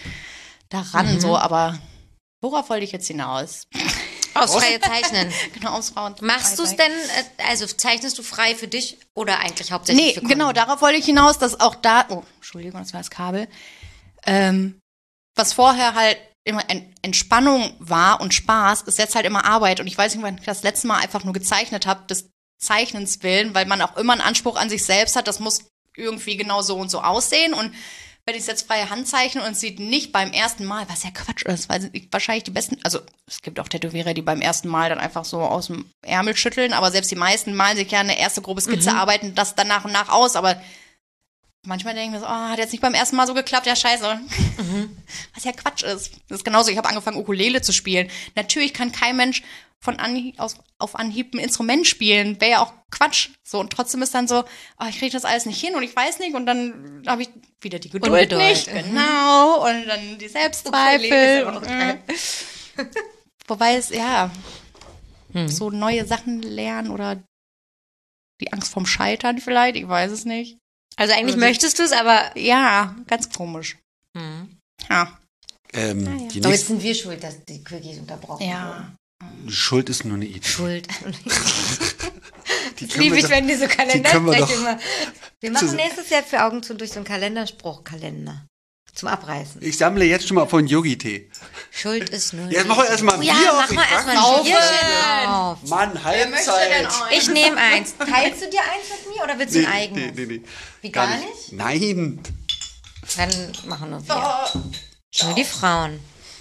daran, so, aber worauf wollte ich jetzt hinaus? Aus freie Zeichnen. Genau, aufs Frauen. Machst du es denn, äh, also zeichnest du frei für dich oder eigentlich hauptsächlich Nee, für Kunden? genau, darauf wollte ich hinaus, dass auch da, oh, Entschuldigung, das war das Kabel, ähm, was vorher halt immer Ent- Entspannung war und Spaß, ist jetzt halt immer Arbeit und ich weiß nicht, wann ich das letzte Mal einfach nur gezeichnet habe, das Zeichnens willen, weil man auch immer einen Anspruch an sich selbst hat, das muss irgendwie genau so und so aussehen. Und wenn ich es jetzt freie Hand zeichne und es sieht nicht beim ersten Mal, was ja Quatsch ist, weil wahrscheinlich die besten, also es gibt auch Tätowierer, die beim ersten Mal dann einfach so aus dem Ärmel schütteln, aber selbst die meisten malen sich ja eine erste grobe Skizze, mhm. arbeiten das dann nach und nach aus, aber manchmal denken wir so, oh, hat jetzt nicht beim ersten Mal so geklappt, ja scheiße. Mhm. Was ja Quatsch ist. Das ist genauso, ich habe angefangen, Ukulele zu spielen. Natürlich kann kein Mensch von Anhieb, aus, auf Anhieb ein Instrument spielen. Wäre ja auch Quatsch. So, und trotzdem ist dann so, oh, ich kriege das alles nicht hin und ich weiß nicht. Und dann habe ich wieder die Geduld Ungeduld. nicht. Genau. Und dann die Selbstzweifel. Und, äh. Wobei es, ja, mhm. so neue Sachen lernen oder die Angst vorm Scheitern vielleicht, ich weiß es nicht. Also eigentlich also, möchtest du es, aber... Ja, ganz komisch. Mhm. Ja. Ähm, ah, ja. die Doch, jetzt sind wir schuld, dass die Quickies unterbrochen ja. wurden. Schuld ist nur eine Idee. Schuld. Die liebe ich, wenn die so Kalendersprüche immer... Wir machen zu, nächstes Jahr für Augen zu durch so einen Kalenderspruchkalender. Zum Abreißen. Ich sammle jetzt schon mal von Yogi-Tee. Schuld ist nur... Jetzt mach wir erstmal ein oh, Bier ja, auf. mach mal erstmal ein Bierchen auf. Mann, Halbzeit. Ich nehme eins. Teilst du dir eins mit mir oder willst du nee, ein eigenes? Nee, nee, nee. Wie, gar, gar nicht? nicht? Nein. Dann machen nur wir. Nur die Frauen.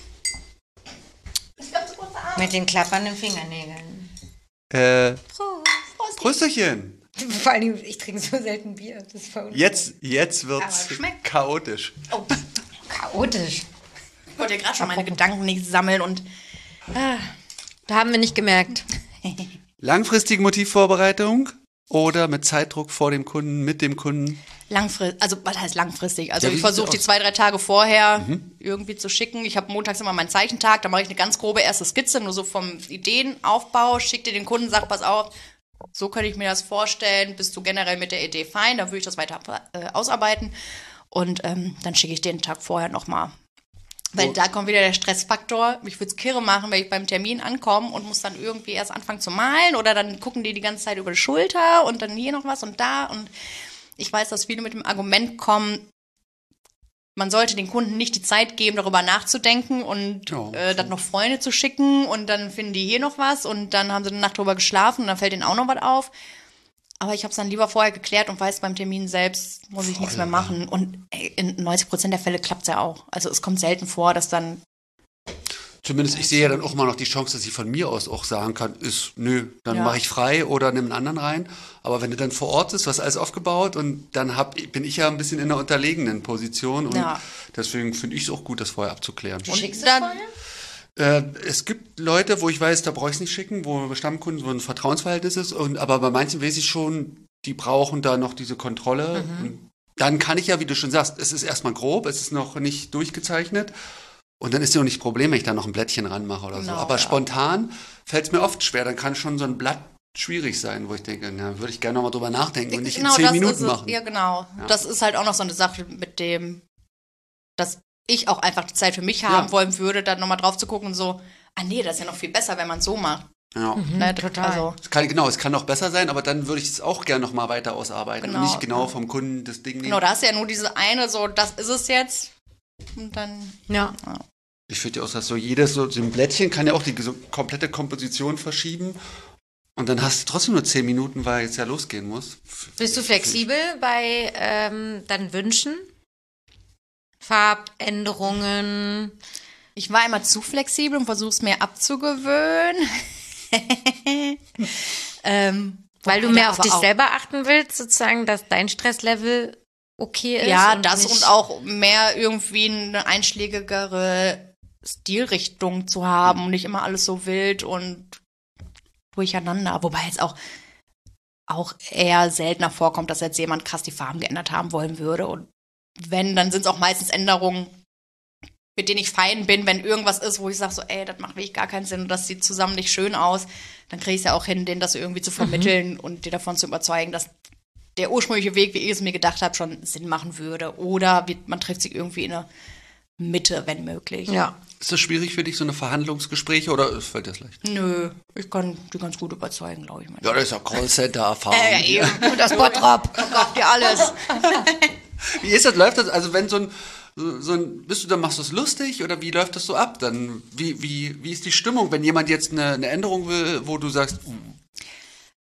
Mit den klappernden Fingernägeln. Äh, Prost. Prösterchen. Vor allem, ich trinke so selten Bier. Das ist voll jetzt, jetzt wird's chaotisch. Oh. Chaotisch. Ich wollte ja gerade schon meine Gedanken nicht sammeln und... Ah, da haben wir nicht gemerkt. Langfristige Motivvorbereitung oder mit Zeitdruck vor dem Kunden, mit dem Kunden? Langfristig, also was heißt langfristig? Also ja, ich versuche die zwei, drei Tage vorher mhm. irgendwie zu schicken. Ich habe montags immer meinen Zeichentag, da mache ich eine ganz grobe erste Skizze, nur so vom Ideenaufbau, schicke dir den Kunden, sag, pass auf, so könnte ich mir das vorstellen, bist du generell mit der Idee fein, dann würde ich das weiter äh, ausarbeiten und ähm, dann schicke ich den Tag vorher nochmal. Weil oh. da kommt wieder der Stressfaktor. Ich würde es kirre machen, wenn ich beim Termin ankomme und muss dann irgendwie erst anfangen zu malen oder dann gucken die die ganze Zeit über die Schulter und dann hier noch was und da und ich weiß, dass viele mit dem Argument kommen, man sollte den Kunden nicht die Zeit geben, darüber nachzudenken und oh, okay. äh, dann noch Freunde zu schicken und dann finden die hier noch was und dann haben sie eine Nacht drüber geschlafen und dann fällt ihnen auch noch was auf. Aber ich habe es dann lieber vorher geklärt und weiß, beim Termin selbst muss ich Voll, nichts mehr machen. Und ey, in neunzig Prozent der Fälle klappt es ja auch. Also es kommt selten vor, dass dann... Zumindest ich sehe ja dann auch mal noch die Chance, dass ich von mir aus auch sagen kann, ist, nö, dann ja. mache ich frei oder nimm einen anderen rein. Aber wenn du dann vor Ort bist, was alles aufgebaut und dann hab, bin ich ja ein bisschen in einer unterlegenen Position und ja. deswegen finde ich es auch gut, das vorher abzuklären. Und schickst du dann? Äh, es gibt Leute, wo ich weiß, da brauche ich es nicht schicken, wo Stammkunden, wo ein Vertrauensverhältnis ist. Und, aber bei manchen weiß ich schon, die brauchen da noch diese Kontrolle. Mhm. Und dann kann ich ja, wie du schon sagst, es ist erstmal grob, es ist noch nicht durchgezeichnet. Und dann ist ja auch nicht das Problem, wenn ich da noch ein Blättchen ranmache oder genau, so. Aber ja. spontan fällt es mir oft schwer. Dann kann schon so ein Blatt schwierig sein, wo ich denke, na, würde ich gerne noch mal drüber nachdenken und nicht genau, in zehn Minuten machen. Ja, genau. Ja. Das ist halt auch noch so eine Sache mit dem, dass ich auch einfach die Zeit für mich haben ja. wollen würde, dann nochmal drauf zu gucken und so, ah nee, das ist ja noch viel besser, wenn man es so macht. Ja, mhm, ne, total. Also. Es kann, genau, es kann noch besser sein, aber dann würde ich es auch gerne noch mal weiter ausarbeiten genau. und nicht genau vom Kunden das Ding nehmen. Genau, da hast du ja nur diese eine, so, das ist es jetzt und dann, ja. ja. Ich finde ja auch, dass so jedes so, so ein Blättchen kann ja auch die so komplette Komposition verschieben. Und dann hast du trotzdem nur zehn Minuten, weil jetzt ja losgehen muss. Bist du flexibel bei ähm, deinen Wünschen? Farbänderungen? Ich war immer zu flexibel und versuche es mir abzugewöhnen. ähm, weil du mehr auf dich selber achten willst, sozusagen, dass dein Stresslevel okay ist? Ja, und das und auch mehr irgendwie eine einschlägigere Stilrichtung zu haben und nicht immer alles so wild und durcheinander. Wobei jetzt auch, auch eher seltener vorkommt, dass jetzt jemand krass die Farben geändert haben wollen würde. Und wenn, dann sind es auch meistens Änderungen, mit denen ich fein bin, wenn irgendwas ist, wo ich sage so, ey, das macht wirklich gar keinen Sinn und das sieht zusammen nicht schön aus, dann kriege ich es ja auch hin, denen das irgendwie zu vermitteln mhm. und dir davon zu überzeugen, dass der ursprüngliche Weg, wie ich es mir gedacht habe, schon Sinn machen würde. Oder man trifft sich irgendwie in der Mitte, wenn möglich. Ja. Ist das schwierig für dich, so eine Verhandlungsgespräche, oder fällt das leicht? Nö, ich kann die ganz gut überzeugen, glaube ich. Ja, das ist ja Callcenter-Erfahrung. Äh, ja, eben. Und das Bottrop, verkauft dir alles. Wie ist das, läuft das, also wenn so ein, so, so ein, bist du, dann machst du es lustig, oder wie läuft das so ab? Dann, wie, wie, wie ist die Stimmung, wenn jemand jetzt eine, eine Änderung will, wo du sagst, uh.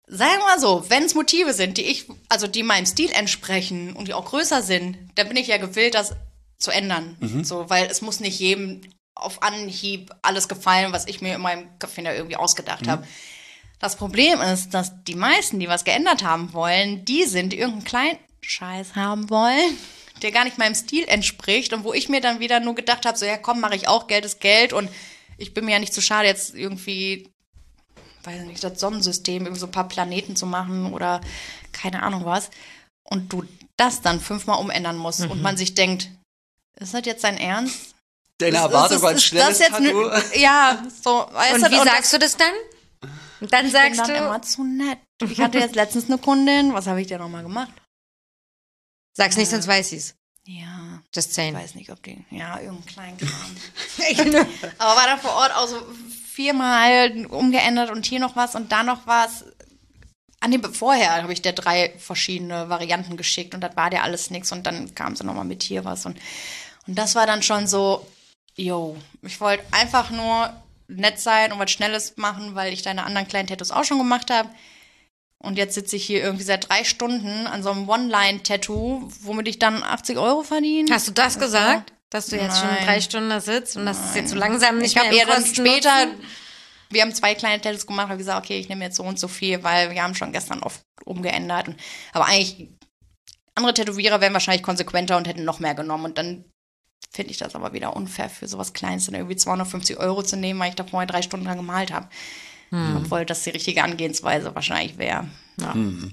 sagen wir mal so, wenn es Motive sind, die ich, also die meinem Stil entsprechen und die auch größer sind, dann bin ich ja gewillt, das zu ändern. Mhm. So, weil es muss nicht jedem auf Anhieb alles gefallen, was ich mir in meinem Kopf da irgendwie ausgedacht mhm. habe. Das Problem ist, dass die meisten, die was geändert haben wollen, die sind, die irgendeinen kleinen Scheiß haben wollen, der gar nicht meinem Stil entspricht und wo ich mir dann wieder nur gedacht habe, so ja komm, mache ich auch, Geld ist Geld und ich bin mir ja nicht zu schade, jetzt irgendwie, weiß nicht, das Sonnensystem, irgendwie so ein paar Planeten zu machen oder keine Ahnung was. Und du das dann fünfmal umändern musst mhm. und man sich denkt, ist das jetzt dein Ernst? Deine Erwartung war ein schnelles Tattoo? Ja, so. Weißt und du, wie und sagst du das dann? Und dann ich sagst bin dann du... immer zu nett. Ich hatte jetzt letztens eine Kundin, was habe ich dir nochmal gemacht? Sag's nicht, sonst weiß ich's. Ja. Just Ich saying. weiß nicht, ob die, ja, irgendeinen kleinen Kram. Aber war dann vor Ort auch so viermal umgeändert und hier noch was und da noch was. An dem vorher habe ich der drei verschiedene Varianten geschickt und das war der alles nix und dann kam sie nochmal mit hier was und, und das war dann schon so, yo, ich wollte einfach nur nett sein und was Schnelles machen, weil ich deine anderen kleinen Tattoos auch schon gemacht habe. Und jetzt sitze ich hier irgendwie seit drei Stunden an so einem One-Line-Tattoo, womit ich dann achtzig Euro verdiene. Hast du das also, gesagt? Dass du jetzt Nein. schon drei Stunden da sitzt und das ist jetzt so langsam nicht ich habe mehr eher im dann Kosten später, nutzen? wir haben zwei kleine Tattoos gemacht, habe gesagt, okay, ich nehme jetzt so und so viel, weil wir haben schon gestern oft umgeändert. Und, aber eigentlich, andere Tätowierer wären wahrscheinlich konsequenter und hätten noch mehr genommen. Und dann finde ich das aber wieder unfair, für sowas Kleines dann irgendwie zweihundertfünfzig Euro zu nehmen, weil ich da vorher drei Stunden dran gemalt habe. Hm. Obwohl das die richtige Angehensweise wahrscheinlich wäre. Ja. Hm.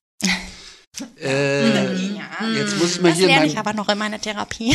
äh, ja. Jetzt muss ich mal das hier lerne mein, ich aber noch in meiner Therapie.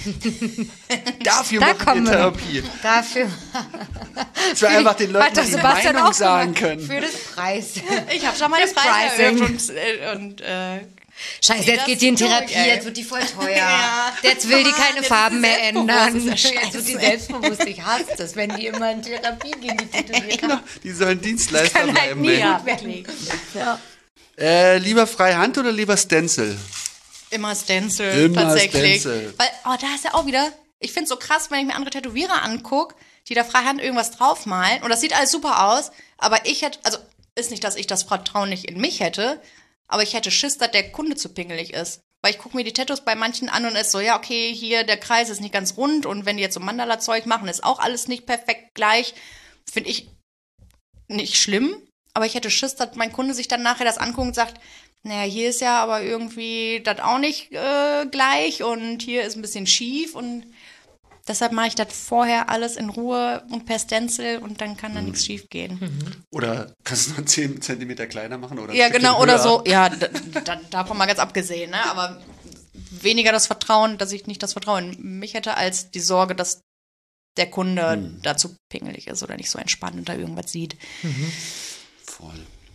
Dafür Da machen kommen wir wir. Therapie. Dafür. Dass wir einfach den Leuten Hat doch die Sebastian Meinung auch sagen gemacht. können. Für das Preis. Ich habe schon meine Das Preise Pricing. erhöht und, äh, und äh, Scheiße, Nee, jetzt das geht die in ist durch, Therapie, ey. jetzt wird die voll teuer. Ja. Jetzt will die Mann, keine jetzt Farben ist mehr sie ändern. selbstbewusst, das ist Jetzt wird die scheiße. selbstbewusst. Ich hasse das, wenn die immer in Therapie gehen, die Tätowierer. Genau, die sollen Dienstleister Kann halt bleiben. nie ey. gut werden. Ja. Äh, lieber Freihand oder lieber Stencil? immer Stencil Immer tatsächlich. Stencil. Weil, oh, da ist ja auch wieder, ich finde es so krass, wenn ich mir andere Tätowierer angucke, die da freihand irgendwas draufmalen und das sieht alles super aus, aber ich hätte, also ist nicht, dass ich das Vertrauen nicht in mich hätte, aber ich hätte Schiss, dass der Kunde zu pingelig ist. Weil ich gucke mir die Tattoos bei manchen an und ist so, ja, okay, hier der Kreis ist nicht ganz rund und wenn die jetzt so Mandala-Zeug machen, ist auch alles nicht perfekt gleich. Finde ich nicht schlimm, aber ich hätte Schiss, dass mein Kunde sich dann nachher das anguckt und sagt, naja, hier ist ja aber irgendwie das auch nicht äh, gleich und hier ist ein bisschen schief und deshalb mache ich das vorher alles in Ruhe und per Stencil und dann kann da nichts schief gehen. Oder kannst du noch zehn Zentimeter kleiner machen? Oder ein Ja, Stückchen genau, oder höher? so. Ja, da, da, davon mal ganz abgesehen, ne? Aber weniger das Vertrauen, dass ich nicht das Vertrauen in mich hätte, als die Sorge, dass der Kunde Hm. dazu pingelig ist oder nicht so entspannt und da irgendwas sieht. Voll.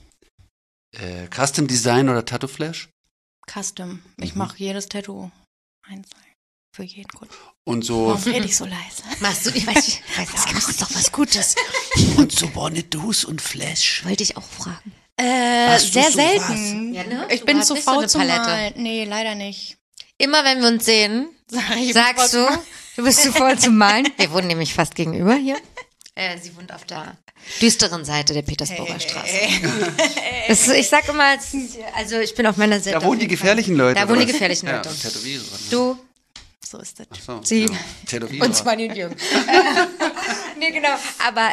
Äh, Custom Design oder Tattoo Flash? Custom. Ich Mhm. mache jedes Tattoo einzeln. Für jeden Kunden. Und so, Warum rede ich so leise? Machst du, ich weiß, ich weiß auch Das ist doch was Gutes. und so Bonnetus und Flash. wollte ich auch fragen. Äh, Hast du sehr sowas? selten. Ja, ne? Ich Du bin hast zu nicht so faul eine zu Palette. malen. Nee, leider nicht. Immer wenn wir uns sehen, Sag ich, sagst du, du bist zu voll zum Malen. Wir wohnen nämlich fast gegenüber hier. Äh, sie wohnt auf der düsteren Seite der Petersburger Straße. Das, ich sag immer, es ist- also ich bin auf meiner Seite. Da wohnen auf die jeden gefährlichen Leute. Da oder wohnen die was? gefährlichen Leute. Ja, Tätowierer. Du So ist das. So, Sie. ja. Tätowierer. und Svanny und Jürgen. Nee, genau. Aber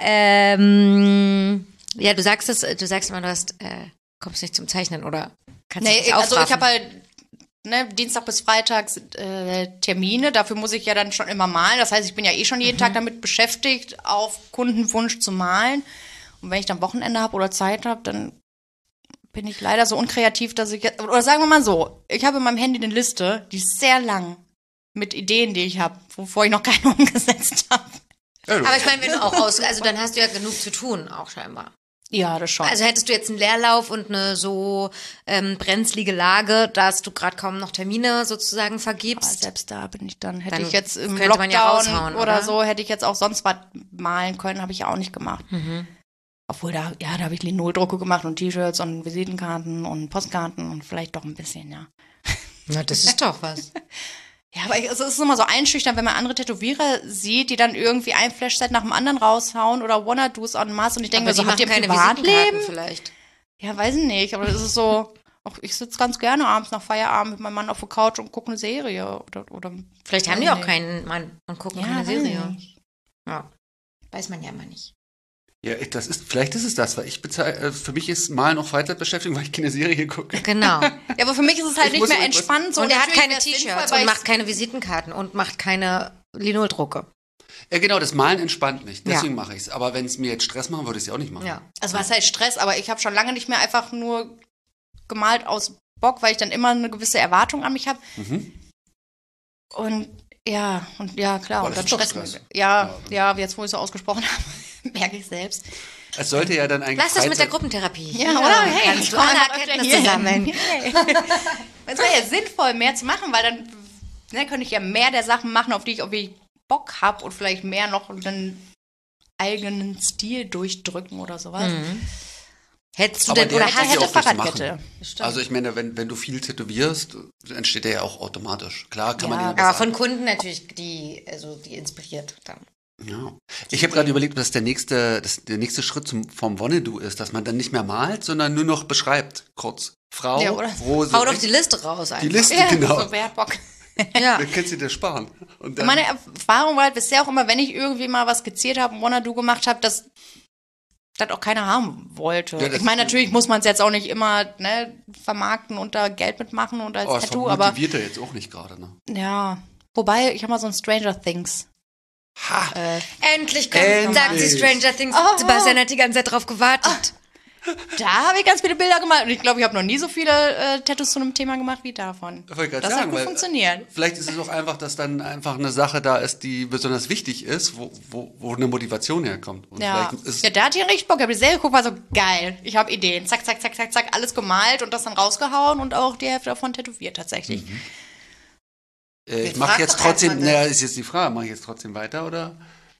ähm, ja, du sagst es, du sagst immer, du hast, äh, kommst nicht zum Zeichnen oder kannst du Nee, nicht also ich aufraffen. habe halt ne, Dienstag bis Freitag sind, äh, Termine, dafür muss ich ja dann schon immer malen. Das heißt, ich bin ja eh schon jeden Tag damit beschäftigt, auf Kundenwunsch zu malen. Und wenn ich dann Wochenende habe oder Zeit habe, dann bin ich leider so unkreativ, dass ich jetzt, oder sagen wir mal so, ich habe in meinem Handy eine Liste, die ist sehr lang mit Ideen, die ich habe, wovor ich noch keine umgesetzt habe. Ja, du- Aber ich meine, wenn du auch aus, also dann hast du ja genug zu tun, auch scheinbar. Ja, das schon. Also hättest du jetzt einen Leerlauf und eine so ähm, brenzlige Lage, dass du gerade kaum noch Termine sozusagen Aber vergibst. selbst da bin ich dann, hätte Dann ich jetzt im könnte Lockdown man ja raushauen, oder, oder? so, hätte ich jetzt auch sonst was malen können, habe ich ja auch nicht gemacht. Obwohl, da, ja, da habe ich Linoldrucke gemacht und T-Shirts und Visitenkarten und Postkarten und vielleicht doch ein bisschen, ja. Na, das ist doch was. Ja, aber es ist immer so einschüchternd, wenn man andere Tätowierer sieht, die dann irgendwie ein Flashset nach dem anderen raushauen oder Wanna-Dos en masse und ich denke mir so, habt ihr ein Privatleben? vielleicht. Ja, weiß ich nicht, aber das ist so, auch ich sitze ganz gerne abends nach Feierabend mit meinem Mann auf der Couch und gucke eine Serie. Oder, oder Vielleicht haben die auch keinen Mann und gucken ja, keine Serie. nicht. Ja. Weiß man ja immer nicht. Ja, ich- das ist, vielleicht ist es das, weil ich bezahle, für mich ist Malen noch Freizeitbeschäftigung, weil ich keine Serie gucke. Genau. Ja, aber für mich ist es halt Ich nicht muss mehr irgendwas- entspannt. So, Und er hat natürlich keine wär's sinnvoll, T-Shirts weil und ich- macht keine Visitenkarten und macht keine Linoldrucke. Ja, genau, das Malen entspannt mich, deswegen Ja. mache ich es. Aber wenn es mir jetzt Stress machen würde, ich es auch nicht machen. Ja. Also was heißt Stress, aber ich habe schon lange nicht mehr einfach nur gemalt aus Bock, weil ich dann immer eine gewisse Erwartung an mich habe. Mhm. Und ja, und ja, klar. Aber und das dann ist doch Stress. Stress. Ja, ja, jetzt wo ich es so ausgesprochen habe, merke ich selbst. Es sollte ja dann eigentlich Lass das mit der Freizeit- Gruppentherapie. Ja, oder? Hey, kannst du komm alle mal öfter Erkenntnisse hier sammeln. hin. Hey. Es wäre ja sinnvoll, mehr zu machen, weil dann ne, könnte ich ja mehr der Sachen machen, auf die ich, auf die ich Bock habe und vielleicht mehr noch einen eigenen Stil durchdrücken oder sowas. Mhm. Hättest du Aber denn, der oder hätte hast ja hätte auch das Fahrradkette. machen. Stimmt. Also ich meine, wenn, wenn du viel tätowierst, entsteht der ja auch automatisch. Klar kann man Ja, den aber besser- von Kunden natürlich, die, also die inspiriert dann. Ja. Ich habe gerade überlegt, dass der nächste, dass der nächste Schritt zum, vom Wonnedu ist, dass man dann nicht mehr malt, sondern nur noch beschreibt, kurz. Frau, Ja, oder? Rose, Hau doch rechts- die Liste raus einfach. die Liste, Ja, genau. so, wer hat Bock? Ja. Dann kannst du dir sparen. Und dann, Meine Erfahrung war halt bisher auch immer, wenn ich irgendwie mal was skizziert habe, ein Wanna-Do gemacht habe, dass das auch keiner haben wollte. Ja, das- ich meine, natürlich muss man es jetzt auch nicht immer ne, vermarkten und da Geld mitmachen und als oh, das Tattoo, aber motiviert er jetzt auch nicht gerade, ne? ja. Wobei, ich habe mal so ein Stranger Things. Ha! Äh, Endlich kommt, Endlich. sagt sie Stranger Things. Oh. Sebastian hat die ganze Zeit drauf gewartet. da habe ich ganz viele Bilder gemalt und ich glaube, ich habe noch nie so viele äh, Tattoos zu einem Thema gemacht wie davon. Wollte ich grad Das sagen, hat gut weil- funktioniert. Vielleicht ist es auch einfach, dass dann einfach eine Sache da ist, die besonders wichtig ist, wo, wo, wo eine Motivation herkommt. Und Ja. vielleicht ist ja, der hat hier richtig Bock. Ich habe die Serie geguckt, war so geil. Ich habe Ideen. Zack, zack, zack, zack, zack, alles gemalt und das dann rausgehauen und auch die Hälfte davon tätowiert tatsächlich. äh, ich Jetzt mache frag jetzt doch trotzdem, erst mal naja, ist jetzt die Frage, mache ich jetzt trotzdem weiter oder?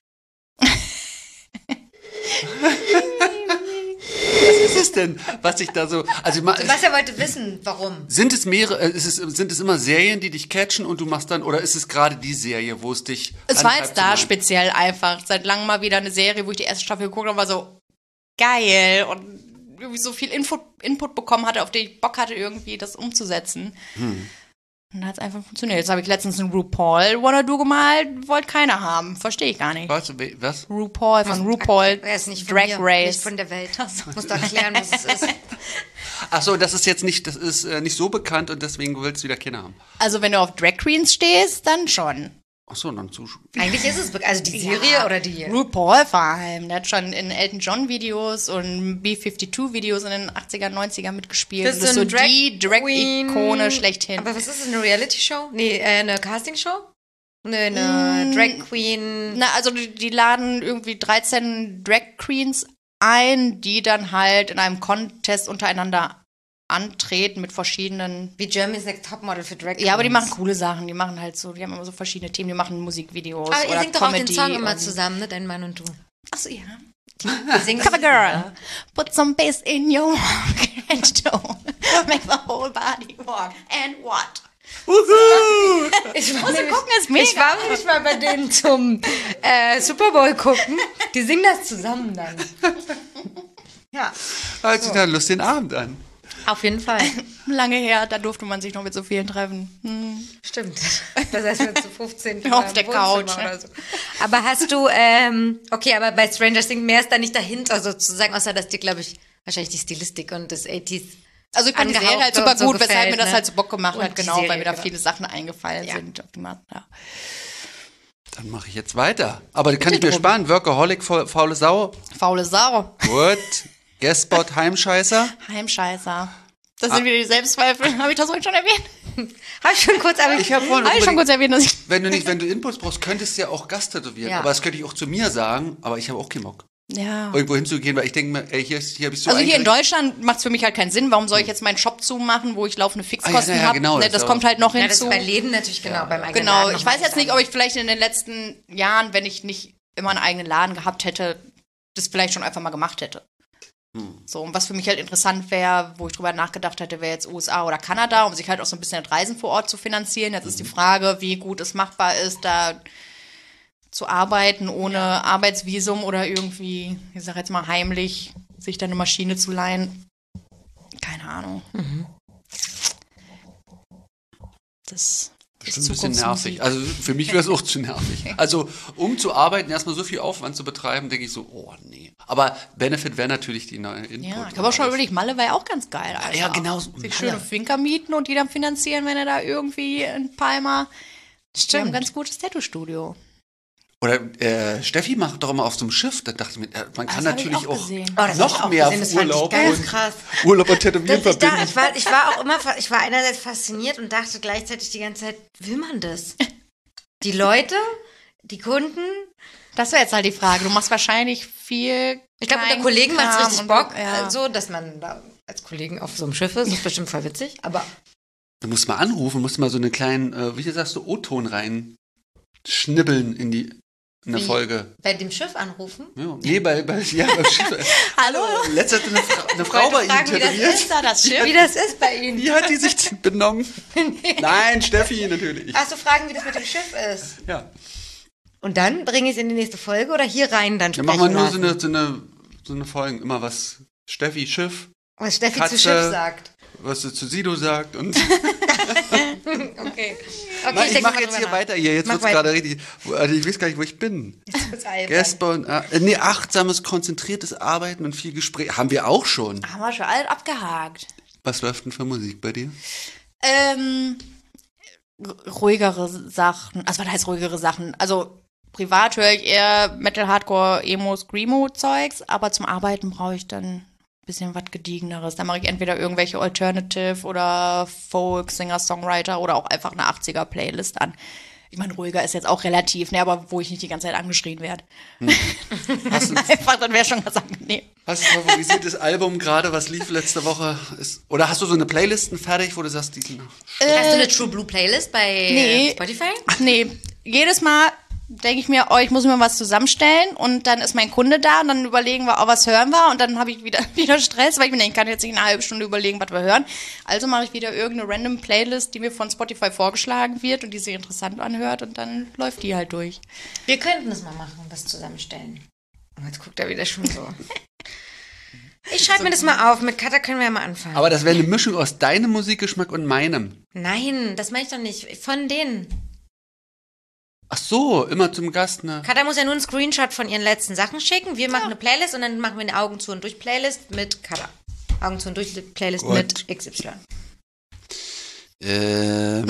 Was ist es denn, was ich da so, also ich ma- Sebastian wollte wissen, warum. sind es mehrere, äh, ist es, sind es immer Serien, die dich catchen und du machst dann, oder ist es gerade die Serie, wo es dich Es war antreibt jetzt zu da malen? speziell einfach. Seit langem mal wieder eine Serie, wo ich die erste Staffel geguckt habe, war so geil und irgendwie so viel Info, Input bekommen hatte, auf den ich Bock hatte, irgendwie das umzusetzen. Hm. Und dann hat es einfach funktioniert. Jetzt habe ich letztens einen RuPaul Wanna-Do gemalt, wollte keiner haben. Verstehe ich gar nicht. Was? We- Was? RuPaul von RuPaul Er ist nicht von Drag hier, Race. nicht von der Welt. Musst du erklären, was es ist. Ach so, das ist jetzt nicht, das ist äh, nicht so bekannt und deswegen willst du wieder Kinder haben. Also wenn du auf Drag Queens stehst, dann schon. Ach so, dann zu. Eigentlich ist es, be- also die Serie Ja, oder die... RuPaul vor allem. Der hat schon in Elton John Videos und B zweiundfünfzig Videos in den achtziger, neunziger mitgespielt. Bist Und das ist du so eine die Drag Queen? Drag-Ikone schlechthin. Aber was ist es, eine Reality-Show? Nee, äh, eine Casting-Show? Nee, eine Mm. Drag Queen... Na, also die, die laden irgendwie dreizehn Drag Queens ein, die dann halt in einem Contest untereinander antreten mit verschiedenen. Wie Germany's Next Topmodel für Drag Queens. Ja, aber die machen coole Sachen. Die machen halt so, die haben immer so verschiedene Themen. Die machen Musikvideos Aber ihr oder singt doch auch den Comedy. Song immer und- zusammen, ne? Dein Mann und du. Achso, ja. Die singen Cover Girl. Put some bass in your walk and do. Make the whole body walk. And what? Uhu! Ich war, Muss ich nämlich, gucken, ist mega. ich war nämlich mal bei denen zum äh, Super Bowl gucken. Die singen das zusammen dann. Ja, Hört sich da einen lustigen Abend an. auf jeden Fall. Lange her, da durfte man sich noch mit so vielen treffen. Hm. Stimmt. Das heißt, wir zu fünfzehn Auf im der Wohnzimmer Couch, ne? oder so. Aber hast du, ähm, okay, aber bei Stranger Things mehr ist da nicht dahinter sozusagen, außer dass dir, glaube ich, wahrscheinlich die Stilistik und das achtziger Also ich fand die Serie halt Angehauchte super und so gut, weshalb gefällt, mir das ne? halt so Bock gemacht Und hat, die genau, Serie, weil mir da genau. viele Sachen eingefallen Ja. sind. Auf die Ma- ja. Dann mache ich jetzt weiter. Aber kann ich Bitte mir drum. sparen. Workaholic, faul- faule Sau. Faule Sau, Gut. Guestbot, Heimscheißer. Heimscheißer. Das sind wieder die Selbstzweifel. Habe ich das vorhin schon erwähnt? Habe ich schon kurz, aber Ich habe vorhin Habe ich schon überlegt, kurz erwähnt, dass ich... wenn du nicht, wenn du Inputs brauchst, könntest du ja auch Gast tätowieren. Ja. Aber das könnte ich auch zu mir sagen, aber ich habe auch keinen Bock, Ja. irgendwo hinzugehen, weil ich denke mir, ey, hier, ist- hier habe ich so Also hier in eingerichtet. Deutschland macht es für mich halt keinen Sinn. Warum soll ich jetzt meinen Shop zumachen, wo ich laufende Fixkosten Ah, ja, ja, habe? genau, Ne, das das ist kommt auch- halt noch ja, das ist hinzu. bei Läden natürlich genau, beim eigenen Genau, Laden ich noch weiß mal jetzt nicht, ob ich vielleicht in den letzten Jahren, wenn ich nicht immer einen eigenen Laden gehabt hätte, das vielleicht schon einfach mal gemacht hätte. Hm. So, und was für mich halt interessant wäre, wo ich drüber nachgedacht hätte, wäre jetzt U S A oder Kanada, um sich halt auch so ein bisschen das Reisen vor Ort zu finanzieren. Jetzt ist die Frage, wie gut es machbar ist, da zu arbeiten ohne Arbeitsvisum oder irgendwie, ich sag jetzt mal heimlich, sich da eine Maschine zu leihen. Ahnung. Mhm. Das Das ist ein bisschen nervig. Also für mich wäre es auch zu nervig. Also um zu arbeiten, erstmal so viel Aufwand zu betreiben, denke ich so, oh nee. Aber Benefit wäre natürlich die neue Input. Ja, ich habe auch schon überlegt, Malle war ja auch ganz geil. Alter. Ja, genau. Sich schöne Finker mieten und die dann finanzieren, wenn er da irgendwie in Palma. Stimmt. Wir haben ein ganz gutes Tattoo-Studio. Oder äh, Steffi macht doch immer auf so einem Schiff. Da dachte ich mir, äh, man kann Das hab ich natürlich auch auch, gesehen. Oh, das hab ich noch auch mehr gesehen, das fand ich Urlaub ganz und krass. Urlaub und Tätowieren Das, ich, da, verbinden. ich, war, ich war auch immer, ich war einerseits fasziniert und dachte gleichzeitig die ganze Zeit, will man das? Die Leute, die Kunden. Das wäre jetzt halt die Frage. Du machst wahrscheinlich viel. Ich glaube, unter Klein- Kollegen macht es Kram richtig und- Bock, ja. so, dass man da als Kollegen auf so einem Schiff ist. Das ist bestimmt voll witzig. Aber Du musst mal anrufen, musst mal so einen kleinen, äh, wie sagst du, O-Ton rein schnibbeln in die in der Wie? Folge. bei dem Schiff anrufen. Ja, nee, bei, bei, ja, beim Schiff. Hallo? Letztens hat eine, Fra eine Frau bei ihm fragen, wie das tätowiert. ist da, das Schiff. Wie das ist bei Ihnen. Wie hat die sich benommen? Nein, Steffi natürlich. Ach so, fragen, wie das mit dem Schiff ist. Ja. Und dann bringe ich es in die nächste Folge oder hier rein dann Dann sprechen machen wir nur so lassen? eine, so eine, so eine Folge, immer was Steffi Schiff, Was Steffi Katze. zu Schiff sagt. was sie zu Sido sagt und Okay. Okay, Nein, ich denk mache mal jetzt drüber hier nach. weiter hier. Jetzt Mach wird's weiter. gerade richtig. Also ich weiß gar nicht, wo ich bin. Jetzt wird's albern. Gestern, äh, nee, achtsames, konzentriertes Arbeiten und viel Gespräch. Haben wir auch schon. Haben wir schon alles abgehakt. Was läuft denn für Musik bei dir? Ähm, ruhigere Sachen. Also, was heißt ruhigere Sachen? Also, privat höre ich eher Metal, Hardcore, Emo, Screamo-Zeugs, aber zum Arbeiten brauche ich dann ein bisschen was Gediegeneres. Da mache ich entweder irgendwelche Alternative oder Folk, Singer, Songwriter oder auch einfach eine achtziger-Playlist an. Ich meine, ruhiger ist jetzt auch relativ, ne, aber wo ich nicht die ganze Zeit angeschrien werde. Hast du, Einfach, dann wäre schon ganz angenehm. hast du ein favorisiertes Album gerade, was lief letzte Woche? Ist, oder hast du so eine Playlisten fertig, wo du sagst, die sind Hast du eine True Blue Playlist bei Nee. Spotify? Nee, jedes Mal denke ich mir, oh, ich muss mir was zusammenstellen und dann ist mein Kunde da und dann überlegen wir, oh, was hören wir und dann habe ich wieder, wieder Stress, weil ich mir denke, ich kann jetzt nicht eine halbe Stunde überlegen, was wir hören. Also mache ich wieder irgendeine random Playlist, die mir von Spotify vorgeschlagen wird und die sich interessant anhört und dann läuft die halt durch. Wir könnten das mal machen, das zusammenstellen. Oh, jetzt guckt er wieder schon so. Ich schreibe mir das mal auf. Mit Katha können wir ja mal anfangen. Aber das wäre eine Mischung aus deinem Musikgeschmack und meinem. Nein, das meine ich doch nicht. Von denen. Ach so, immer zum Gast, ne? Katha muss ja nur einen Screenshot von ihren letzten Sachen schicken. Wir machen eine Playlist und dann machen wir eine Augen zu und durch Playlist mit Katha. Augen zu und durch Playlist Gut. mit X Y. Ähm,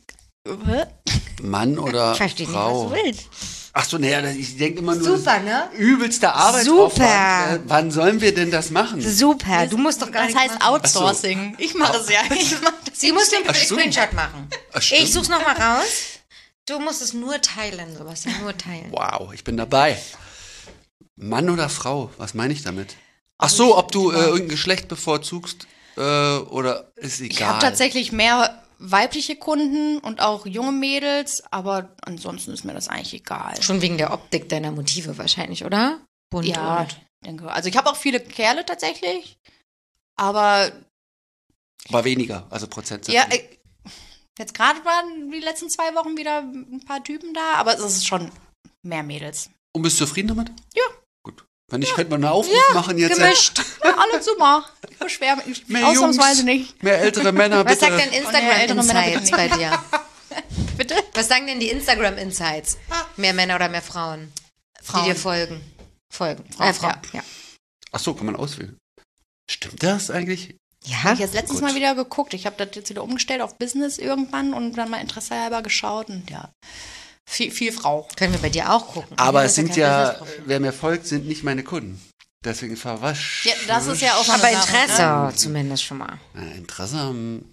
Mann oder Ich verstehe nicht, Frau? was du willst. Ach so, naja, ich denke immer nur, Super, ne? übelster Arbeitsaufwand. Super. Äh, Wann sollen wir denn das machen? Super, du musst doch gar Das nichts heißt machen. Outsourcing. Ich mache es ja. Ich mach das Sie muss den Ach so. Screenshot machen. Ach, stimmt. Ich such's nochmal raus. Du musst es nur teilen, Sebastian, nur teilen. Wow, ich bin dabei. Mann oder Frau? Was meine ich damit? Ach so, ob du äh, irgendein Geschlecht bevorzugst äh, oder ist egal. Ich habe tatsächlich mehr weibliche Kunden und auch junge Mädels, aber ansonsten ist mir das eigentlich egal. Schon wegen der Optik deiner Motive wahrscheinlich, oder? Bunt Ja, und- denke. Also ich habe auch viele Kerle tatsächlich, aber War weniger, also Prozentsatz. ja, äh, jetzt gerade waren die letzten zwei Wochen wieder ein paar Typen da, aber es ist schon mehr Mädels. Und bist du zufrieden damit? Ja. Gut. Wenn nicht, könnte man einen Aufruf machen jetzt. Gemischt. Ja, alle super. Ich beschwere mich Mehr ausnahmsweise Jungs, nicht. Mehr ältere Männer, Was bitte. sagt denn ältere Männer bitte Instagram-Insights bei dir? Bitte? Was sagen denn die Instagram-Insights? Mehr Männer oder mehr Frauen, Frauen. die dir folgen? Folgen. Frauen, Äh, Frauen. Ja. Ach so, kann man auswählen. Stimmt das eigentlich? Ja. Habe ich jetzt letztens Gut. mal wieder geguckt. Ich habe das jetzt wieder umgestellt auf Business irgendwann und dann mal Interesse halber geschaut und ja, viel, viel Frau. Können wir bei dir auch gucken. Aber Du es hast sind kein ja, Businessprofil. wer mir folgt, sind nicht meine Kunden. Deswegen verwasch. Ja, das ist ja auch Aber eine Sache, Interesse ne? zumindest schon mal. Äh, Interesse am.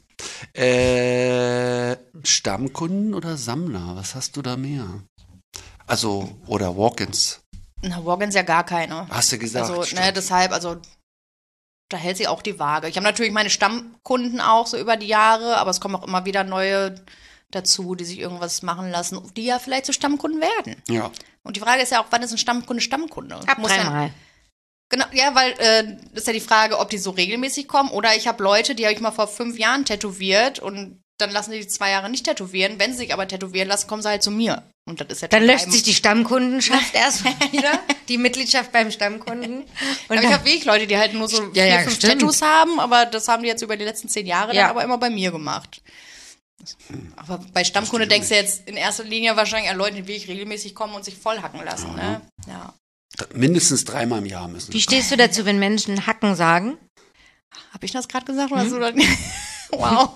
Äh, Stammkunden oder Sammler? Was hast du da mehr? Also, oder Walk-ins. Na, Walk-ins ja gar keine. Hast du gesagt. Also, stimmt. ne, deshalb, also, da hält sich auch die Waage. Ich habe natürlich meine Stammkunden auch so über die Jahre, aber es kommen auch immer wieder neue dazu, die sich irgendwas machen lassen, die ja vielleicht zu Stammkunden werden. Ja. Und die Frage ist ja auch, wann ist ein Stammkunde Stammkunde? Ab Muss ja- dreimal. Genau, ja, weil äh, das ist ja die Frage, ob die so regelmäßig kommen oder ich habe Leute, die habe ich mal vor fünf Jahren tätowiert und dann lassen die die zwei Jahre nicht tätowieren. Wenn sie sich aber tätowieren lassen, kommen sie halt zu mir. Und das ist ja Dann schon löscht einem- sich die Stammkundenschaft erstmal wieder, die Mitgliedschaft beim Stammkunden. Und Aber ich dann- habe wirklich Leute, die halt nur so Ja, vier, ja, fünf stimmt. Tattoos haben, aber das haben die jetzt über die letzten zehn Jahre Ja. dann aber immer bei mir gemacht. Aber bei Stammkunde denkst du jetzt in erster Linie wahrscheinlich an Leute, die wirklich regelmäßig kommen und sich vollhacken lassen. Ne? Ja. Mindestens dreimal im Jahr müssen. Wie stehst du dazu, wenn Menschen Hacken sagen? Habe ich das gerade gesagt? Oder so? Wow.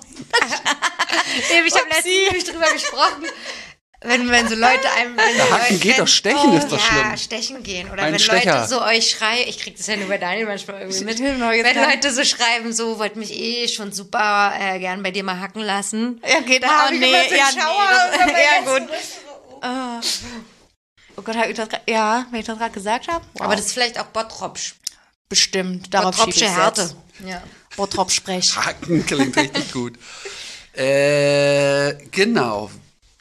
Nee, ich habe letztens nämlich drüber gesprochen. Wenn, wenn so Leute einem. Wenn so Hacken Leute, geht doch, Stechen ist doch ja, schlimm. Stechen gehen. Oder Ein wenn Stecher. Leute so euch schreien, ich krieg das ja nur bei Daniel manchmal irgendwie mit. Hilf noch jetzt Wenn rein. Leute so schreiben, so, wollt mich eh schon super äh, gern bei dir mal hacken lassen. Ja, geht Da hab oh, ich nee, immer so einen ja, Schauer nee, über das, mein ja, gut. Ah. Oh Gott, hab ich das grad, ja, wenn ich das gerade gesagt habe. Wow. Aber das ist vielleicht auch Bottropsch. bestimmt. Darauf schiebe ich Bottropsche Härte. jetzt. Ja. Bottrop-Sprech. Hacken klingt richtig gut. Äh, genau.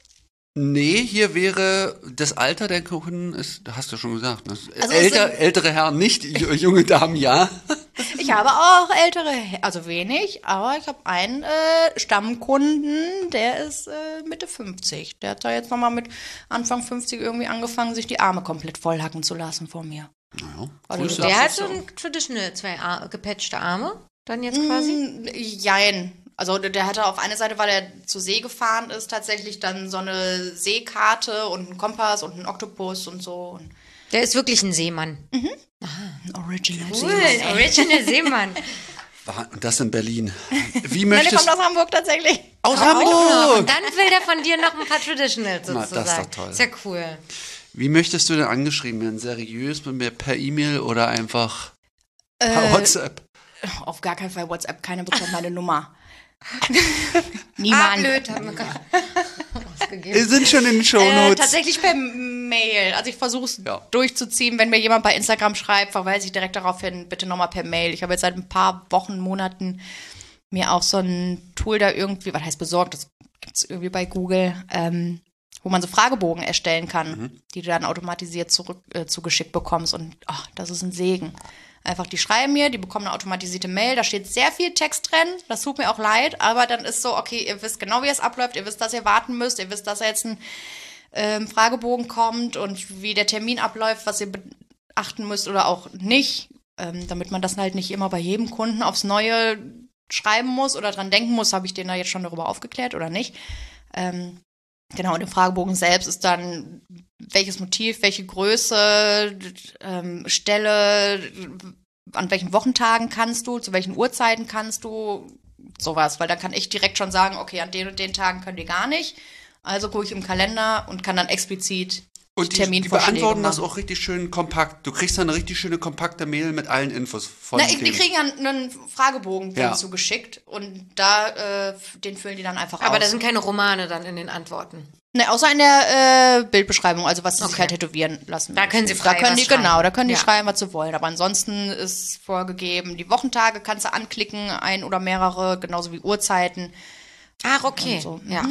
Nee, hier wäre das Alter der Kunden, ist, hast du schon gesagt. Ne? Also es Älter, sind- ältere Herren nicht, ju- junge Damen ja. Ich habe auch ältere, also wenig, aber ich habe einen äh, Stammkunden, der ist äh, Mitte fünfzig. Der hat da jetzt nochmal mit Anfang fünfzig irgendwie angefangen, sich die Arme komplett vollhacken zu lassen vor mir. Naja, Also Grüße. der Der Das hat ist so so. ein traditional, zwei Ar gepatchte Arme, dann jetzt quasi. Mm, Jein. Also der der hatte auf eine Seite, weil er zur See gefahren ist, tatsächlich dann so eine Seekarte und einen Kompass und einen Oktopus und so. Und Der ist wirklich ein Seemann. ein Original Cool, Seemann. Original Seemann. Und das in Berlin. Wie Nein, der möchtest kommt aus Hamburg tatsächlich. aus Auch noch. Hamburg? Und dann will der von dir noch ein paar Traditionals Na, sozusagen. das ist doch toll. Ist ja cool. Wie möchtest du denn angeschrieben werden? Seriös, mit mir per E-Mail oder einfach per Äh, WhatsApp? Auf gar keinen Fall WhatsApp, keiner bekommt meine Nummer. Ah, Niemand. blöd, haben wir gerade Wir ausgegeben. sind schon in den Äh, Shownotes. tatsächlich per Mail. Also ich versuche es Ja. durchzuziehen. Wenn mir jemand bei Instagram schreibt, verweise ich direkt darauf hin, bitte nochmal per Mail. Ich habe jetzt seit ein paar Wochen, Monaten mir auch so ein Tool da irgendwie, was heißt besorgt, das gibt es irgendwie bei Google, ähm, wo man so Fragebogen erstellen kann, die du dann automatisiert zurück äh, zugeschickt bekommst. Und ach, das ist ein Segen. Einfach, die schreiben mir, die bekommen eine automatisierte Mail, da steht sehr viel Text drin, das tut mir auch leid, aber dann ist so, okay, ihr wisst genau, wie es abläuft, ihr wisst, dass ihr warten müsst, ihr wisst, dass jetzt ein ähm, Fragebogen kommt und wie der Termin abläuft, was ihr beachten müsst oder auch nicht, ähm, damit man das halt nicht immer bei jedem Kunden aufs Neue schreiben muss oder dran denken muss, habe ich den da jetzt schon darüber aufgeklärt oder nicht. Ähm, genau, und im Fragebogen selbst ist dann, welches Motiv, welche Größe, ähm, Stelle, an welchen Wochentagen kannst du, zu welchen Uhrzeiten kannst du, sowas, weil dann kann ich direkt schon sagen, okay, an den und den Tagen können die gar nicht. Also gucke ich im Kalender und kann dann explizit Und die, die Terminvorschläge beantworten das machen. auch richtig schön kompakt. Du kriegst dann eine richtig schöne kompakte Mail mit allen Infos von Na, ich, die dem. kriegen ja einen Fragebogen dann Ja. zugeschickt und da, äh, den füllen die dann einfach Aber aus. da sind keine Romane dann in den Antworten. Ne, außer in der äh, Bildbeschreibung, also was sie sich Okay. halt tätowieren lassen. Da können sie Da frei können was die, schreiben. genau, da können die Ja. schreiben, was sie wollen. Aber ansonsten ist vorgegeben, die Wochentage kannst du anklicken, ein oder mehrere, genauso wie Uhrzeiten. Ach, okay. Und so. Ja. Mhm.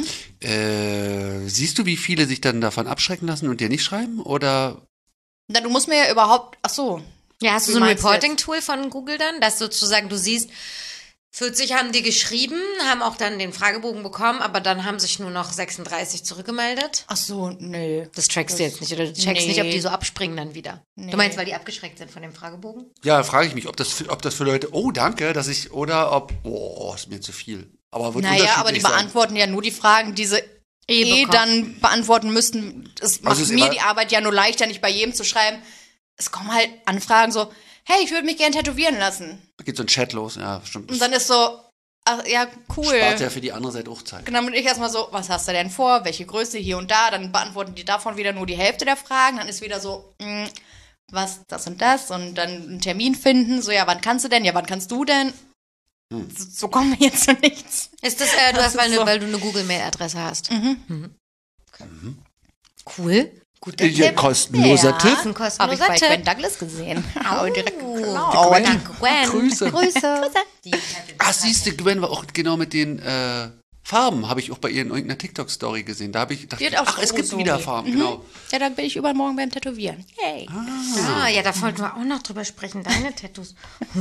Äh, siehst du, wie viele sich dann davon abschrecken lassen und dir nicht schreiben? Oder Na, du musst mir ja überhaupt, ach so. Ja, hast du Wie so ein meinst du Reporting-Tool von Google dann, dass sozusagen du siehst, vierzig haben die geschrieben, haben auch dann den Fragebogen bekommen, aber dann haben sich nur noch sechsunddreißig zurückgemeldet? Ach so, nö. Das trackst du jetzt nicht, oder du checkst Nee. nicht, ob die so abspringen dann wieder. Nee. Du meinst, weil die abgeschreckt sind von dem Fragebogen? ja, frage ich mich, ob das, für, ob das für Leute, oh danke, dass ich, oder ob, oh, ist mir zu viel. Aber wird Naja, aber die unterschiedlich sein. beantworten ja nur die Fragen, die sie Eh eh bekommen. dann beantworten müssten. Es macht Also es ist mir immer- die Arbeit ja nur leichter, nicht bei jedem zu schreiben. Es kommen halt Anfragen so, hey, ich würde mich gerne tätowieren lassen. Da geht so ein Chat los, ja, stimmt. Und dann ist so, ach, ja, cool. Spart ja für die andere Seite auch Zeit. Genau, und ich erstmal so, was hast du denn vor? Welche Größe hier und da? Dann beantworten die davon wieder nur die Hälfte der Fragen. Dann ist wieder so, mh, was, das und das. Und dann einen Termin finden. So, ja, wann kannst du denn? Ja, wann kannst du denn? Hm. So, so kommen wir jetzt zu nichts. Ist das, äh, du Das hast, weil, ist ne, so. weil du eine Google-Mail-Adresse hast. Mhm. Okay. Cool. Guter Hier, Tipp. kostenloser Ja. Tipp. Das ist ein Habe ich kostenloser bei Tipp. Gwen Douglas gesehen. Habe direkt Oh, geklaut. danke, Gwen. Grüße. Grüße. Die- Ach, siehst du, Gwen war auch genau mit den äh, Farben, habe ich auch bei ihr in irgendeiner TikTok-Story gesehen. Da habe ich gedacht, Die hat auch ach, es so gibt so. wieder Farben, Mhm. genau. Ja, dann bin ich übermorgen beim Tätowieren. Yay. Ah, ja, da wollten wir auch noch drüber sprechen. Deine Tattoos.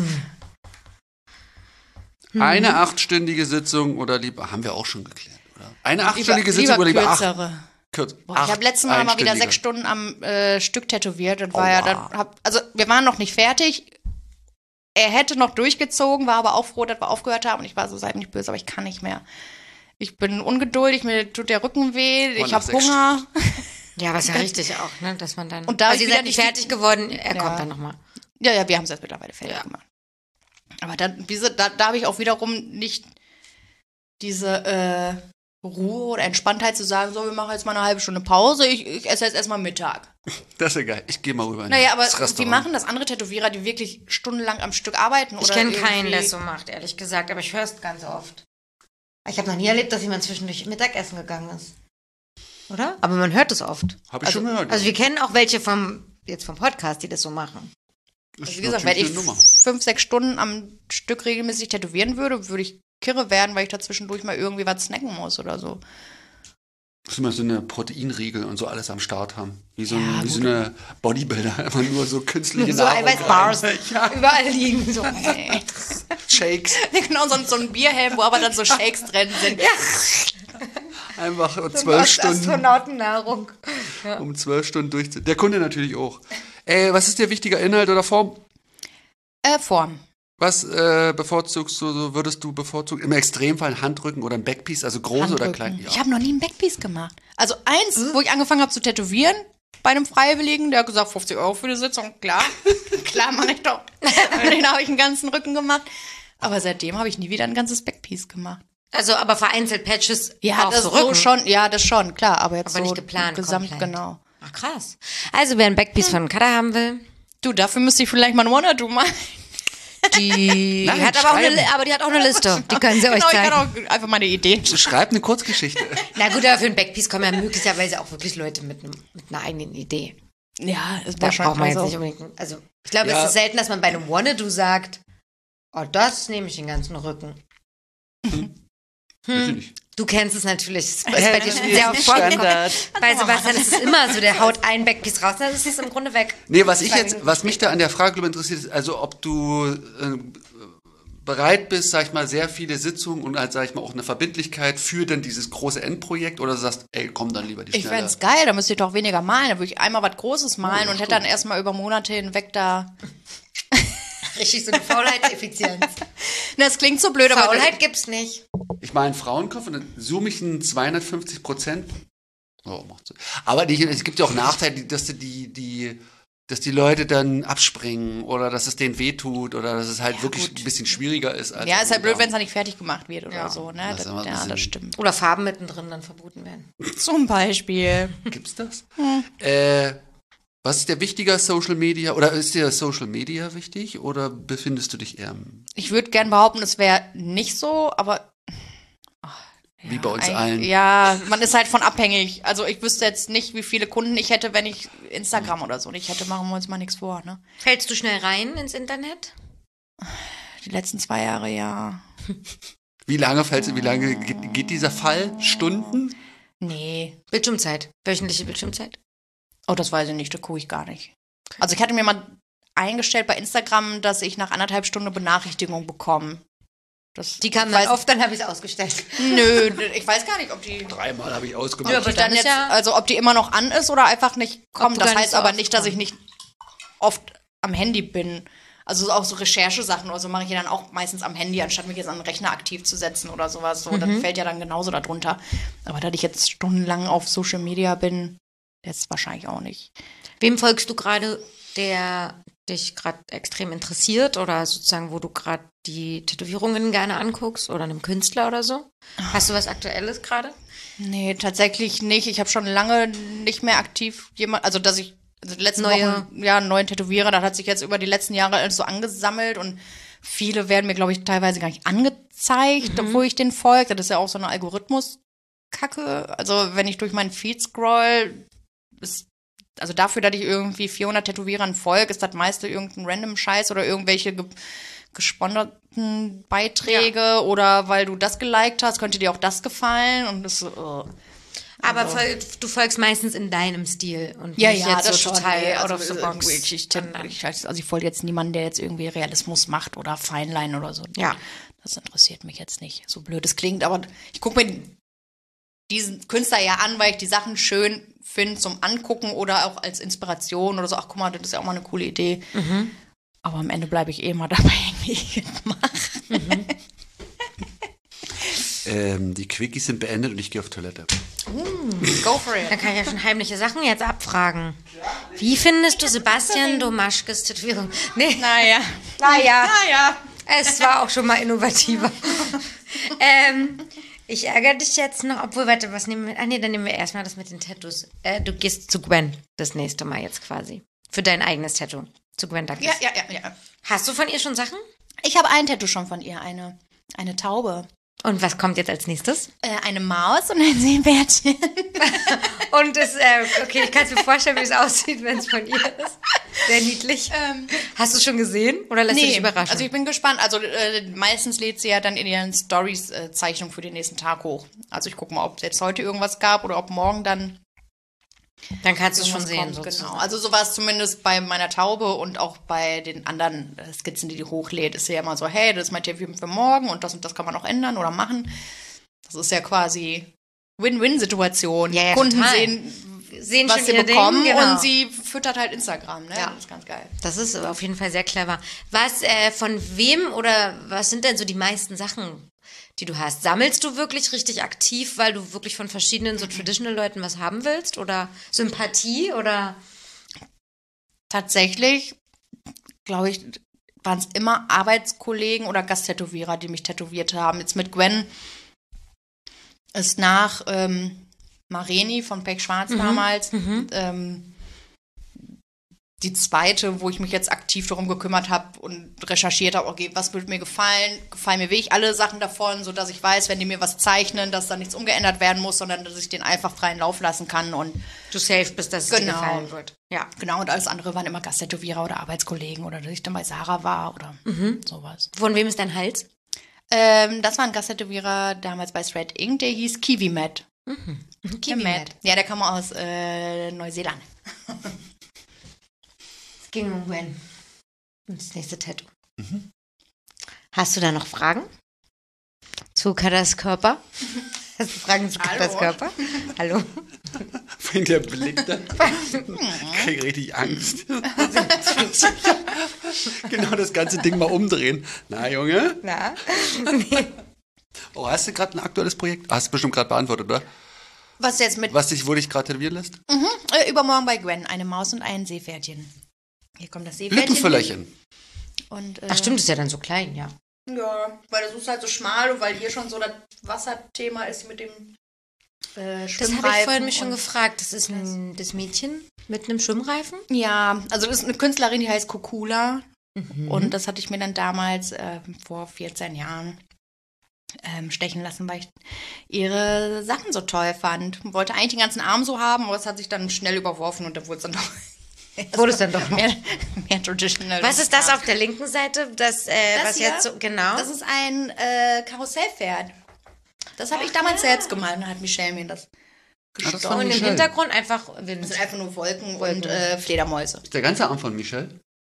Eine achtstündige Sitzung oder lieber, haben wir auch schon geklärt, oder? Eine achtstündige lieber, Sitzung oder lieber acht? kürzere. Kurz. Boah, ich habe letztes Mal mal wieder sechs Stunden am äh, Stück tätowiert und war oh, ja wow. dann, hab, also wir waren noch nicht fertig. Er hätte noch durchgezogen, war aber auch froh, dass wir aufgehört haben und ich war so, seid nicht böse, aber ich kann nicht mehr. Ich bin ungeduldig, mir tut der Rücken weh, Boah, ich nach habe Hunger. Ja, was ja richtig auch, ne, dass man dann. Und da also ich ihr seid wieder nicht nicht fertig geworden, er Ja. kommt dann nochmal. Ja, ja, wir haben es jetzt mittlerweile fertig Ja. gemacht. Aber dann, diese, da, da habe ich auch wiederum nicht diese äh, Ruhe oder Entspanntheit zu sagen, so, wir machen jetzt mal eine halbe Stunde Pause, ich, ich esse jetzt erstmal Mittag. Das ist ja geil. Ich gehe mal rüber in Naja, aber das wie Restaurant. machen das andere Tätowierer, die wirklich stundenlang am Stück arbeiten? Ich oder kenne irgendwie- keinen, der es so macht, ehrlich gesagt, aber ich höre es ganz oft. Ich habe noch nie erlebt, dass jemand zwischendurch Mittagessen gegangen ist. Oder? Aber man hört es oft. Hab ich also, schon gehört. Also wir kennen auch welche vom, jetzt vom Podcast, die das so machen. Das Also ist wie gesagt, wenn natürlich ich eine Nummer. fünf, sechs Stunden am Stück regelmäßig tätowieren würde, würde ich kirre werden, weil ich da zwischendurch mal irgendwie was snacken muss oder so. Muss immer so eine Proteinriegel und so alles am Start haben. Wie so, ein, Ja, wie so gut. eine Bodybuilder. Einfach nur so künstliche So Nahrung Eiweißbars rein. Ja, überall liegen. So. Nee. Shakes. Genau, so, so ein Bierhelm, wo aber dann so Shakes drin sind. Einfach um zwölf Stunden, Astronautennahrung. um zwölf Stunden durchziehen. Der Kunde natürlich auch. Ey, was ist dir wichtiger, Inhalt oder Form? Äh, Form. Was äh, bevorzugst du, so würdest du bevorzugen? Im Extremfall ein Handrücken oder ein Backpiece, also groß oder Handrücken. klein? Ja. Ich habe noch nie ein Backpiece gemacht. Also eins, wo ich angefangen habe zu tätowieren, bei einem Freiwilligen, der hat gesagt, fünfzig Euro für die Sitzung. Klar, klar mache ich doch. Den habe ich einen ganzen Rücken gemacht. Aber seitdem habe ich nie wieder ein ganzes Backpiece gemacht. Also aber vereinzelt Patches Ja, auf das so so Rücken. schon, ja, das schon, klar. Aber jetzt Aber so nicht geplant gesamt, komplett. genau. Ach krass. Also wer ein Backpiece von Kada haben will, Du, dafür müsste ich vielleicht mal ein One-or-Two machen. die Nein, hat aber auch eine, schreiben. aber die hat auch eine Liste. Die können sie euch Genau, ich zeigen. kann auch einfach meine Ideen. Schreib eine Kurzgeschichte. Na gut, aber für ein Backpiece kommen ja möglicherweise auch wirklich Leute mit, einem, mit einer eigenen Idee. Ja, es Da war schon braucht man jetzt also, nicht unbedingt. Also ich glaube, Ja. es ist selten, dass man bei einem Wanna-Do sagt, oh, das nehme ich den ganzen Rücken. Bitte nicht. Du kennst es natürlich. Es ist bei dir schon sehr oft vorgekommen. Bei Sebastian ist es immer so, der haut ein Backpiece raus, dann ist es im Grunde weg. Nee, was ich Zwei jetzt, Minuten was mich da an der Frage interessiert, ist, also ob du äh, bereit bist, sag ich mal, sehr viele Sitzungen und halt, sag ich mal, auch eine Verbindlichkeit für dann dieses große Endprojekt oder sagst, ey, komm dann lieber die ich schnelle. fände es geil, da müsste ich doch weniger malen. Da würde ich einmal was Großes malen Oh, und hätte dann erstmal über Monate hinweg da. Richtig so eine Faulheitseffizienz. Na, das klingt so blöd, aber. Faulheit gibt's nicht. Ich mal einen Frauenkopf und dann zoome ich einen zweihundertfünfzig Prozent. Oh, macht so. Aber die, es gibt ja auch Nachteile, dass die, die, die, dass die Leute dann abspringen oder dass es denen wehtut oder dass es halt wirklich gut. ein bisschen schwieriger ist. Als Ja, ist halt blöd, wenn es es dann nicht fertig gemacht wird oder Ja. so, ne? Das Das, ist immer ein ja, bisschen- das stimmt. Oder Farben mittendrin dann verboten werden. Zum Beispiel. Gibt's das? Äh, was ist der wichtiger Social Media oder ist dir Social Media wichtig oder befindest du dich eher im- Ich würde gern behaupten, es wäre nicht so, aber. Ach, Wie ja, bei uns eigentlich- allen. Ja, man ist halt von abhängig. Also ich wüsste jetzt nicht, wie viele Kunden ich hätte, wenn ich Instagram oder so nicht hätte. Machen wir uns mal nichts vor, ne? Fällst du schnell rein ins Internet? Die letzten zwei Jahre, ja. Wie lange fällst du, wie lange geht, geht dieser Fall? Stunden? Nee. Bildschirmzeit. Wöchentliche Bildschirmzeit. Oh, das weiß ich nicht, das gucke ich gar nicht. Also ich hatte mir mal eingestellt bei Instagram, dass ich nach anderthalb Stunden Benachrichtigung bekomme. Das, Die kam ich dann weiß, oft, dann habe ich es ausgestellt. Nö, ich weiß gar nicht, ob die, Dreimal habe ich ausgemacht. Ja, ob aber die dann dann ist jetzt, ja- also ob die immer noch an ist oder einfach nicht kommt. du Das gar nicht heißt so aber oft nicht, dass ich kommst. nicht oft am Handy bin. Also auch so Recherchesachen oder so mache ich ja dann auch meistens am Handy, anstatt mich jetzt an den Rechner aktiv zu setzen oder sowas. So, Mhm. das fällt ja dann genauso darunter. Aber da ich jetzt stundenlang auf Social Media bin, jetzt wahrscheinlich auch nicht. Wem folgst du gerade, der dich gerade extrem interessiert oder sozusagen, wo du gerade die Tätowierungen gerne anguckst oder einem Künstler oder so? Hast du was Aktuelles gerade? Nee, tatsächlich nicht. Ich habe schon lange nicht mehr aktiv jemand, also dass ich also die letzten Neue- Wochen ja einen neuen Tätowierer, das hat sich jetzt über die letzten Jahre alles so angesammelt und viele werden mir, glaube ich, teilweise gar nicht angezeigt, Mhm. obwohl ich den folge. Das ist ja auch so eine Algorithmus-Kacke. Also wenn ich durch meinen Feed scroll, ist, also dafür, dass ich irgendwie vierhundert Tätowierern folge, ist das meiste irgendein random Scheiß oder irgendwelche ge gesponserten Beiträge oder weil du das geliked hast, könnte dir auch das gefallen und das ist so, uh. Aber Also- fol- du folgst meistens in deinem Stil und Ja, nicht ja, jetzt das so schon. total Nee, out also, of the äh, box. Ich, ich, Dann- ich, also ich folge jetzt niemanden, der jetzt irgendwie Realismus macht oder Feinlein oder so. Ja. Das interessiert mich jetzt nicht. So blöd es klingt, aber ich gucke mir diesen Künstler ja an, weil ich die Sachen schön finde zum Angucken oder auch als Inspiration oder so. Ach, guck mal, das ist ja auch mal eine coole Idee. Mhm. Aber am Ende bleibe ich eh immer dabei, wie ich es mache. Mhm. ähm, die Quickies sind beendet und ich gehe auf Toilette. Mm, go for it. Da kann ich ja schon heimliche Sachen jetzt abfragen. Wie findest du Sebastian Domaschkes Tätowierung? Nee. Naja. Naja. Naja. Es war auch schon mal innovativer. ähm, ich ärgere dich jetzt noch, obwohl, warte, was nehmen wir? Ah, nee, dann nehmen wir erstmal das mit den Tattoos. Äh, du gehst zu Gwen das nächste Mal jetzt quasi. Für dein eigenes Tattoo. Zu Gwen Douglas. Ja, ja, ja, ja. Hast du von ihr schon Sachen? Ich habe ein Tattoo schon von ihr, eine, eine Taube. Und was kommt jetzt als nächstes? Äh, eine Maus und ein Seepferdchen. Und das, äh, okay, ich kann es mir vorstellen, wie es aussieht, wenn es von ihr ist. Sehr niedlich. Ähm, Hast du es schon gesehen oder lässt nee, du dich überraschen? Also ich bin gespannt. Also äh, meistens lädt sie ja dann in ihren Stories äh, Zeichnung für den nächsten Tag hoch. Also ich gucke mal, ob es jetzt heute irgendwas gab oder ob morgen dann. Dann kannst du es schon sehen. Kommt, genau. Also so war es zumindest bei meiner Taube und auch bei den anderen Skizzen, die die hochlädt, ist sie ja immer so, hey, das ist mein Tattoo für morgen und das und das kann man auch ändern oder machen. Das ist ja quasi Win-Win-Situation. Ja, ja, Kunden total. sehen, sehen was schon sie ihr bekommen Ding, genau. und sie füttert halt Instagram. Ne? Ja. Das ist ganz geil. Das ist auf jeden Fall sehr clever. Was, äh, von wem oder was sind denn so die meisten Sachen, die du hast? Sammelst du wirklich richtig aktiv, weil du wirklich von verschiedenen so Traditional-Leuten was haben willst? Oder Sympathie? Oder? Tatsächlich, glaube ich, waren es immer Arbeitskollegen oder Gasttätowierer, die mich tätowiert haben. Jetzt mit Gwen ist nach ähm, Mareni von Pech Schwarz Mhm. damals Mhm. ähm, die zweite, wo ich mich jetzt aktiv darum gekümmert habe und recherchiert habe, okay, was würde mir gefallen? Gefallen mir wirklich alle Sachen davon, sodass ich weiß, wenn die mir was zeichnen, dass da nichts umgeändert werden muss, sondern dass ich den einfach freien Lauf lassen kann und Du safe bist, dass es dir Genau. gefallen wird. Ja. genau, und alles andere waren immer Gasttätowierer oder Arbeitskollegen oder dass ich dann bei Sarah war oder sowas. Von wem ist dein Hals? Ähm, das war ein Gasttätowierer damals bei Thread Incorporated, der hieß Kiwi Matt. Kiwi Der Matt. Ja, der kam aus äh, Neuseeland. Es ging um Gwen. Und das nächste Tattoo. Hast du da noch Fragen? Zu Kadas Körper? Hast du Fragen zu Kadas Hallo. Körper? Hallo? Wenn der Blick da, ich krieg richtig Angst. Genau das ganze Ding mal umdrehen. Na, Junge? Na? Oh, hast du gerade ein aktuelles Projekt? Hast du bestimmt gerade beantwortet, oder? Was jetzt mit Was dich, wo dich gerade tätowieren lässt? mhm, äh, übermorgen bei Gwen, eine Maus und ein Seepferdchen. Hier kommt das Seepferdchen. Lückenfüllerchen. Und, äh, Ach stimmt, das ist ja dann so klein, ja. Ja, weil das ist halt so schmal und weil hier schon so das Wasserthema ist mit dem äh, Das Schwimmreifen. habe ich vorhin mich schon und- gefragt. Das ist ein, das Mädchen mit einem Schwimmreifen? Ja, also das ist eine Künstlerin, die heißt Kokula. Mhm. Und das hatte ich mir dann damals äh, vor vierzehn Jahren ähm, stechen lassen, weil ich ihre Sachen so toll fand. Wollte eigentlich den ganzen Arm so haben, aber es hat sich dann schnell überworfen und da wurde es dann doch Wurde es dann doch noch. mehr, mehr traditional. Was ist das auf der linken Seite? Das, äh, Das was hier? jetzt so, genau. Das ist ein äh, Karussellpferd. Das habe ich damals selbst gemalt. Dann hat Michelle mir das das gestochen. war und im schön. Hintergrund einfach Wind. Das sind einfach nur Wolken, Wolken. und äh, Fledermäuse. Ist der ganze Arm von Michelle?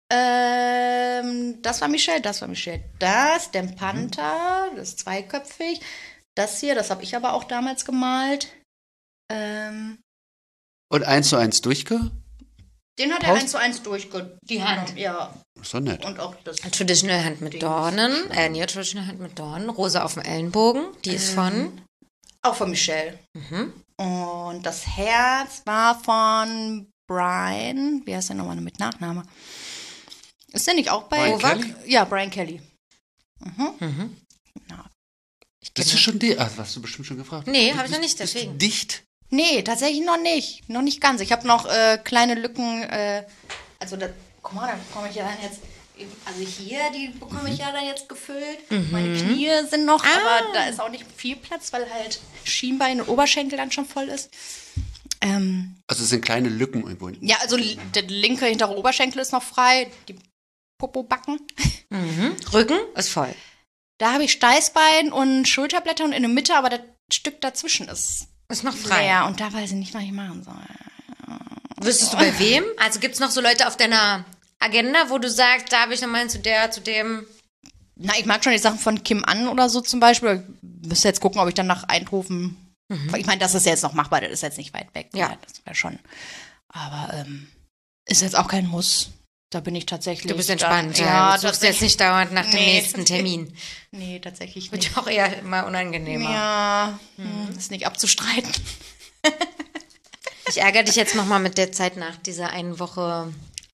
Ähm, das war Michelle, das war Michelle. Das, der Panther, das ist zweiköpfig. Das hier, das habe ich aber auch damals gemalt. Ähm, Und eins zu eins durchge? den hat er Paus- eins zu eins durchge... Die Hand. Ja, Ist doch nett. und auch das... Traditional Hand mit Dornen. Äh, nee, Traditional Hand mit Dornen. Rose auf dem Ellenbogen. Die ist von. Auch von Michelle. Mhm. Und das Herz war von Brian. Wie heißt der nochmal mit Nachname? Ist der nicht auch bei Brian Novak? Kelly? Ja, Brian Kelly. Mhm. Mhm. Ja. Ich Bist kenn- du schon dicht? Ah, das hast du bestimmt schon gefragt. Nee, Du hab ich noch bist- nicht, deswegen. Bist du dicht? Nee, tatsächlich noch nicht. Noch nicht ganz. Ich habe noch äh, kleine Lücken. Äh, also, da, guck mal, da bekomme ich ja dann jetzt. Also, hier, die bekomme ich ja dann jetzt gefüllt. Meine Knie sind noch, Ah. aber da ist auch nicht viel Platz, weil halt Schienbein und Oberschenkel dann schon voll ist. Ähm, Also es sind kleine Lücken irgendwo. ja, also li- der linke hintere Oberschenkel ist noch frei. Die Popobacken. Mhm. Rücken ist voll. Da habe ich Steißbein und Schulterblätter und in der Mitte, aber das Stück dazwischen ist Ist noch frei. leer. Und da weiß ich nicht, was ich machen soll. Wüsstest du bei wem? Also gibt es noch so Leute auf deiner Agenda, wo du sagst, da habe ich nochmal zu der, zu dem. Na, ich mag schon die Sachen von Kim An oder so zum Beispiel. Ich müsste jetzt gucken, ob ich dann nach Eindhoven Mhm. Ich meine, das ist jetzt noch machbar, das ist jetzt nicht weit weg. Ja. Ne? Das wäre schon. Aber ähm, ist jetzt auch kein Muss. Da bin ich tatsächlich. Du bist entspannt, da, ja. ja. Du suchst jetzt nicht dauernd nach dem Nee. nächsten Termin. Nee, tatsächlich Wird nicht. ja auch eher immer unangenehmer. Ja, hm. ist nicht abzustreiten. Ich ärgere dich jetzt nochmal mit der Zeit nach dieser einen Woche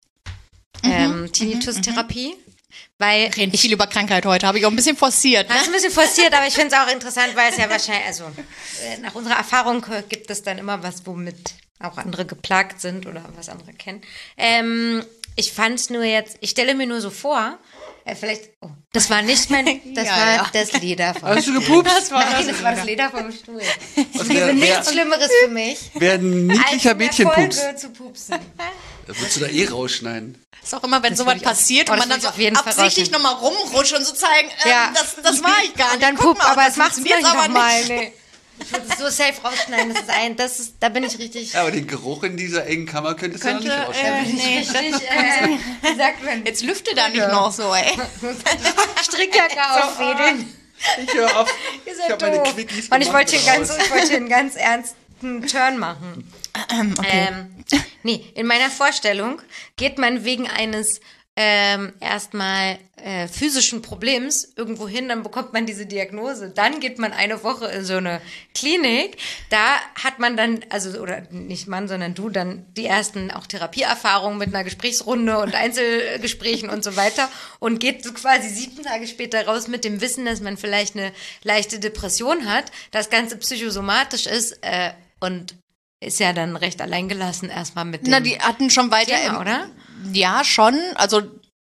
ähm, Tinnitus-Therapie. Weil Reden ich viel über Krankheit heute, habe ich auch ein bisschen forciert. Ne? Das ist ein bisschen forciert, aber ich finde es auch interessant, weil es ja wahrscheinlich, also äh, nach unserer Erfahrung äh, gibt es dann immer was, womit auch andere geplagt sind oder was andere kennen. Ähm, ich fand es nur jetzt, ich stelle mir nur so vor, äh, vielleicht, oh, das war nicht mein, das Ja, war ja. das Leder vom Hast du Stuhl. gepupst? Das war Nein, das das war das Leder vom Stuhl. Ich Und liebe wer- nichts wer- Schlimmeres für mich, Wer ein als niedlicher in der Mädchenpups. Folge zu pupsen. Das würdest du da eh rausschneiden. Ist auch immer, wenn Das sowas würde ich auch- passiert oh, und das man dann würde so ich auf jeden Fall absichtlich rausnehmen. nochmal rumrutscht und so zeigen, ähm, Ja. das, das war ich gar nicht. Und dann Guck pup, mal, aber das es macht funktioniert nicht aber nochmal. nicht. Nee. Ich würde es so safe rausschneiden, das ist ein, das ist, da bin ich richtig, Ja, aber den Geruch in dieser engen Kammer könntest Könnte, du noch nicht äh, rausschneiden. nee, richtig, äh, wie sagt man, jetzt lüfte da nicht noch so, ey. Strickjacke aufwedeln. Ich höre auf. Ihr Ich seid habe meine doof. Quickies Und ich gemacht wollte hier ganz, raus. ich wollte hier einen ganz ernsten Turn machen. Okay. Ähm, nee, in meiner Vorstellung geht man wegen eines ähm, erstmal äh, physischen Problems irgendwo hin, dann bekommt man diese Diagnose. Dann geht man eine Woche in so eine Klinik. Da hat man dann, also, oder nicht man, sondern du, dann die ersten auch Therapieerfahrungen mit einer Gesprächsrunde und Einzelgesprächen und so weiter und geht so quasi sieben Tage später raus mit dem Wissen, dass man vielleicht eine leichte Depression hat, das Ganze psychosomatisch ist äh, und ist ja dann recht alleingelassen erstmal mit dem Na, die hatten schon weiter, Thema, im- oder? Ja, schon. Also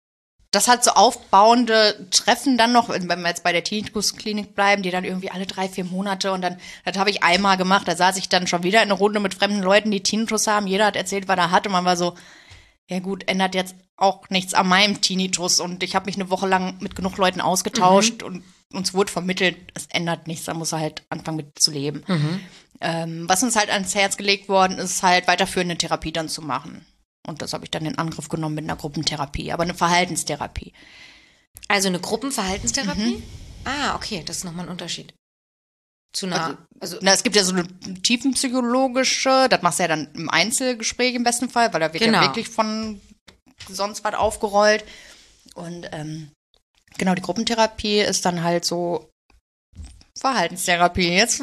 das hat so aufbauende Treffen dann noch, wenn wir jetzt bei der Tinnitus-Klinik bleiben, die dann irgendwie alle drei, vier Monate und dann, das habe ich einmal gemacht, da saß ich dann schon wieder in einer Runde mit fremden Leuten, die Tinnitus haben. Jeder hat erzählt, was er hat und man war so, ja gut, ändert jetzt auch nichts an meinem Tinnitus und ich habe mich eine Woche lang mit genug Leuten ausgetauscht und uns wurde vermittelt, es ändert nichts, da muss er halt anfangen mit zu leben. Ähm, was uns halt ans Herz gelegt worden ist, halt weiterführende Therapie dann zu machen. Und das habe ich dann in Angriff genommen mit einer Gruppentherapie, aber eine Verhaltenstherapie. Also eine Gruppenverhaltenstherapie? Ah, okay, das ist nochmal ein Unterschied. Zu einer, also, Na, es gibt ja so eine tiefenpsychologische, das machst du ja dann im Einzelgespräch im besten Fall, weil da wird Genau. ja wirklich von sonst was aufgerollt. Und ähm, genau, die Gruppentherapie ist dann halt so Verhaltenstherapie. Jetzt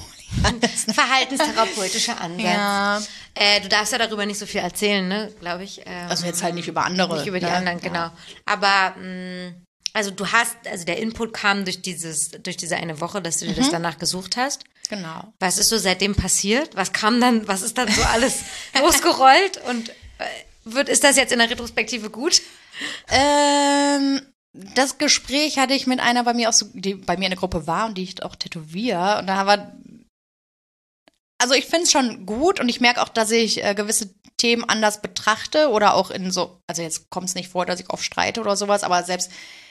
verhaltenstherapeutischer Ansatz. ja. Äh, du darfst ja darüber nicht so viel erzählen, ne, glaube ich. Ähm, Also jetzt halt nicht über andere. Nicht über die ne? anderen, genau. Aber mh, also du hast, also der Input kam durch dieses, durch diese eine Woche, dass du dir das danach gesucht hast. Genau. Was ist so seitdem passiert? Was kam dann, was ist dann so alles losgerollt? Und äh, wird, ist das jetzt in der Retrospektive gut? Ähm, das Gespräch hatte ich mit einer bei mir, auch so, die bei mir in der Gruppe war und die ich auch tätowiere. Und da war, also ich finde es schon gut und ich merke auch, dass ich äh, gewisse Themen anders betrachte oder auch in so, also jetzt kommt es nicht vor, dass ich oft streite oder sowas, aber selbst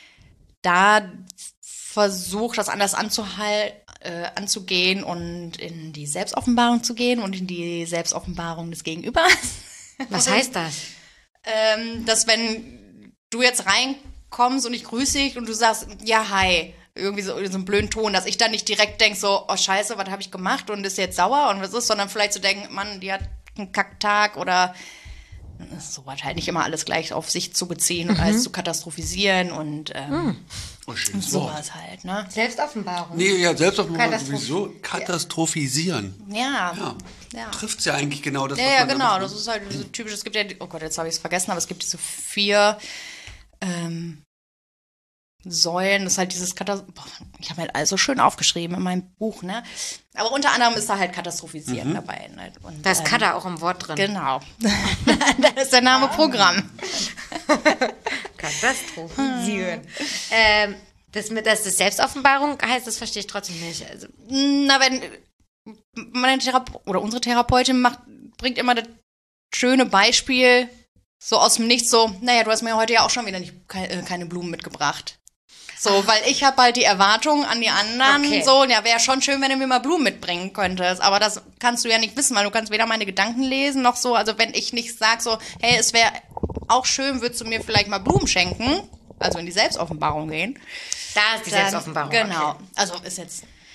da versuche das anders anzuhal äh, anzugehen und in die Selbstoffenbarung zu gehen und in die Selbstoffenbarung des Gegenübers. Was heißt das? ähm, dass wenn du jetzt reinkommst und ich grüße dich und du sagst, ja, hi, irgendwie so, so einen blöden Ton, dass ich dann nicht direkt denke so, oh scheiße, was habe ich gemacht und ist jetzt sauer und was ist, sondern vielleicht zu so denken, Mann, die hat einen Kacktag oder so was halt nicht immer alles gleich auf sich zu beziehen und alles zu katastrophisieren und ähm, Oh, schönes Wort. sowas halt, ne? Selbstoffenbarung. Nee, ja, selbst auf Katastroph- sowieso katastrophisieren. Ja, Ja. ja. Trifft's ja eigentlich genau das, Ja, was ja, man da genau. macht, ne? Das ist halt so typisch. Es gibt ja, oh Gott, jetzt habe ich es vergessen, aber es gibt diese vier ähm, Säulen. Das ist halt dieses Katastroph. Ich habe halt alles so schön aufgeschrieben in meinem Buch, ne? Aber unter anderem ist da halt Katastrophisieren Mhm. dabei. Ne? Und, Da ist ähm, Kata auch im Wort drin. Genau. Da ist der Name Programm. Katastrophisieren. ähm, das mit, dass das Selbstoffenbarung heißt, das verstehe ich trotzdem nicht. Also, Na, wenn meine Therape oder unsere Therapeutin macht, bringt immer das schöne Beispiel so aus dem Nichts so, naja, du hast mir heute ja auch schon wieder nicht, keine, keine Blumen mitgebracht. So, weil ich habe halt die Erwartungen an die anderen, Okay. so, ja, wäre schon schön, wenn du mir mal Blumen mitbringen könntest, aber das kannst du ja nicht wissen, weil du kannst weder meine Gedanken lesen, noch so, also wenn ich nicht sag so, hey, es wäre auch schön, würdest du mir vielleicht mal Blumen schenken, also in die Selbstoffenbarung gehen. da ist die Dann- Selbstoffenbarung. Genau, Okay. also ist jetzt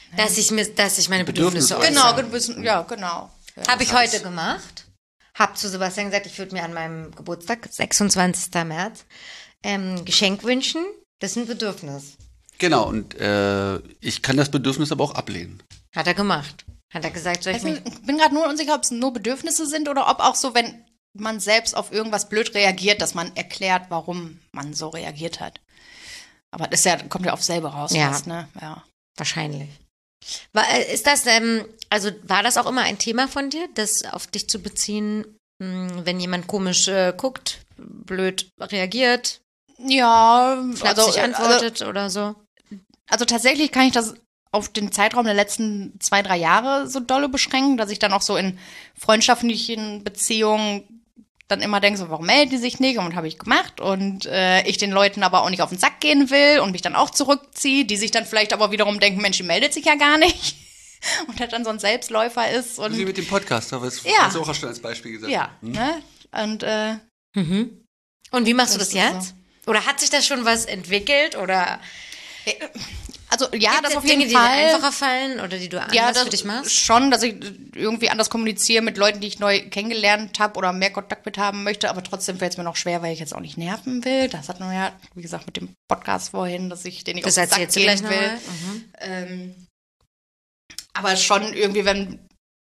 Dass ich mir, dass ich meine Bedürfnisse Bedürfnisse äußern. äußere. Genau, bisschen, ja, genau. Ja. Habe ich heute gemacht. Hab zu Sebastian gesagt, ich würde mir an meinem Geburtstag, sechsundzwanzigsten März, ähm, Geschenk wünschen. Das ist ein Bedürfnis. Genau, und äh, ich kann das Bedürfnis aber auch ablehnen. Hat er gemacht. Hat er gesagt, soll ich Also, mich... ich bin gerade nur unsicher, ob es nur Bedürfnisse sind oder ob auch so, wenn man selbst auf irgendwas blöd reagiert, dass man erklärt, warum man so reagiert hat. Aber das ist ja, kommt ja auf selber raus, Ja. fast, ne? Ja. Wahrscheinlich. War, äh, ist das, ähm, also war das auch immer ein Thema von dir, das auf dich zu beziehen, mh, wenn jemand komisch äh, guckt, blöd reagiert, Ja, flapsig also, antwortet oder so? Also tatsächlich kann ich das auf den Zeitraum der letzten zwei, drei Jahre so dolle beschränken, dass ich dann auch so in freundschaftlichen Beziehungen dann immer denke, so, warum melden die sich nicht? Und habe ich gemacht. Und äh, ich den Leuten aber auch nicht auf den Sack gehen will und mich dann auch zurückziehe, die sich dann vielleicht aber wiederum denken, Mensch, die meldet sich ja gar nicht. Und das dann so ein Selbstläufer ist. Und Wie mit dem Podcast, habe ich Ja. das auch schon als Beispiel gesagt. ja, ne? Und äh, Mhm. Und wie machst du das Das ist jetzt? Oder hat sich da schon was entwickelt? Oder also ja, gibt das es auf Dinge, jeden die Fall. dir einfacher fallen oder die du anders Ja, für das dich machst? schon, dass ich irgendwie anders kommuniziere mit Leuten, die ich neu kennengelernt habe oder mehr Kontakt mit haben möchte, aber trotzdem fällt es mir noch schwer, weil ich jetzt auch nicht nerven will. Das hat man ja, wie gesagt, mit dem Podcast vorhin, dass ich den nicht Das auf den Sack erzählst du gehen gleich will. nochmal. Mhm. Ähm, aber schon irgendwie, wenn,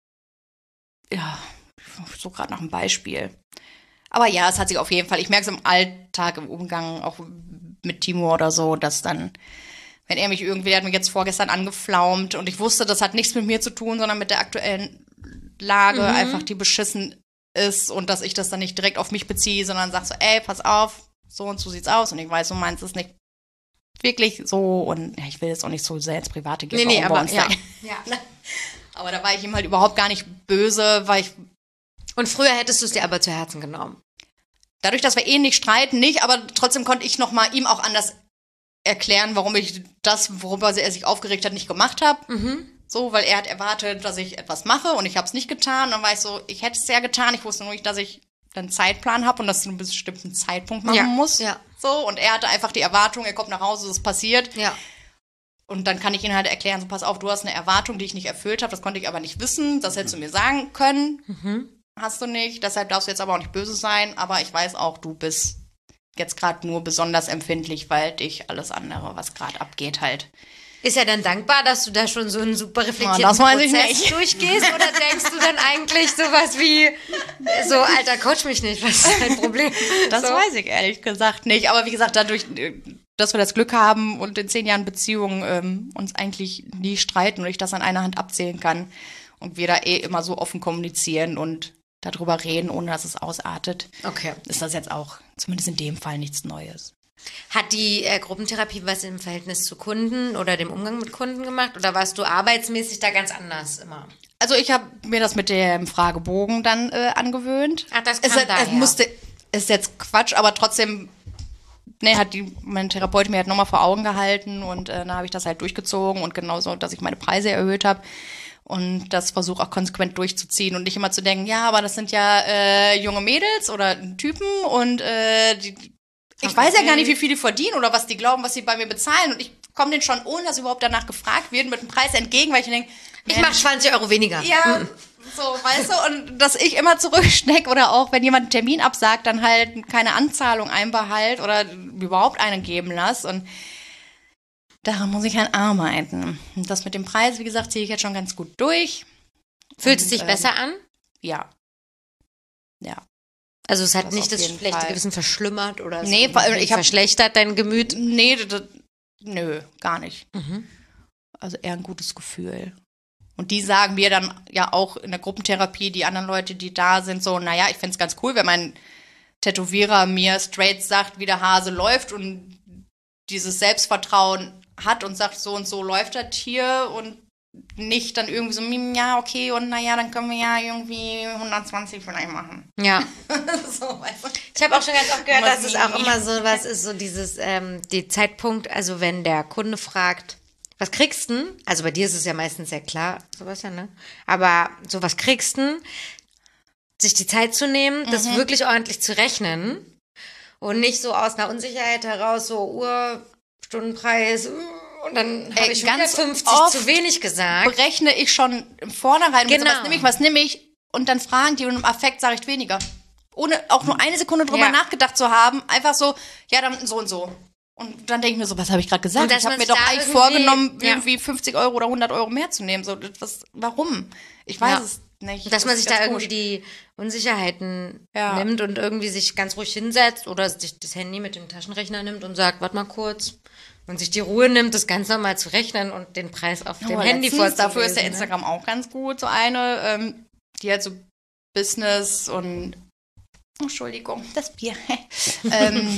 ja, so gerade nach einem Beispiel. Aber ja, es hat sich auf jeden Fall, ich merke es im Alltag, im Umgang, auch mit Timo oder so, dass dann, wenn er mich irgendwie, der hat mich jetzt vorgestern angeflaumt und ich wusste, das hat nichts mit mir zu tun, sondern mit der aktuellen Lage, Mhm. einfach die beschissen ist und dass ich das dann nicht direkt auf mich beziehe, sondern sag so, ey, pass auf, so und so sieht's aus und ich weiß, du meinst es nicht wirklich so und ja, ich will jetzt auch nicht so sehr ins Private gehen. Nee, nee, warum bei aber uns ja. da- ja. Aber da war ich ihm halt überhaupt gar nicht böse, weil ich, Und früher hättest du es dir aber zu Herzen genommen. dadurch, dass wir eh nicht streiten, nicht, aber trotzdem konnte ich noch mal ihm auch anders erklären, warum ich das, worüber er sich aufgeregt hat, nicht gemacht habe. Mhm. So, weil er hat erwartet, dass ich etwas mache und ich habe es nicht getan. Dann war ich so, ich hätte es ja getan. Ich wusste nur nicht, dass ich einen Zeitplan habe und das zu einem bestimmten Zeitpunkt machen Ja, muss. ja. So, und er hatte einfach die Erwartung, er kommt nach Hause, es passiert. Ja. Und dann kann ich ihn halt erklären, so pass auf, du hast eine Erwartung, die ich nicht erfüllt habe, das konnte ich aber nicht wissen, das hättest du mir sagen können. Mhm. Hast du nicht, deshalb darfst du jetzt aber auch nicht böse sein, aber ich weiß auch, du bist jetzt gerade nur besonders empfindlich, weil dich alles andere, was gerade abgeht, halt. Ist er dann dankbar, dass du da schon so einen super reflektierten Ja, das weiß ich Prozess nicht. durchgehst? Oder denkst du dann eigentlich sowas wie, so, Alter, coach mich nicht, was ist dein Problem? Das so. weiß ich ehrlich gesagt nicht. Aber wie gesagt, dadurch, äh, dass wir das Glück haben und in zehn Jahren Beziehung ähm, uns eigentlich nie streiten und ich das an einer Hand abzählen kann und wir da eh immer so offen kommunizieren und darüber reden, ohne dass es ausartet, Okay. ist das jetzt auch zumindest in dem Fall nichts Neues. Hat die äh, Gruppentherapie was im Verhältnis zu Kunden oder dem Umgang mit Kunden gemacht? Oder warst du arbeitsmäßig da ganz anders immer? Also ich habe mir das mit dem Fragebogen dann äh, angewöhnt. Ach, das es, kam es daher. musste, ist jetzt Quatsch, aber trotzdem, ne, hat die, mein Therapeut mir halt nochmal vor Augen gehalten und äh, da habe ich das halt durchgezogen und genauso, dass ich meine Preise erhöht habe und das versuche auch konsequent durchzuziehen und nicht immer zu denken, ja, aber das sind ja äh, junge Mädels oder Typen und äh, die, ich weiß ja gar nicht, wie viel die verdienen oder was die glauben, was sie bei mir bezahlen und ich komme denen schon, ohne dass überhaupt danach gefragt wird, mit dem Preis entgegen, weil ich denke, Ich mache zwanzig Euro weniger. ja, so, weißt du, und dass ich immer zurückstecke oder auch, wenn jemand einen Termin absagt, dann halt keine Anzahlung einbehalt oder überhaupt eine geben lasse und daran muss ich halt arbeiten. Und das mit dem Preis, wie gesagt, ziehe ich jetzt schon ganz gut durch. Fühlt es Und, sich ähm, besser an? Ja. Ja. Also es hat das nicht auf das jeden schlechte Fall. Gewissen verschlimmert oder es Nee, vor allem, ich hab- verschlechtert dein Gemüt? Nee, das, das, nö, gar nicht. Mhm. Also eher ein gutes Gefühl. Und die sagen mir dann ja auch in der Gruppentherapie, die anderen Leute, die da sind, so, naja, ich find's ganz cool, wenn mein Tätowierer mir straight sagt, wie der Hase läuft und dieses Selbstvertrauen hat und sagt, so und so läuft das hier und nicht dann irgendwie so, hm, ja, okay, und naja, dann können wir ja irgendwie hundertzwanzig vielleicht machen. Ja. So, weißt du? Ich habe auch schon ganz oft gehört, Was dass es nie. auch immer so was ist, so dieses, ähm, die Zeitpunkt, also wenn der Kunde fragt, was kriegst du? Also bei dir ist es ja meistens sehr klar, sowas ja, ne? Aber so, was kriegst du? Sich die Zeit zu nehmen, das Mhm. wirklich ordentlich zu rechnen und nicht so aus einer Unsicherheit heraus, so Uhr, Stundenpreis, uh, Und dann habe Ey, ich schon wieder ganz fünfzig oft zu wenig gesagt. berechne ich schon im Vornherein, Genau. so, was nehme ich, was nehme ich? Und dann fragen die und im Affekt sage ich weniger. Ohne auch nur eine Sekunde drüber Ja. nachgedacht zu haben. Einfach so, ja, dann so und so. Und dann denke ich mir so, was habe ich gerade gesagt? Und dass Ich habe man mir sich doch da eigentlich irgendwie- vorgenommen, ja. irgendwie fünfzig Euro oder hundert Euro mehr zu nehmen. So, das, was, warum? Ich weiß Ja. es nicht. Dass Das man ist sich da ganz irgendwie komisch. die Unsicherheiten Ja. nimmt und irgendwie sich ganz ruhig hinsetzt oder sich das Handy mit dem Taschenrechner nimmt und sagt, warte mal kurz. Und sich die Ruhe nimmt, das ganz normal zu rechnen und den Preis auf dem Aber Handy letztens, vorzulesen. dafür ist der ne? Instagram auch ganz gut. So eine, ähm, die halt so Business und oh, Entschuldigung, das Bier. ähm,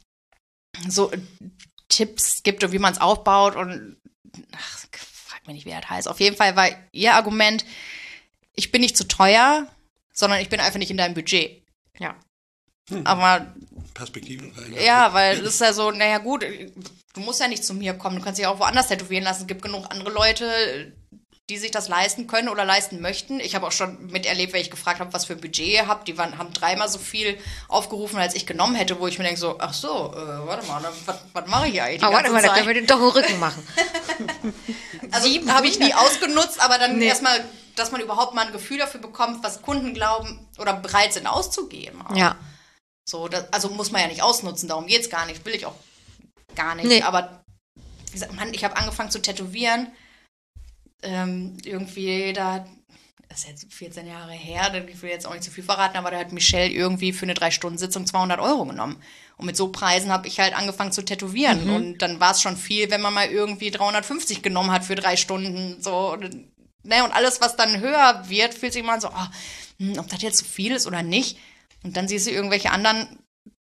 so Tipps gibt und wie man es aufbaut und ach, frag mich nicht, wie das heißt. Auf jeden Fall war ihr Argument, ich bin nicht zu teuer, sondern ich bin einfach nicht in deinem Budget. Ja. Aber Perspektiven rein. ja, weil das ist ja so, naja gut, du musst ja nicht zu mir kommen, du kannst dich auch woanders tätowieren lassen. Es gibt genug andere Leute, die sich das leisten können oder leisten möchten. Ich habe auch schon miterlebt, wenn ich gefragt habe, was für ein Budget ihr habt. Die waren, haben dreimal so viel aufgerufen, als ich genommen hätte, wo ich mir denke so, ach so, äh, warte mal, was, was mache ich hier eigentlich die Aber warte ganze mal, da Zeit? können wir den doch im Rücken machen. Also habe ich nie ausgenutzt, aber dann erstmal, dass man überhaupt mal ein Gefühl dafür bekommt, was Kunden glauben oder bereit sind auszugeben. Auch. Ja. So, das, also muss man ja nicht ausnutzen, darum geht's gar nicht, will ich auch gar nicht. Nee. Aber wie gesagt, Mann, ich habe angefangen zu tätowieren. Ähm, irgendwie, da, das ist jetzt vierzehn Jahre her, ich will jetzt auch nicht zu viel verraten, aber da hat Michelle irgendwie für eine drei-Stunden-Sitzung zweihundert Euro genommen. Und mit so Preisen habe ich halt angefangen zu tätowieren. Mhm. Und dann war es schon viel, wenn man mal irgendwie dreihundertfünfzig genommen hat für drei Stunden. So, und, ne, und alles, was dann höher wird, fühlt sich immer so, oh, hm, ob das jetzt zu viel ist oder nicht. Und dann siehst du irgendwelche anderen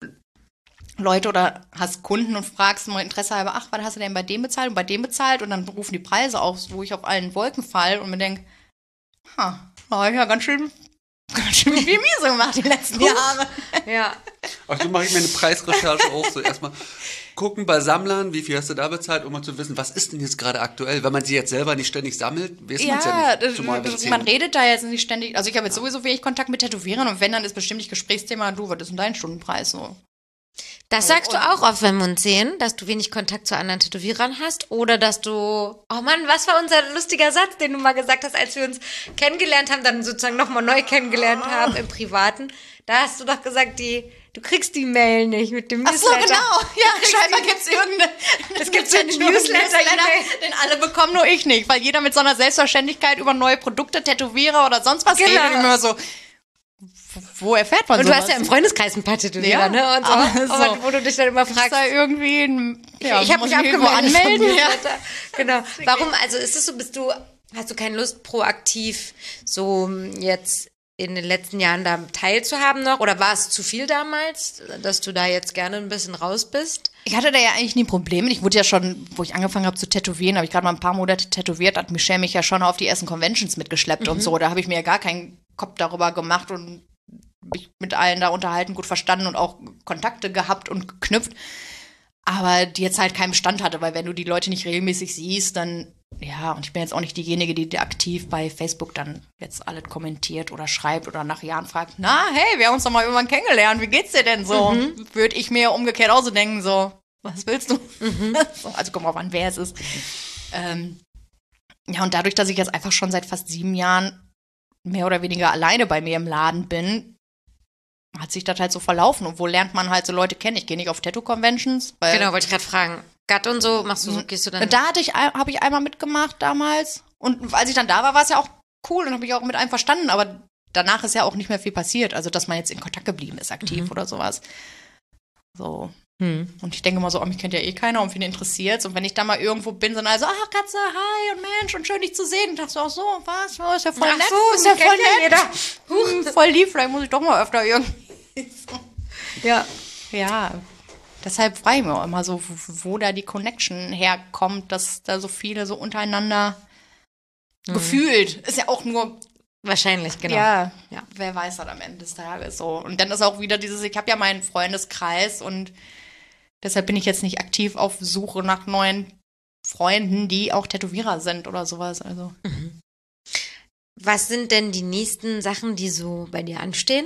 Leute oder hast Kunden und fragst mal Interesse halber, ach, was hast du denn bei dem bezahlt und bei dem bezahlt? Und dann rufen die Preise auf, wo ich auf allen Wolken falle und mir denke, ha, da habe ich ja ganz schön, ganz schön viel Miese gemacht die letzten Jahre. Ja. Ach, so mache ich mir eine Preisrecherche auch so erstmal gucken bei Sammlern, wie viel hast du da bezahlt, um mal zu wissen, was ist denn jetzt gerade aktuell? Wenn man sie jetzt selber nicht ständig sammelt, weiß man es ja Ja, nicht. das, Zumal, wenn das, es man zehn- redet da jetzt nicht ständig, also ich habe jetzt sowieso wenig Kontakt mit Tätowieren und wenn, dann ist bestimmt nicht Gesprächsthema, du, was ist denn dein Stundenpreis so? Das sagst du auch oft, wenn wir uns sehen, dass du wenig Kontakt zu anderen Tätowierern hast oder dass du, oh Mann, was war unser lustiger Satz, den du mal gesagt hast, als wir uns kennengelernt haben, dann sozusagen nochmal neu kennengelernt haben im Privaten. Da hast du doch gesagt, die, du kriegst die Mail nicht mit dem Ach so, Newsletter. genau. Ja, scheinbar gibt es irgendeine. Es gibt so einen Newsletter-E-Mail. den alle bekommen, nur ich nicht. Weil jeder mit so einer Selbstverständlichkeit über neue Produkte, Tätowierer oder sonst was Genau. redet. Und immer so, wo erfährt man Und sowas? du hast ja im Freundeskreis ein paar Tätowierer, Ja, ne? Und so. aber so. Aber wo du dich dann immer Gibt's fragst, da irgendwie ein, ja, ich habe muss mich irgendwo abgemeldet vom anmelden. Ja. Newsletter. Genau. Warum, also ist es so, bist du, hast du keine Lust, proaktiv so jetzt in den letzten Jahren da teilzuhaben noch? Oder war es zu viel damals, dass du da jetzt gerne ein bisschen raus bist? Ich hatte da ja eigentlich nie Probleme. Ich wurde ja schon, wo ich angefangen habe zu tätowieren, habe ich gerade mal ein paar Monate tätowiert, hat Michelle mich ja schon auf die ersten Conventions mitgeschleppt und so. Da habe ich mir ja gar keinen Kopf darüber gemacht und mich mit allen da unterhalten, gut verstanden und auch Kontakte gehabt und geknüpft. Aber die jetzt halt keinen Bestand hatte, weil wenn du die Leute nicht regelmäßig siehst, dann, ja, und ich bin jetzt auch nicht diejenige, die aktiv bei Facebook dann jetzt alles kommentiert oder schreibt oder nach Jahren fragt, na, hey, wir haben uns doch mal irgendwann kennengelernt, wie geht's dir denn so? Mhm. Würde ich mir umgekehrt auch so denken, so, was willst du? Mhm. so, also kommt drauf an, wer es ist. Ähm, ja, und dadurch, dass ich jetzt einfach schon seit fast sieben Jahren mehr oder weniger alleine bei mir im Laden bin, hat sich das halt so verlaufen. Und wo lernt man halt so Leute kennen? Ich gehe nicht auf Tattoo-Conventions. Weil Genau, wollte ich gerade fragen. Gatt und so, machst du so, gehst du dann? Da hatte ich, habe ich einmal mitgemacht damals. Und als ich dann da war, war es ja auch cool und habe ich auch mit einem verstanden. Aber danach ist ja auch nicht mehr viel passiert. Also, dass man jetzt in Kontakt geblieben ist, aktiv Mhm. oder sowas. So. Hm. Und ich denke mal so, oh, mich kennt ja eh keiner und wen interessiert's. Und wenn ich da mal irgendwo bin, sind alle so, ach Katze, hi und Mensch und schön dich zu sehen. Und dachte so, ach so, was? Oh, ist ja voll Ach nett. so, ist ja mich voll kennt ja nett. Huch, voll lieb, vielleicht muss ich doch mal öfter irgendwie. Ja. Ja, deshalb frage ich mich auch immer so, wo, wo da die Connection herkommt, dass da so viele so untereinander Mhm. gefühlt. Ist ja auch nur, Wahrscheinlich, genau. ja, Ja. wer weiß das am Ende des Tages so. Und dann ist auch wieder dieses, ich habe ja meinen Freundeskreis und deshalb bin ich jetzt nicht aktiv auf Suche nach neuen Freunden, die auch Tätowierer sind oder sowas. Also Was sind denn die nächsten Sachen, die so bei dir anstehen?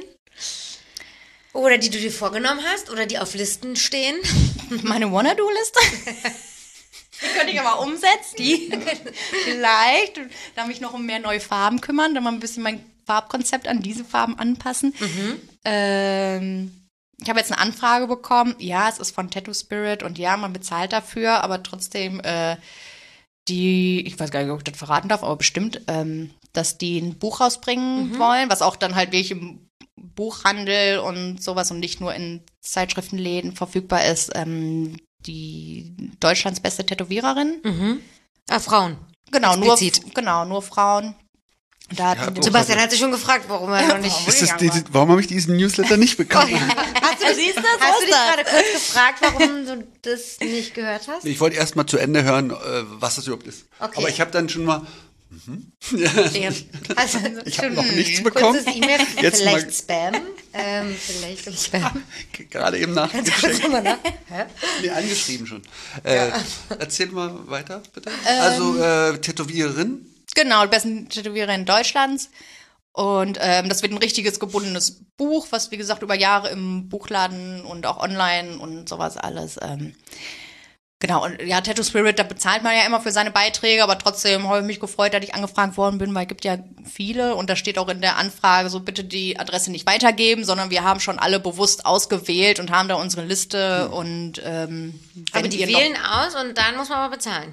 Oder die du dir vorgenommen hast oder die auf Listen stehen? meine Wanna-Do-Liste. Die könnte ich aber umsetzen. Die? Vielleicht. Da mich noch um mehr neue Farben kümmern, dann mal ein bisschen mein Farbkonzept an diese Farben anpassen. Mhm. Ähm, ich habe jetzt eine Anfrage bekommen. Ja, es ist von Tattoo Spirit und ja, man bezahlt dafür, aber trotzdem äh, die, ich weiß gar nicht, ob ich das verraten darf, aber bestimmt, ähm, dass die ein Buch rausbringen mhm. wollen, was auch dann halt wirklich im Buchhandel und sowas und nicht nur in Zeitschriftenläden verfügbar ist. Ähm, die Deutschlands beste Tätowiererin. Mhm. Ah, Frauen. Genau, nur, Explizit. genau, nur Frauen. Da hat Ja, Sebastian hat sich schon gefragt, warum er noch nicht... Ist das die, warum habe ich diesen Newsletter nicht bekommen? Hast du, Siehst du, das hast du dich gerade kurz gefragt, warum du das nicht gehört hast? Ich wollte erst mal zu Ende hören, äh, was das überhaupt ist. Okay. Aber ich habe dann schon mal... Mhm. Ja. Also, ich habe noch nichts bekommen. Kurzes E-Mail, Jetzt vielleicht mal- Spam. Ähm, vielleicht Spam. Gerade eben Kannst du kurz nachgecheckt. nochmal nach? Hä? Nee, angeschrieben schon. Äh, erzähl mal weiter, bitte. Also, äh, Tätowiererin. Genau, die besten Tätowiererin Deutschlands. Und ähm, das wird ein richtiges gebundenes Buch, was wie gesagt über Jahre im Buchladen und auch online und sowas alles. Ähm, genau, und ja, Tattoo Spirit, da bezahlt man ja immer für seine Beiträge, aber trotzdem habe ich mich gefreut, dass ich angefragt worden bin, weil es gibt ja viele und da steht auch in der Anfrage so, bitte die Adresse nicht weitergeben, sondern wir haben schon alle bewusst ausgewählt und haben da unsere Liste und ähm, Aber wenn die ihr noch- wählen aus und dann muss man aber bezahlen.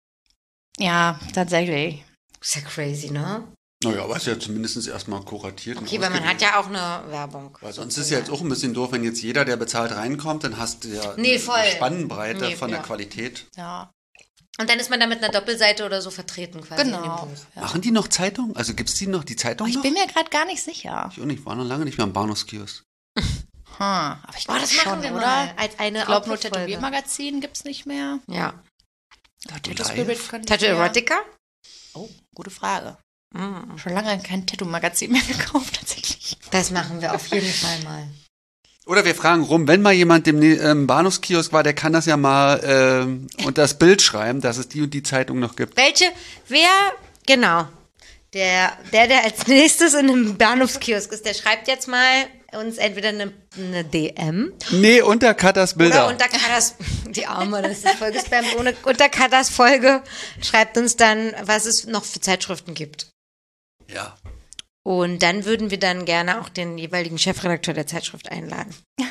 Ja, tatsächlich. Ist ja crazy, ne? Naja, aber ist ja zumindest erstmal kuratiert. und Okay, weil man hat ausgewählt. ja auch eine Werbung. Weil sonst ist ja jetzt auch ein bisschen doof, wenn jetzt jeder, der bezahlt, reinkommt, dann hast du ja Nee, voll. eine Spannbreite Nee, von ja. der Qualität. Ja, Und dann ist man da mit einer Doppelseite oder so vertreten quasi in dem genau. Buch. Ja. Machen die noch Zeitung? Also gibt es die noch, die Zeitung Ich noch? bin mir gerade gar nicht sicher. Ich auch nicht, war noch lange nicht mehr am Bahnhofskiosk. Hm, aber ich Boah, glaube das schon, machen wir oder? mal als eine Ich glaube, nur Output-Folge. Tätowiermagazin gibt es nicht mehr. Ja. Tattoo Live? Spirit könnte Tattoo ja- Erotica? Oh, gute Frage. Mm. Schon lange kein Tattoo-Magazin mehr gekauft, tatsächlich. Das machen wir auf jeden Fall mal. Oder wir fragen rum, wenn mal jemand im ähm, Bahnhofskiosk war, der kann das ja mal ähm, unter das Bild schreiben, dass es die und die Zeitung noch gibt. Welche, wer, genau, der, der, der als nächstes in einem Bahnhofskiosk ist, der schreibt jetzt mal uns entweder eine, eine D M Nee, unter Katas Bilder. oder unter Katas, die Arme, das ist voll gespammt, ohne, unter Katas Folge schreibt uns dann, was es noch für Zeitschriften gibt. Ja. Und dann würden wir dann gerne auch den jeweiligen Chefredakteur der Zeitschrift einladen.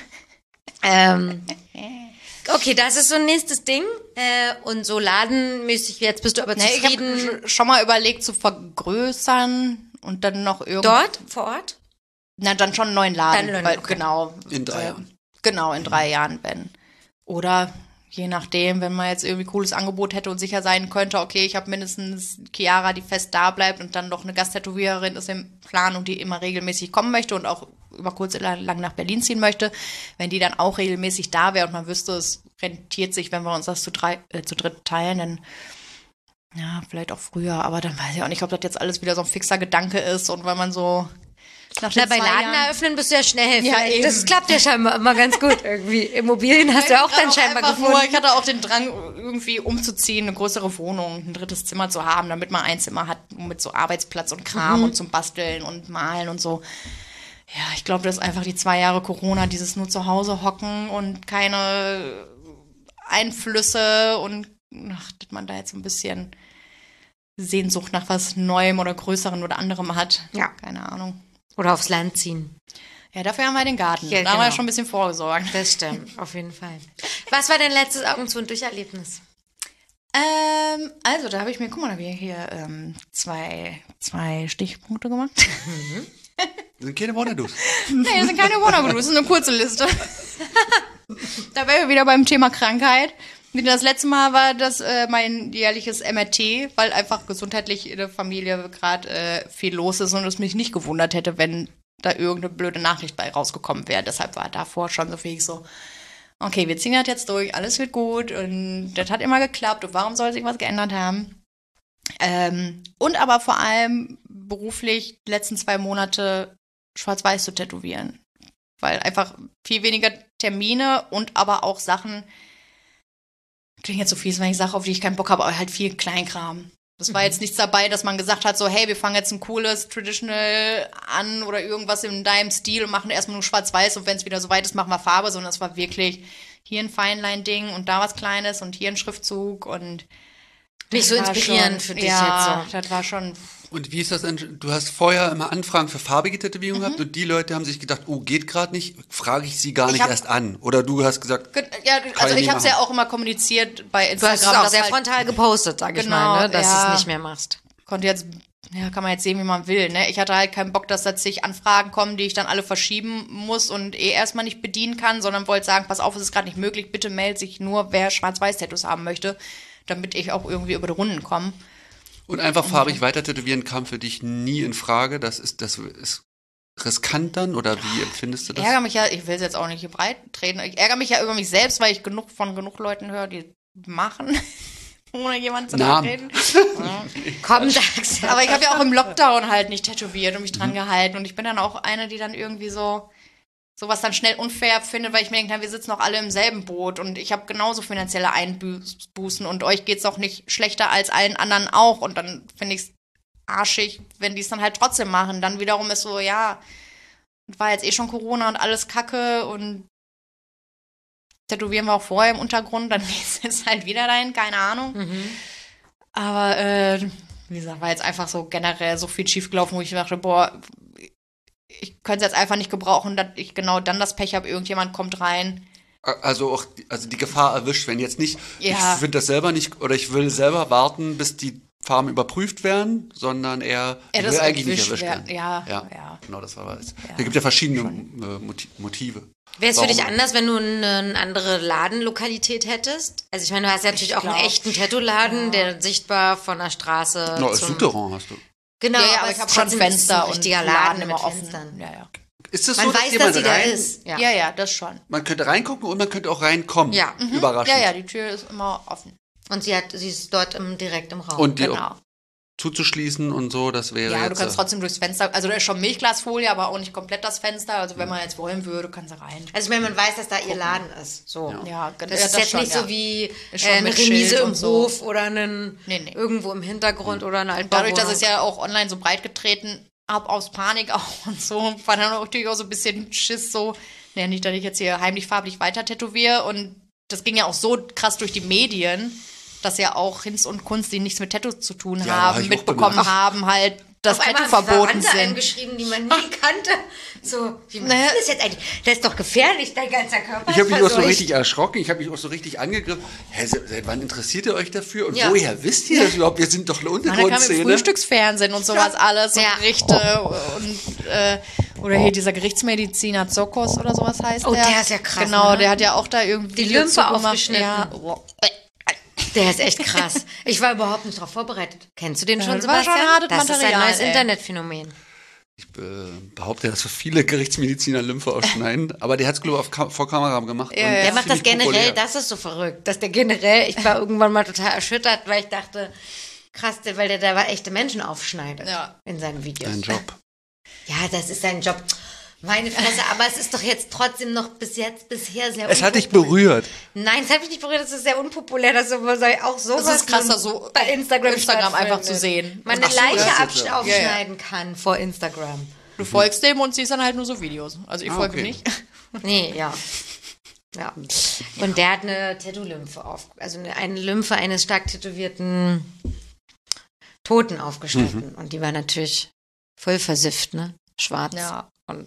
ähm, okay, das ist so ein nächstes Ding. Äh, und so ladenmäßig, jetzt bist du aber Nee, ich zufrieden. habe schon mal überlegt zu vergrößern und dann noch irgendwie. Dort, vor Ort? Na, dann schon einen neuen Laden. Dann einen, weil, okay. Genau. In drei äh, Jahren. Genau, in drei Jahren, Ben. Oder je nachdem, wenn man jetzt irgendwie cooles Angebot hätte und sicher sein könnte, okay, ich habe mindestens Chiara, die fest da bleibt und dann noch eine Gasttätowiererin ist im Plan und die immer regelmäßig kommen möchte und auch über kurz oder lang nach Berlin ziehen möchte, wenn die dann auch regelmäßig da wäre und man wüsste, es rentiert sich, wenn wir uns das zu, drei, äh, zu dritt teilen, dann ja, vielleicht auch früher, aber dann weiß ich auch nicht, ob das jetzt alles wieder so ein fixer Gedanke ist und weil man so nach Na, den bei zwei Laden Jahren- eröffnen bist du ja schnell. Ja, Vielleicht. eben. Das klappt ja scheinbar immer ganz gut irgendwie. Immobilien hast du ja auch dann scheinbar einfach gefunden. Nur, ich hatte auch den Drang, irgendwie umzuziehen, eine größere Wohnung, ein drittes Zimmer zu haben, damit man ein Zimmer hat mit so Arbeitsplatz und Kram Mhm. und zum Basteln und Malen und so. Ja, ich glaube, das ist einfach die zwei Jahre Corona, dieses nur zu Hause hocken und keine Einflüsse und ach, dass man da jetzt so ein bisschen Sehnsucht nach was Neuem oder Größerem oder anderem hat. Ja. Keine Ahnung. Oder aufs Land ziehen. Ja, dafür haben wir den Garten. Ja, da haben wir genau. schon ein bisschen vorgesorgt. Das stimmt, auf jeden Fall. Was war dein letztes Augen zu und Durcherlebnis? Ähm, also, da habe ich mir, guck mal, da habe ich hier ähm, zwei, zwei Stichpunkte gemacht. Das sind keine Wonderdo's. Nee, das sind keine Wondergroups, das ist eine kurze Liste. Da wären wir wieder beim Thema Krankheit. Das letzte Mal war das äh, mein jährliches M R T, weil einfach gesundheitlich in der Familie gerade äh, viel los ist und es mich nicht gewundert hätte, wenn da irgendeine blöde Nachricht bei rausgekommen wäre. Deshalb war davor schon so viel so, okay, wir ziehen das jetzt durch, alles wird gut und das hat immer geklappt und warum soll sich was geändert haben? Ähm, und aber vor allem beruflich die letzten zwei Monate schwarz-weiß zu tätowieren. Weil einfach viel weniger Termine und aber auch Sachen, klingt jetzt so fies, wenn ich sage, auf die ich keinen Bock habe, aber halt viel Kleinkram. Das war jetzt nichts dabei, dass man gesagt hat, so, hey, wir fangen jetzt ein cooles Traditional an oder irgendwas in deinem Stil und machen erstmal nur schwarz-weiß und wenn es wieder so weit ist, machen wir Farbe, sondern es war wirklich, hier ein Feinlein-Ding und da was Kleines und hier ein Schriftzug und Nicht so das war inspirierend schon, für dich ja, jetzt so. das war schon, Und wie ist das denn? Du hast vorher immer Anfragen für farbige Tätowierungen gehabt und die Leute haben sich gedacht, oh, geht gerade nicht, frage ich sie gar nicht hab- erst an. Oder du hast gesagt, Ge- ja, also ich ich nie habe es ja machen. auch immer kommuniziert bei Du Instagram. hast es auch dass sehr halt- frontal gepostet, sag ich Genau, mal, ne? dass ja. du es nicht mehr machst. Konnte jetzt, ja, kann man jetzt sehen, wie man will, ne? Ich hatte halt keinen Bock, dass da zig Anfragen kommen, die ich dann alle verschieben muss und eh erstmal nicht bedienen kann, sondern wollte sagen, pass auf, es ist gerade nicht möglich, bitte meldet sich nur, wer Schwarz-Weiß-Tattoos haben möchte, damit ich auch irgendwie über die Runden komme. und einfach farbig weiter tätowieren kam für dich nie in Frage. Das ist, das ist riskant dann oder wie empfindest du Ich das? ärgere mich ja, ich will es jetzt auch nicht hier breit treten, ich ärgere mich ja über mich selbst, weil ich genug von genug Leuten höre, die machen, ohne jemanden zu Namen. reden. Komm, sag's. Aber ich habe ja auch im Lockdown halt nicht tätowiert und mich dran gehalten. Und ich bin dann auch eine, die dann irgendwie so sowas dann schnell unfair findet, weil ich mir denke, na, wir sitzen auch alle im selben Boot und ich habe genauso finanzielle Einbußen und euch geht's auch nicht schlechter als allen anderen auch. Und dann finde ich es arschig, wenn die es dann halt trotzdem machen. Dann wiederum ist so, ja, war jetzt eh schon Corona und alles Kacke und tätowieren wir auch vorher im Untergrund, dann ist es halt wieder dahin, keine Ahnung. Mhm. Aber, äh, wie gesagt, war jetzt einfach so generell so viel schiefgelaufen, wo ich dachte, boah, ich könnte es jetzt einfach nicht gebrauchen, dass ich genau dann das Pech habe, irgendjemand kommt rein. Also auch also die Gefahr erwischt, wenn jetzt nicht, Ja. ich finde das selber nicht, oder ich will selber warten, bis die Farben überprüft werden, sondern eher, Ja, ich das will eigentlich nicht erwischt erwischt werden. werden. Ja, ja, ja. genau, das war es. Ja. Da gibt ja verschiedene äh, Moti- Motive. Wäre es für Warum? dich anders, wenn du eine, eine andere Ladenlokalität hättest? Also ich meine, du hast ja natürlich auch einen glaub, echten Tattoo-Laden, ja. der sichtbar von der Straße No, als zum... Souterrain hast du. Genau, Ja, ja, aber es ich habe ist schon trotzdem Fenster ein und richtiger Laden Laden immer mit offen. Fenstern. Ja, ja. Ist es Man so, dass weiß, dass jemand sie da rein, ist. Ja. Ja, ja, das schon. man könnte reingucken und man könnte auch reinkommen. Ja. Mhm. Überraschend. Ja, ja, die Tür ist immer offen. Und sie hat, sie ist dort im, direkt im Raum. Und die Genau. auch zuzuschließen und so, das wäre Ja, du jetzt... kannst äh, trotzdem durchs Fenster, also da ist schon Milchglasfolie, aber auch nicht komplett das Fenster. Also wenn man jetzt wollen würde, kann sie rein. Also ich meine, man weiß, dass da ihr Laden ist. So. Ja, genau. Das Ja, ist jetzt schon, nicht ja. so wie Ist schon äh, eine mit Remise Schild im und so. Hof oder einen Nee, nee. irgendwo im Hintergrund oder eine Dadurch, dass Altbauwohnung. es ja auch online so breit getreten hab, aus Panik auch und so, war dann natürlich auch so ein bisschen Schiss so, naja, nicht, dass ich jetzt hier heimlich farblich weiter tätowiere und das ging ja auch so krass durch die Medien, dass ja auch Hinz und Kunst, die nichts mit Tattoos zu tun Ja, hab haben, ich auch mitbekommen bemerkt. haben halt, dass Auf einmal Tattoo haben sie verboten Verwandte sind. eingeschrieben, die man nie kannte. So, wie man Naja. das jetzt eigentlich? Das ist doch gefährlich, dein ganzer Körper Ich habe ist mich auch so verseucht. richtig erschrocken, ich habe mich auch so richtig angegriffen. Hä, se- seit wann interessiert ihr euch dafür? Und Ja. woher wisst ihr das überhaupt? Wir sind doch eine Und dann kam im Untergrundszene. Frühstücksfernsehen und sowas alles und Ja. Gerichte und äh, oder hier dieser Gerichtsmediziner Zokos oder sowas heißt Oh, der. der ist ja krass, Genau, ne? der hat ja auch da irgendwie Die Video Lymphe zugemacht. aufgeschnitten. Ja. Der ist echt krass. Ich war überhaupt nicht darauf vorbereitet. Kennst du den Ja, schon, das war Sebastian? schon hartes das ist ein Material, neues ey. Internetphänomen. Ich äh, behaupte, dass so viele Gerichtsmediziner Lymphe ausschneiden, aber der hat es, glaube ich, auf Ka- vor Kamera gemacht. Ja, und ja. Der macht das ziemlich generell, populär. das ist so verrückt, dass der generell, ich war irgendwann mal total erschüttert, weil ich dachte, krass, der, weil der da war echte Menschen aufschneidet Ja. in seinen Videos. Ein Job. Ja, das ist sein Job. Meine Fresse, aber es ist doch jetzt trotzdem noch bis jetzt bisher sehr Es hat dich unpopulär. berührt. Nein, es hat mich nicht berührt, das ist sehr unpopulär, dass sowas auch sowas Das ist krasser, nun so bei Instagram, Instagram einfach stattfindet. zu sehen. Man Ach eine so, Leiche das absch- jetzt, ja. aufschneiden kann vor Instagram. Du folgst dem und siehst dann halt nur so Videos. Also ich Ah, folge okay. nicht. Nee, ja. Ja. Und der hat eine Tattoo-Lymphe auf, also eine, eine Lymphe eines stark tätowierten Toten aufgeschnitten. Und die war natürlich voll versifft, ne? Schwarz. Ja. Und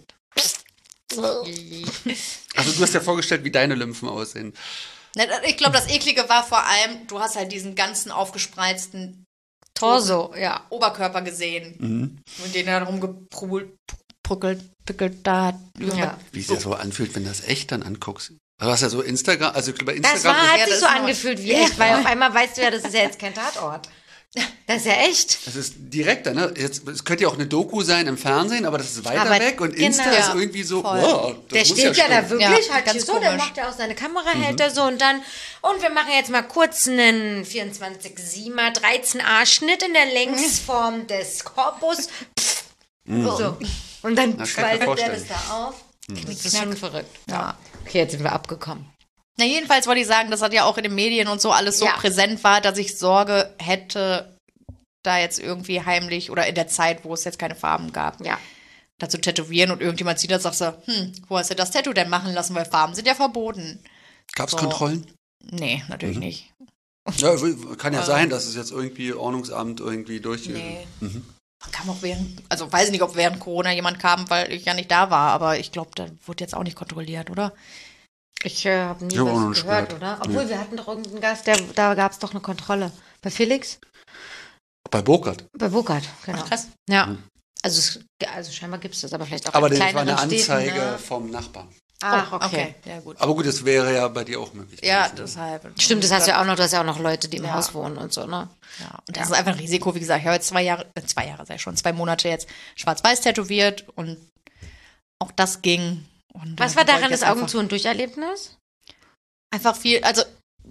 Also du hast dir vorgestellt, wie deine Lymphen aussehen. Ich glaube, das Eklige war vor allem, du hast halt diesen ganzen aufgespreizten Torso, ja. Oberkörper gesehen. Mhm. Und den er rumgeprügelt, pickelt da hat. Ja. Wie sich das so anfühlt, wenn du das echt dann anguckst. Du hast ja so Instagram, also bei Das Instagram war, ist, hat Ja, sich das so ist noch- angefühlt wie echt, weil auf einmal weißt du ja, das ist ja jetzt kein Tatort. Das ist ja echt. das ist direkter, ne? Jetzt, es könnte ja auch eine Doku sein im Fernsehen, aber das ist weiter Aber weg und Insta genau. ist irgendwie so, Voll. wow, das Der muss steht ja, ja, da stimmen. wirklich Ja, halt ganz hier so, der komisch. macht ja auch seine Kamera, hält er so und dann, und wir machen jetzt mal kurz einen vierundzwanzig Siemer dreizehn A Schnitt in der Längsform des Korpus. Pff, so. Und dann kann ich mir spaltet der vorstellen. das da auf. Das ist schon verrückt. Ja. Okay, jetzt sind wir abgekommen. Na, jedenfalls wollte ich sagen, dass das ja auch in den Medien und so alles so Ja. präsent war, dass ich Sorge hätte, da jetzt irgendwie heimlich oder in der Zeit, wo es jetzt keine Farben gab, Ja. da zu tätowieren und irgendjemand sieht das und sagt so, hm, wo hast du das Tattoo denn machen lassen, weil Farben sind ja verboten. Gab es So. Kontrollen? Nee, natürlich Mhm. nicht. Ja, kann ja Also- sein, dass es jetzt irgendwie Ordnungsamt irgendwie durch... Nee. Mhm. Man kam auch während, also weiß ich nicht, ob während Corona jemand kam, weil ich ja nicht da war, aber ich glaube, da wurde jetzt auch nicht kontrolliert, oder? Ich äh, habe nie Ich hab auch noch was nicht gehört, gehört. oder? Obwohl, Nee. wir hatten doch irgendeinen Gast, der, da gab es doch eine Kontrolle. Bei Felix? Bei Burkhardt. Bei Burkhardt, genau. Ach, krass. Ja. Mhm. Also, es, also scheinbar gibt es das, aber vielleicht auch Aber in das war kleineren eine Anzeige Städten, ne? vom Nachbarn. Ach, Oh, okay. Ja, gut. Aber gut, das wäre ja bei dir auch möglich. Ja, gewesen. deshalb. Stimmt, das hast du ja auch noch, du hast ja auch noch Leute, die im Ja. Haus wohnen und so, ne? Ja, und das ist einfach ein Risiko, wie gesagt. Ich habe jetzt zwei Jahre, äh, zwei Jahre, sei schon, zwei Monate jetzt schwarz-weiß tätowiert und auch das ging. Und Was dann war wollte daran ich das jetzt Augen einfach- zu und Durcherlebnis? Einfach viel, also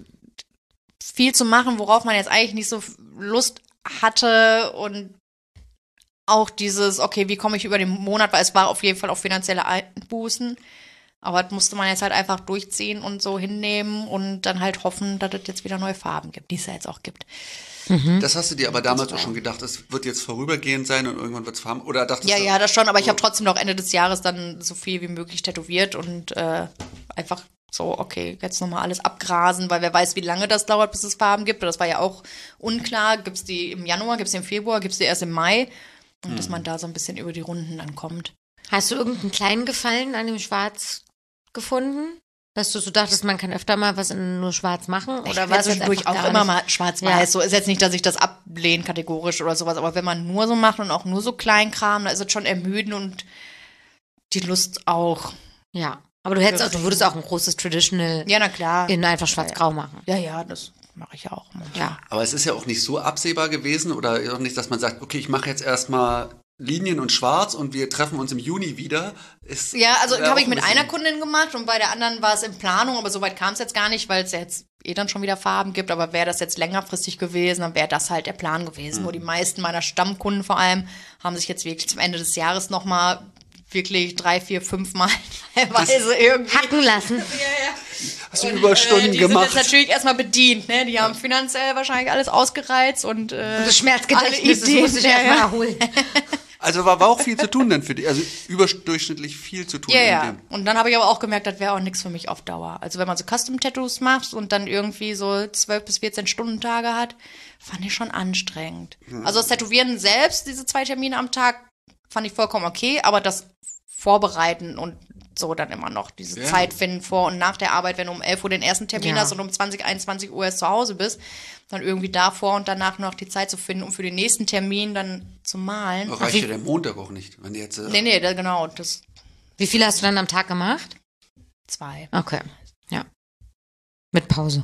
viel zu machen, worauf man jetzt eigentlich nicht so Lust hatte und auch dieses, okay, wie komme ich über den Monat, weil es war auf jeden Fall auch finanzielle Einbußen, aber das musste man jetzt halt einfach durchziehen und so hinnehmen und dann halt hoffen, dass es jetzt wieder neue Farben gibt, die es ja jetzt auch gibt. Das hast du dir aber damals auch schon gedacht, es wird jetzt vorübergehend sein und irgendwann wird es farben? Oder dachtest Ja, du, ja, das schon, aber ich habe trotzdem noch Ende des Jahres dann so viel wie möglich tätowiert und äh, einfach so, okay, jetzt nochmal alles abgrasen, weil wer weiß, wie lange das dauert, bis es Farben gibt. Das war ja auch unklar. Gibt es die im Januar, gibt es die im Februar, gibt es die erst im Mai? Und Hm. dass man da so ein bisschen über die Runden dann kommt. Hast du irgendeinen kleinen Gefallen an dem Schwarz gefunden? Dass du so dachtest, man kann öfter mal was in nur schwarz machen? Oder Ich war war es jetzt zwischendurch einfach auch gar immer nicht? mal schwarz-weiß. Ja. So ist jetzt nicht, dass ich das ablehne kategorisch oder sowas, aber wenn man nur so macht und auch nur so Kleinkram, da ist es schon ermüdend und die Lust auch. Ja. Aber du hättest auch, du Deswegen- würdest auch ein großes Traditional Ja, na klar. in einfach schwarz-grau machen. Ja, ja, das mache ich ja auch. manchmal. Ja. aber es ist ja auch nicht so absehbar gewesen oder auch nicht, dass man sagt, okay, ich mache jetzt erstmal Linien und Schwarz und wir treffen uns im Juni wieder. Ist, Ja, also wäre habe auch ich ein mit bisschen- einer Kundin gemacht und bei der anderen war es in Planung, aber soweit kam es jetzt gar nicht, weil es ja jetzt eh dann schon wieder Farben gibt. Aber wäre das jetzt längerfristig gewesen, dann wäre das halt der Plan gewesen. Nur die meisten meiner Stammkunden vor allem haben sich jetzt wirklich zum Ende des Jahres nochmal wirklich drei, vier, fünf Mal teilweise irgendwie Hacken lassen. Hast du Überstunden äh, die gemacht? sind jetzt natürlich erstmal bedient, ne? Die haben finanziell wahrscheinlich alles ausgereizt und äh, Das Schmerzgedächtnis, alle das Ideen, muss ich ja, erstmal ja. erholen. Also war, war auch viel zu tun dann für dich, also überdurchschnittlich viel zu tun. Ja, in ja. dem. Und dann habe ich aber auch gemerkt, das wäre auch nichts für mich auf Dauer. Also wenn man so Custom-Tattoos macht und dann irgendwie so zwölf bis vierzehn Stunden Tage hat, fand ich schon anstrengend. Also das Tätowieren selbst, diese zwei Termine am Tag, fand ich vollkommen okay, aber das Vorbereiten und so dann immer noch diese Ja. Zeit finden vor und nach der Arbeit, wenn du um elf Uhr den ersten Termin Ja. hast und um zwanzig, einundzwanzig Uhr erst zu Hause bist, dann irgendwie davor und danach noch die Zeit zu finden, um für den nächsten Termin dann zu malen. Reicht ja der Montag auch nicht, wenn die jetzt... Äh, Nee, nee, da, genau, das Wie viele hast du dann am Tag gemacht? zwei. Okay. Ja. Mit Pause.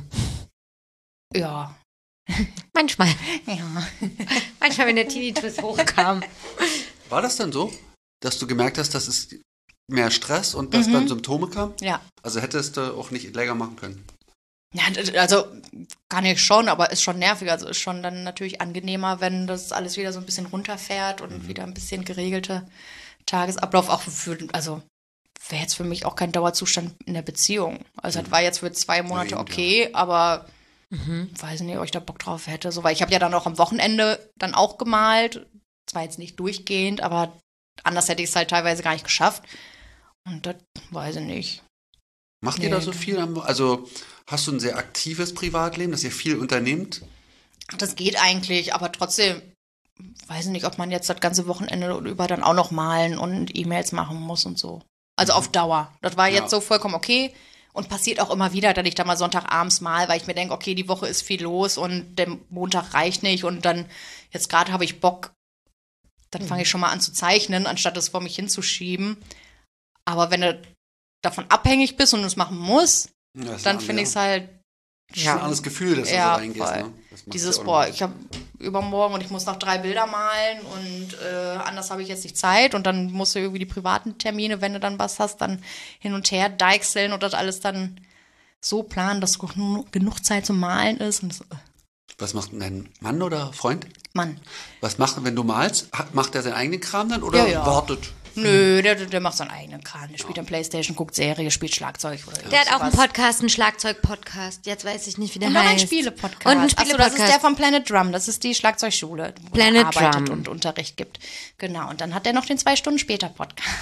Ja. Manchmal. Ja. Manchmal, wenn der Tinnitus hochkam. War das dann so, dass du gemerkt hast, dass es mehr Stress und dass dann Symptome kamen? Ja. Also hättest du auch nicht länger machen können. Ja, d- also kann ich schon, aber ist schon nervig. Also ist schon dann natürlich angenehmer, wenn das alles wieder so ein bisschen runterfährt und wieder ein bisschen geregelte Tagesablauf. Auch für, also wäre jetzt für mich auch kein Dauerzustand in der Beziehung. Also das war jetzt für zwei Monate eben, okay, aber weiß nicht, ob ich da Bock drauf hätte. So, weil ich habe ja dann auch am Wochenende dann auch gemalt. Zwar jetzt nicht durchgehend, aber anders hätte ich es halt teilweise gar nicht geschafft. Und das weiß ich nicht. Macht Nee. ihr da so viel? am- Also hast du ein sehr aktives Privatleben, dass ihr viel unternehmt? Das geht eigentlich, aber trotzdem weiß ich nicht, ob man jetzt das ganze Wochenende über dann auch noch malen und E-Mails machen muss und so. Also auf Dauer. Das war jetzt Ja. so vollkommen okay und passiert auch immer wieder, dass ich da mal Sonntagabends mal, weil ich mir denke, okay, die Woche ist viel los und der Montag reicht nicht und dann jetzt gerade habe ich Bock, dann fange ich schon mal an zu zeichnen, anstatt das vor mich hinzuschieben. Aber wenn du davon abhängig bist und du es machen musst, Ja, das ist dann ein finde ich es anderer- halt Das ist ein anderes Gefühl, dass Ja, du so reingehst. voll. Ne? Das macht's dieses, ja auch boah, noch- ich habe übermorgen und ich muss noch drei Bilder malen und äh, anders habe ich jetzt nicht Zeit und dann musst du irgendwie die privaten Termine, wenn du dann was hast, dann hin und her deichseln und das alles dann so planen, dass genug genug Zeit zum Malen ist. Und das, äh, Was macht denn dein Mann oder Freund? Mann, Was macht, wenn du malst? Hat- Macht er seinen eigenen Kram dann oder Ja, ja. wartet? nö, der, der macht seinen eigenen Kram. Der spielt am Playstation, guckt Serie, spielt Schlagzeug oder Der hat auch einen sowas. Podcast, einen Schlagzeug-Podcast. Jetzt weiß ich nicht, wie der Und noch ein heißt. Spiele-Podcast. Und ein Achso, das ist Spiele-Podcast. der von Planet Drum. Das ist die Schlagzeugschule, wo Planet er arbeitet Drum. und Unterricht gibt. Genau. Und dann hat er noch den zwei Stunden später Podcast.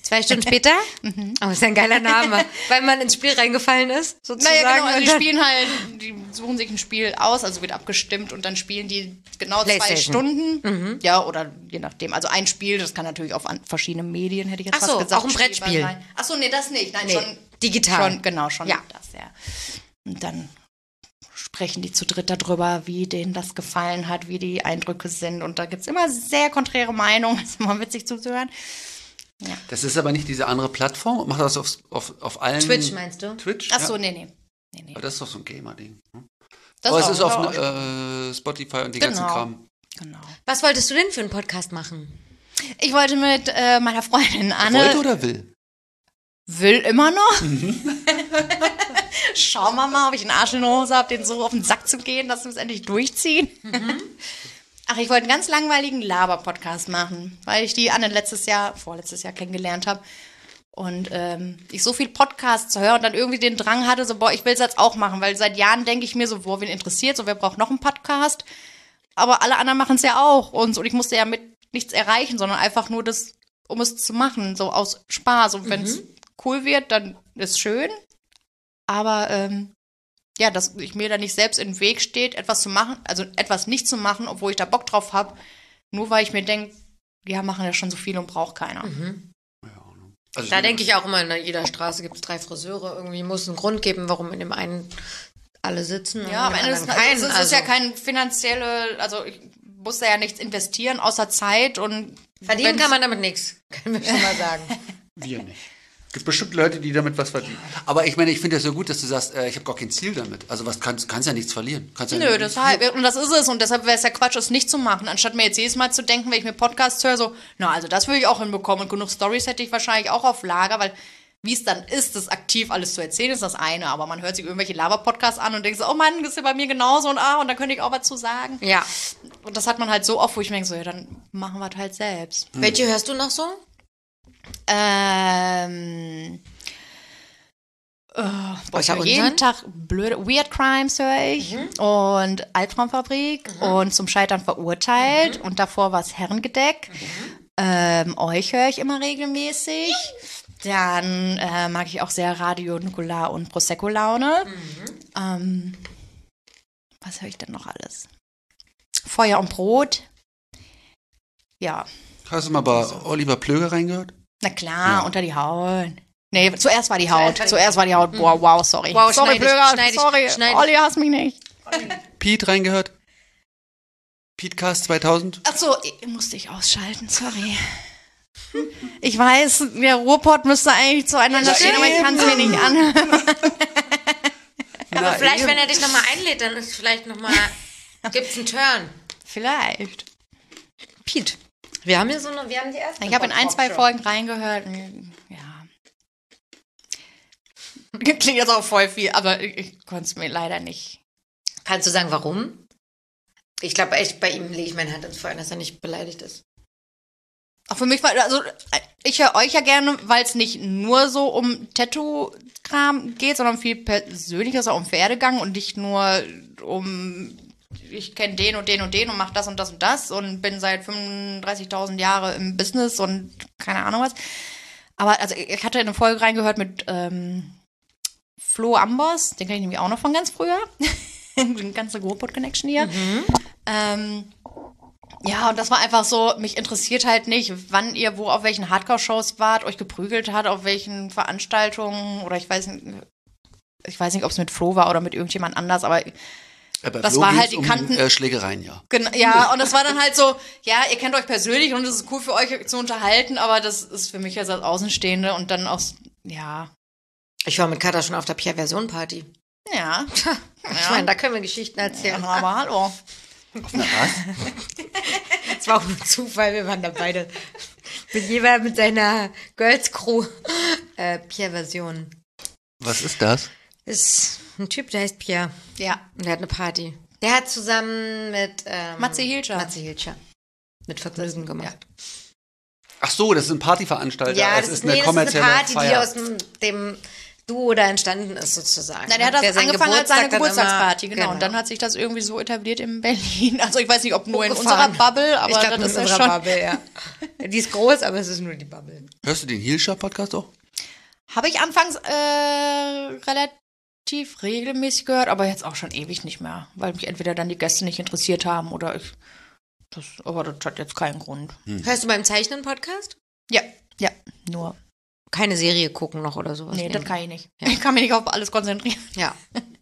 Zwei Stunden später? Oh, ist ja ein geiler Name. Weil man ins Spiel reingefallen ist, sozusagen. Naja, genau, also und die dann- spielen halt, die suchen sich ein Spiel aus, also wird abgestimmt und dann spielen die genau zwei PlayStation. Stunden. Ja, oder je nachdem. Also ein Spiel, das kann natürlich auf an, verschiedene Medien, hätte ich jetzt Ach fast so, gesagt. auch ein Brettspiel. spielbar sein. Ach so, nee, das nicht. Nein, Nee, schon digital. Schon, genau, schon Ja. das, ja. Und dann sprechen die zu dritt darüber, wie denen das gefallen hat, wie die Eindrücke sind. Und da gibt es immer sehr konträre Meinungen. Das ist immer witzig zuzuhören. Das ist aber nicht diese andere Plattform. Macht das auf, auf, auf allen... Twitch meinst du? Twitch? Ach so, ja. nee, nee. nee, nee. Aber das ist doch so ein Gamer-Ding. Ne? Das Aber es auch, ist auf das auch. äh, Spotify und die Genau. ganzen Kram. Genau. Was wolltest du denn für einen Podcast machen? Ich wollte mit äh, meiner Freundin Anne... Wollte oder will? Will immer noch. Schauen wir mal, ob ich einen Arsch in der Hose habe, den so auf den Sack zu gehen, dass wir es endlich durchziehen. Ach, ich wollte einen ganz langweiligen Laber-Podcast machen, weil ich die Anne letztes Jahr, vorletztes Jahr kennengelernt habe. Und ähm, ich so viel Podcasts höre und dann irgendwie den Drang hatte, so, boah, ich will es jetzt auch machen, weil seit Jahren denke ich mir so, boah, wen interessiert, so, wer braucht noch einen Podcast? Aber alle anderen machen es ja auch. Und, und ich musste ja mit nichts erreichen, sondern einfach nur das, um es zu machen, so aus Spaß. Und wenn es cool wird, dann ist schön. Aber ähm, ja, dass ich mir da nicht selbst im Weg steht, etwas zu machen, also etwas nicht zu machen, obwohl ich da Bock drauf habe, nur weil ich mir denke, ja, machen ja schon so viel und braucht keiner. Also Da denke ich auch immer, in jeder Straße gibt es drei Friseure. Irgendwie muss es einen Grund geben, warum in dem einen alle sitzen. Ja, und am in Ende dem ist anderen also, es ist Also, ja kein finanzielle, also ich muss da ja nichts investieren, außer Zeit und verdienen wenn's- kann man damit nichts, können wir schon mal sagen. wir nicht. Es gibt bestimmt Leute, die damit was verdienen. Aber ich meine, ich finde das so gut, dass du sagst, äh, ich habe gar kein Ziel damit. Also was kannst, kannst ja nichts verlieren. Kannst ja Nö, nicht- deshalb, und das ist es. Und deshalb wäre es ja Quatsch, es nicht zu machen. Anstatt mir jetzt jedes Mal zu denken, wenn ich mir Podcasts höre, so, na, also das würde ich auch hinbekommen. Und genug Stories hätte ich wahrscheinlich auch auf Lager, weil wie es dann ist, das aktiv alles zu erzählen, ist das eine. Aber man hört sich irgendwelche Laber-Podcasts an und denkt so, oh Mann, das ist ja bei mir genauso und ah, und da könnte ich auch was zu sagen. Ja. Und das hat man halt so oft, wo ich mir denke, so, ja, dann machen wir es halt selbst. Welche hörst du noch so? Ähm. Oh, boah, ich Außer höre jeden unseren? Tag blöde Weird Crimes höre ich und Albtraumfabrik und zum Scheitern verurteilt und davor war es Herrengedeck. Ähm, euch höre ich immer regelmäßig. Dann äh, mag ich auch sehr Radio Nukular und Prosecco Laune. Ähm, was höre ich denn noch alles? Feuer und Brot. Ja, Hast du mal bei Oliver Plöger reingehört? na klar, Ja. unter die Haut. Nee, zuerst war die Haut. Zuerst war die- Zuerst war die Haut. Boah, wow, sorry. Wow, sorry, schneid ich, Blöger, schneid ich, sorry. schneid ich. Olli, hasst mich nicht. Pete reingehört? Petecast zweitausend? Ach so, ich- musste ich ausschalten, sorry. Ich weiß, der Ruhrpott müsste eigentlich zueinander Ja, stehen, aber ich kann es mir nicht anhören. Aber Na, vielleicht, eben. wenn er dich nochmal einlädt, dann ist vielleicht nochmal, gibt's einen Turn. Vielleicht. Pete, wir haben hier so eine, wir haben die erste. Ich habe in ein, zwei Talkshow. Folgen reingehört. und, Ja. Klingt jetzt auch voll viel, aber ich, ich konnte es mir leider nicht. Kannst du sagen, warum? Ich glaube echt, bei ihm lege ich meine Hand ins Feuer, dass er nicht beleidigt ist. Auch für mich war, also ich höre euch ja gerne, weil es nicht nur so um Tattoo-Kram geht, sondern viel Persönliches, auch um Werdegang und nicht nur um, ich kenne den und den und den und mache das und das und das und bin seit fünfunddreißigtausend Jahre im Business und keine Ahnung was. Aber also ich hatte in eine Folge reingehört mit ähm, Flo Ambers, den kenne ich nämlich auch noch von ganz früher. Die ganze Ruhrpott-Connection hier. Ähm, ja, und das war einfach so, mich interessiert halt nicht, wann ihr wo auf welchen Hardcore-Shows wart, euch geprügelt hat, auf welchen Veranstaltungen oder ich weiß nicht, ich weiß nicht, ob es mit Flo war oder mit irgendjemand anders, aber Ja, bei Das Flo war ging's halt die um, Kanten- Äh, Schlägereien, ja. Gen ja, und das war dann halt so, ja, ihr kennt euch persönlich und es ist cool für euch zu unterhalten, aber das ist für mich jetzt als Außenstehende und dann aus, ja, Ich war mit Katha schon auf der Pierre-Version-Party. ja. Ich meine, da können wir Geschichten Ja, erzählen. aber hallo. Auf einer was? Es war auch nur Zufall, wir waren da beide. Mit jeder mit seiner Girls Crew. Äh, Pierre-Version. Was ist das? Ist ein Typ, der heißt Pierre. Ja, Und der hat eine Party. Der hat zusammen mit ähm, Matze Hilscher. Matze Hilscher. Mit Vergnügen gemacht. Ach so, das ist ein Partyveranstalter. Ja, es das ist, eine nee, das ist eine kommerzielle Party, die Feier. aus dem, dem Duo da entstanden ist sozusagen. Nein, der hat das seinen angefangen als seine Geburtstag dann Geburtstagsparty, immer- genau. Und dann hat sich das irgendwie so etabliert in Berlin. Also ich weiß nicht, ob nur in Hochgefahren. unserer Bubble, aber ich glaub, das ist in ja unserer schon... Bubble, ja. Die ist groß, aber es ist nur die Bubble. Hörst du den Heelshop-Podcast auch? Habe ich anfangs äh, relativ regelmäßig gehört, aber jetzt auch schon ewig nicht mehr, weil mich entweder dann die Gäste nicht interessiert haben oder ich. Das, aber das hat jetzt keinen Grund. Hörst du beim Zeichnen Podcast? Ja, ja, nur. Keine Serie gucken noch oder sowas? Nee, das kann ich nicht. Ich kann mich nicht auf alles konzentrieren. Ja.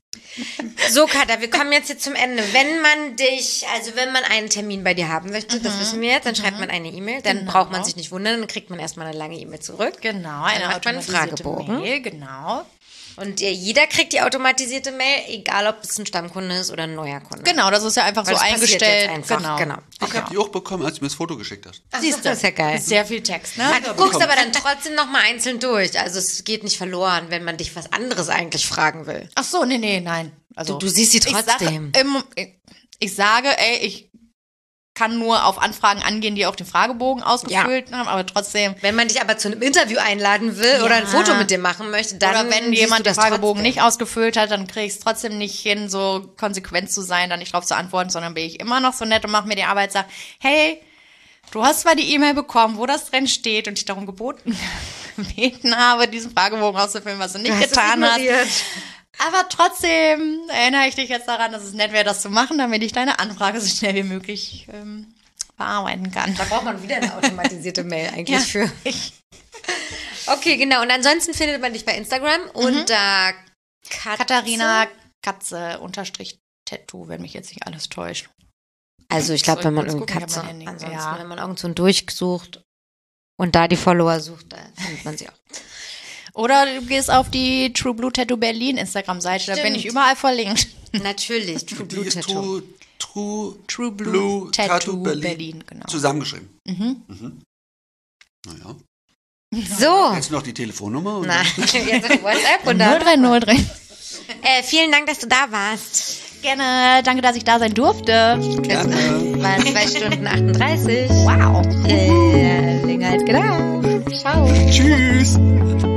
So, Katha, wir kommen jetzt hier zum Ende. Wenn man dich, also wenn man einen Termin bei dir haben möchte, das wissen wir jetzt, dann schreibt man eine E-Mail, dann Genau. braucht man sich nicht wundern, dann kriegt man erstmal eine lange E-Mail zurück. Genau, Dann eine macht man einen automatisierte Fragebogen. Mail, genau. Und äh, jeder kriegt die automatisierte Mail, egal ob es ein Stammkunde ist oder ein neuer Kunde. Genau, das ist ja einfach Weil so das passiert eingestellt. jetzt einfach, Genau. genau. Ich habe die auch bekommen, als du mir das Foto geschickt hast. Siehst du, das ist ja geil. Sehr viel Text, ne? Ah, du guckst aber dann trotzdem nochmal einzeln durch. Also es geht nicht verloren, wenn man dich was anderes eigentlich fragen will. Ach so, nee, nee, nein. Also, Du- du siehst sie ich trotzdem. Sage, im, ich, ich sage, ey, ich kann nur auf Anfragen angehen, die auch den Fragebogen ausgefüllt haben, aber trotzdem. Wenn man dich aber zu einem Interview einladen will Ja. oder ein Foto mit dir machen möchte, dann Oder wenn siehst jemand du den das Fragebogen trotzdem. nicht ausgefüllt hat, dann kriege ich es trotzdem nicht hin, so konsequent zu sein, da nicht drauf zu antworten, sondern bin ich immer noch so nett und mache mir die Arbeit, sag, hey, du hast zwar die E-Mail bekommen, wo das drin steht und ich darum geboten, gebeten habe, diesen Fragebogen auszufüllen, was du nicht Du hast es getan hast. ignoriert. Aber trotzdem erinnere ich dich jetzt daran, dass es nett wäre, das zu machen, damit ich deine Anfrage so schnell wie möglich ähm, bearbeiten kann. Da braucht man wieder eine automatisierte Mail eigentlich Ja, für. ich, Okay, genau. Und ansonsten findet man dich bei Instagram unter Katze. Katharina Katze unterstrich Tattoo, wenn mich jetzt nicht alles täuscht. Also ich glaube, wenn man Kurz irgendwie gucken, ich Katze, hab mein Handy. ansonsten, Ja. wenn man irgend so einen durchsucht und da die Follower sucht, da findet man sie auch. Oder du gehst auf die True Blue Tattoo Berlin Instagram-Seite, da bin Stimmt. ich überall verlinkt. Natürlich, True Die Blue ist Tattoo. True, True, True Blue, Tattoo, Berlin. genau. Zusammengeschrieben. Mhm. Mhm. Naja. So, Jetzt noch die Telefonnummer. Und na, jetzt auf WhatsApp und null dann. drei null drei. Äh, vielen Dank, dass du da warst. Gerne, danke, dass ich da sein durfte. Gerne. Es waren zwei Stunden achtunddreißig. Wow. Äh, länger als gedacht. Ciao. Tschüss.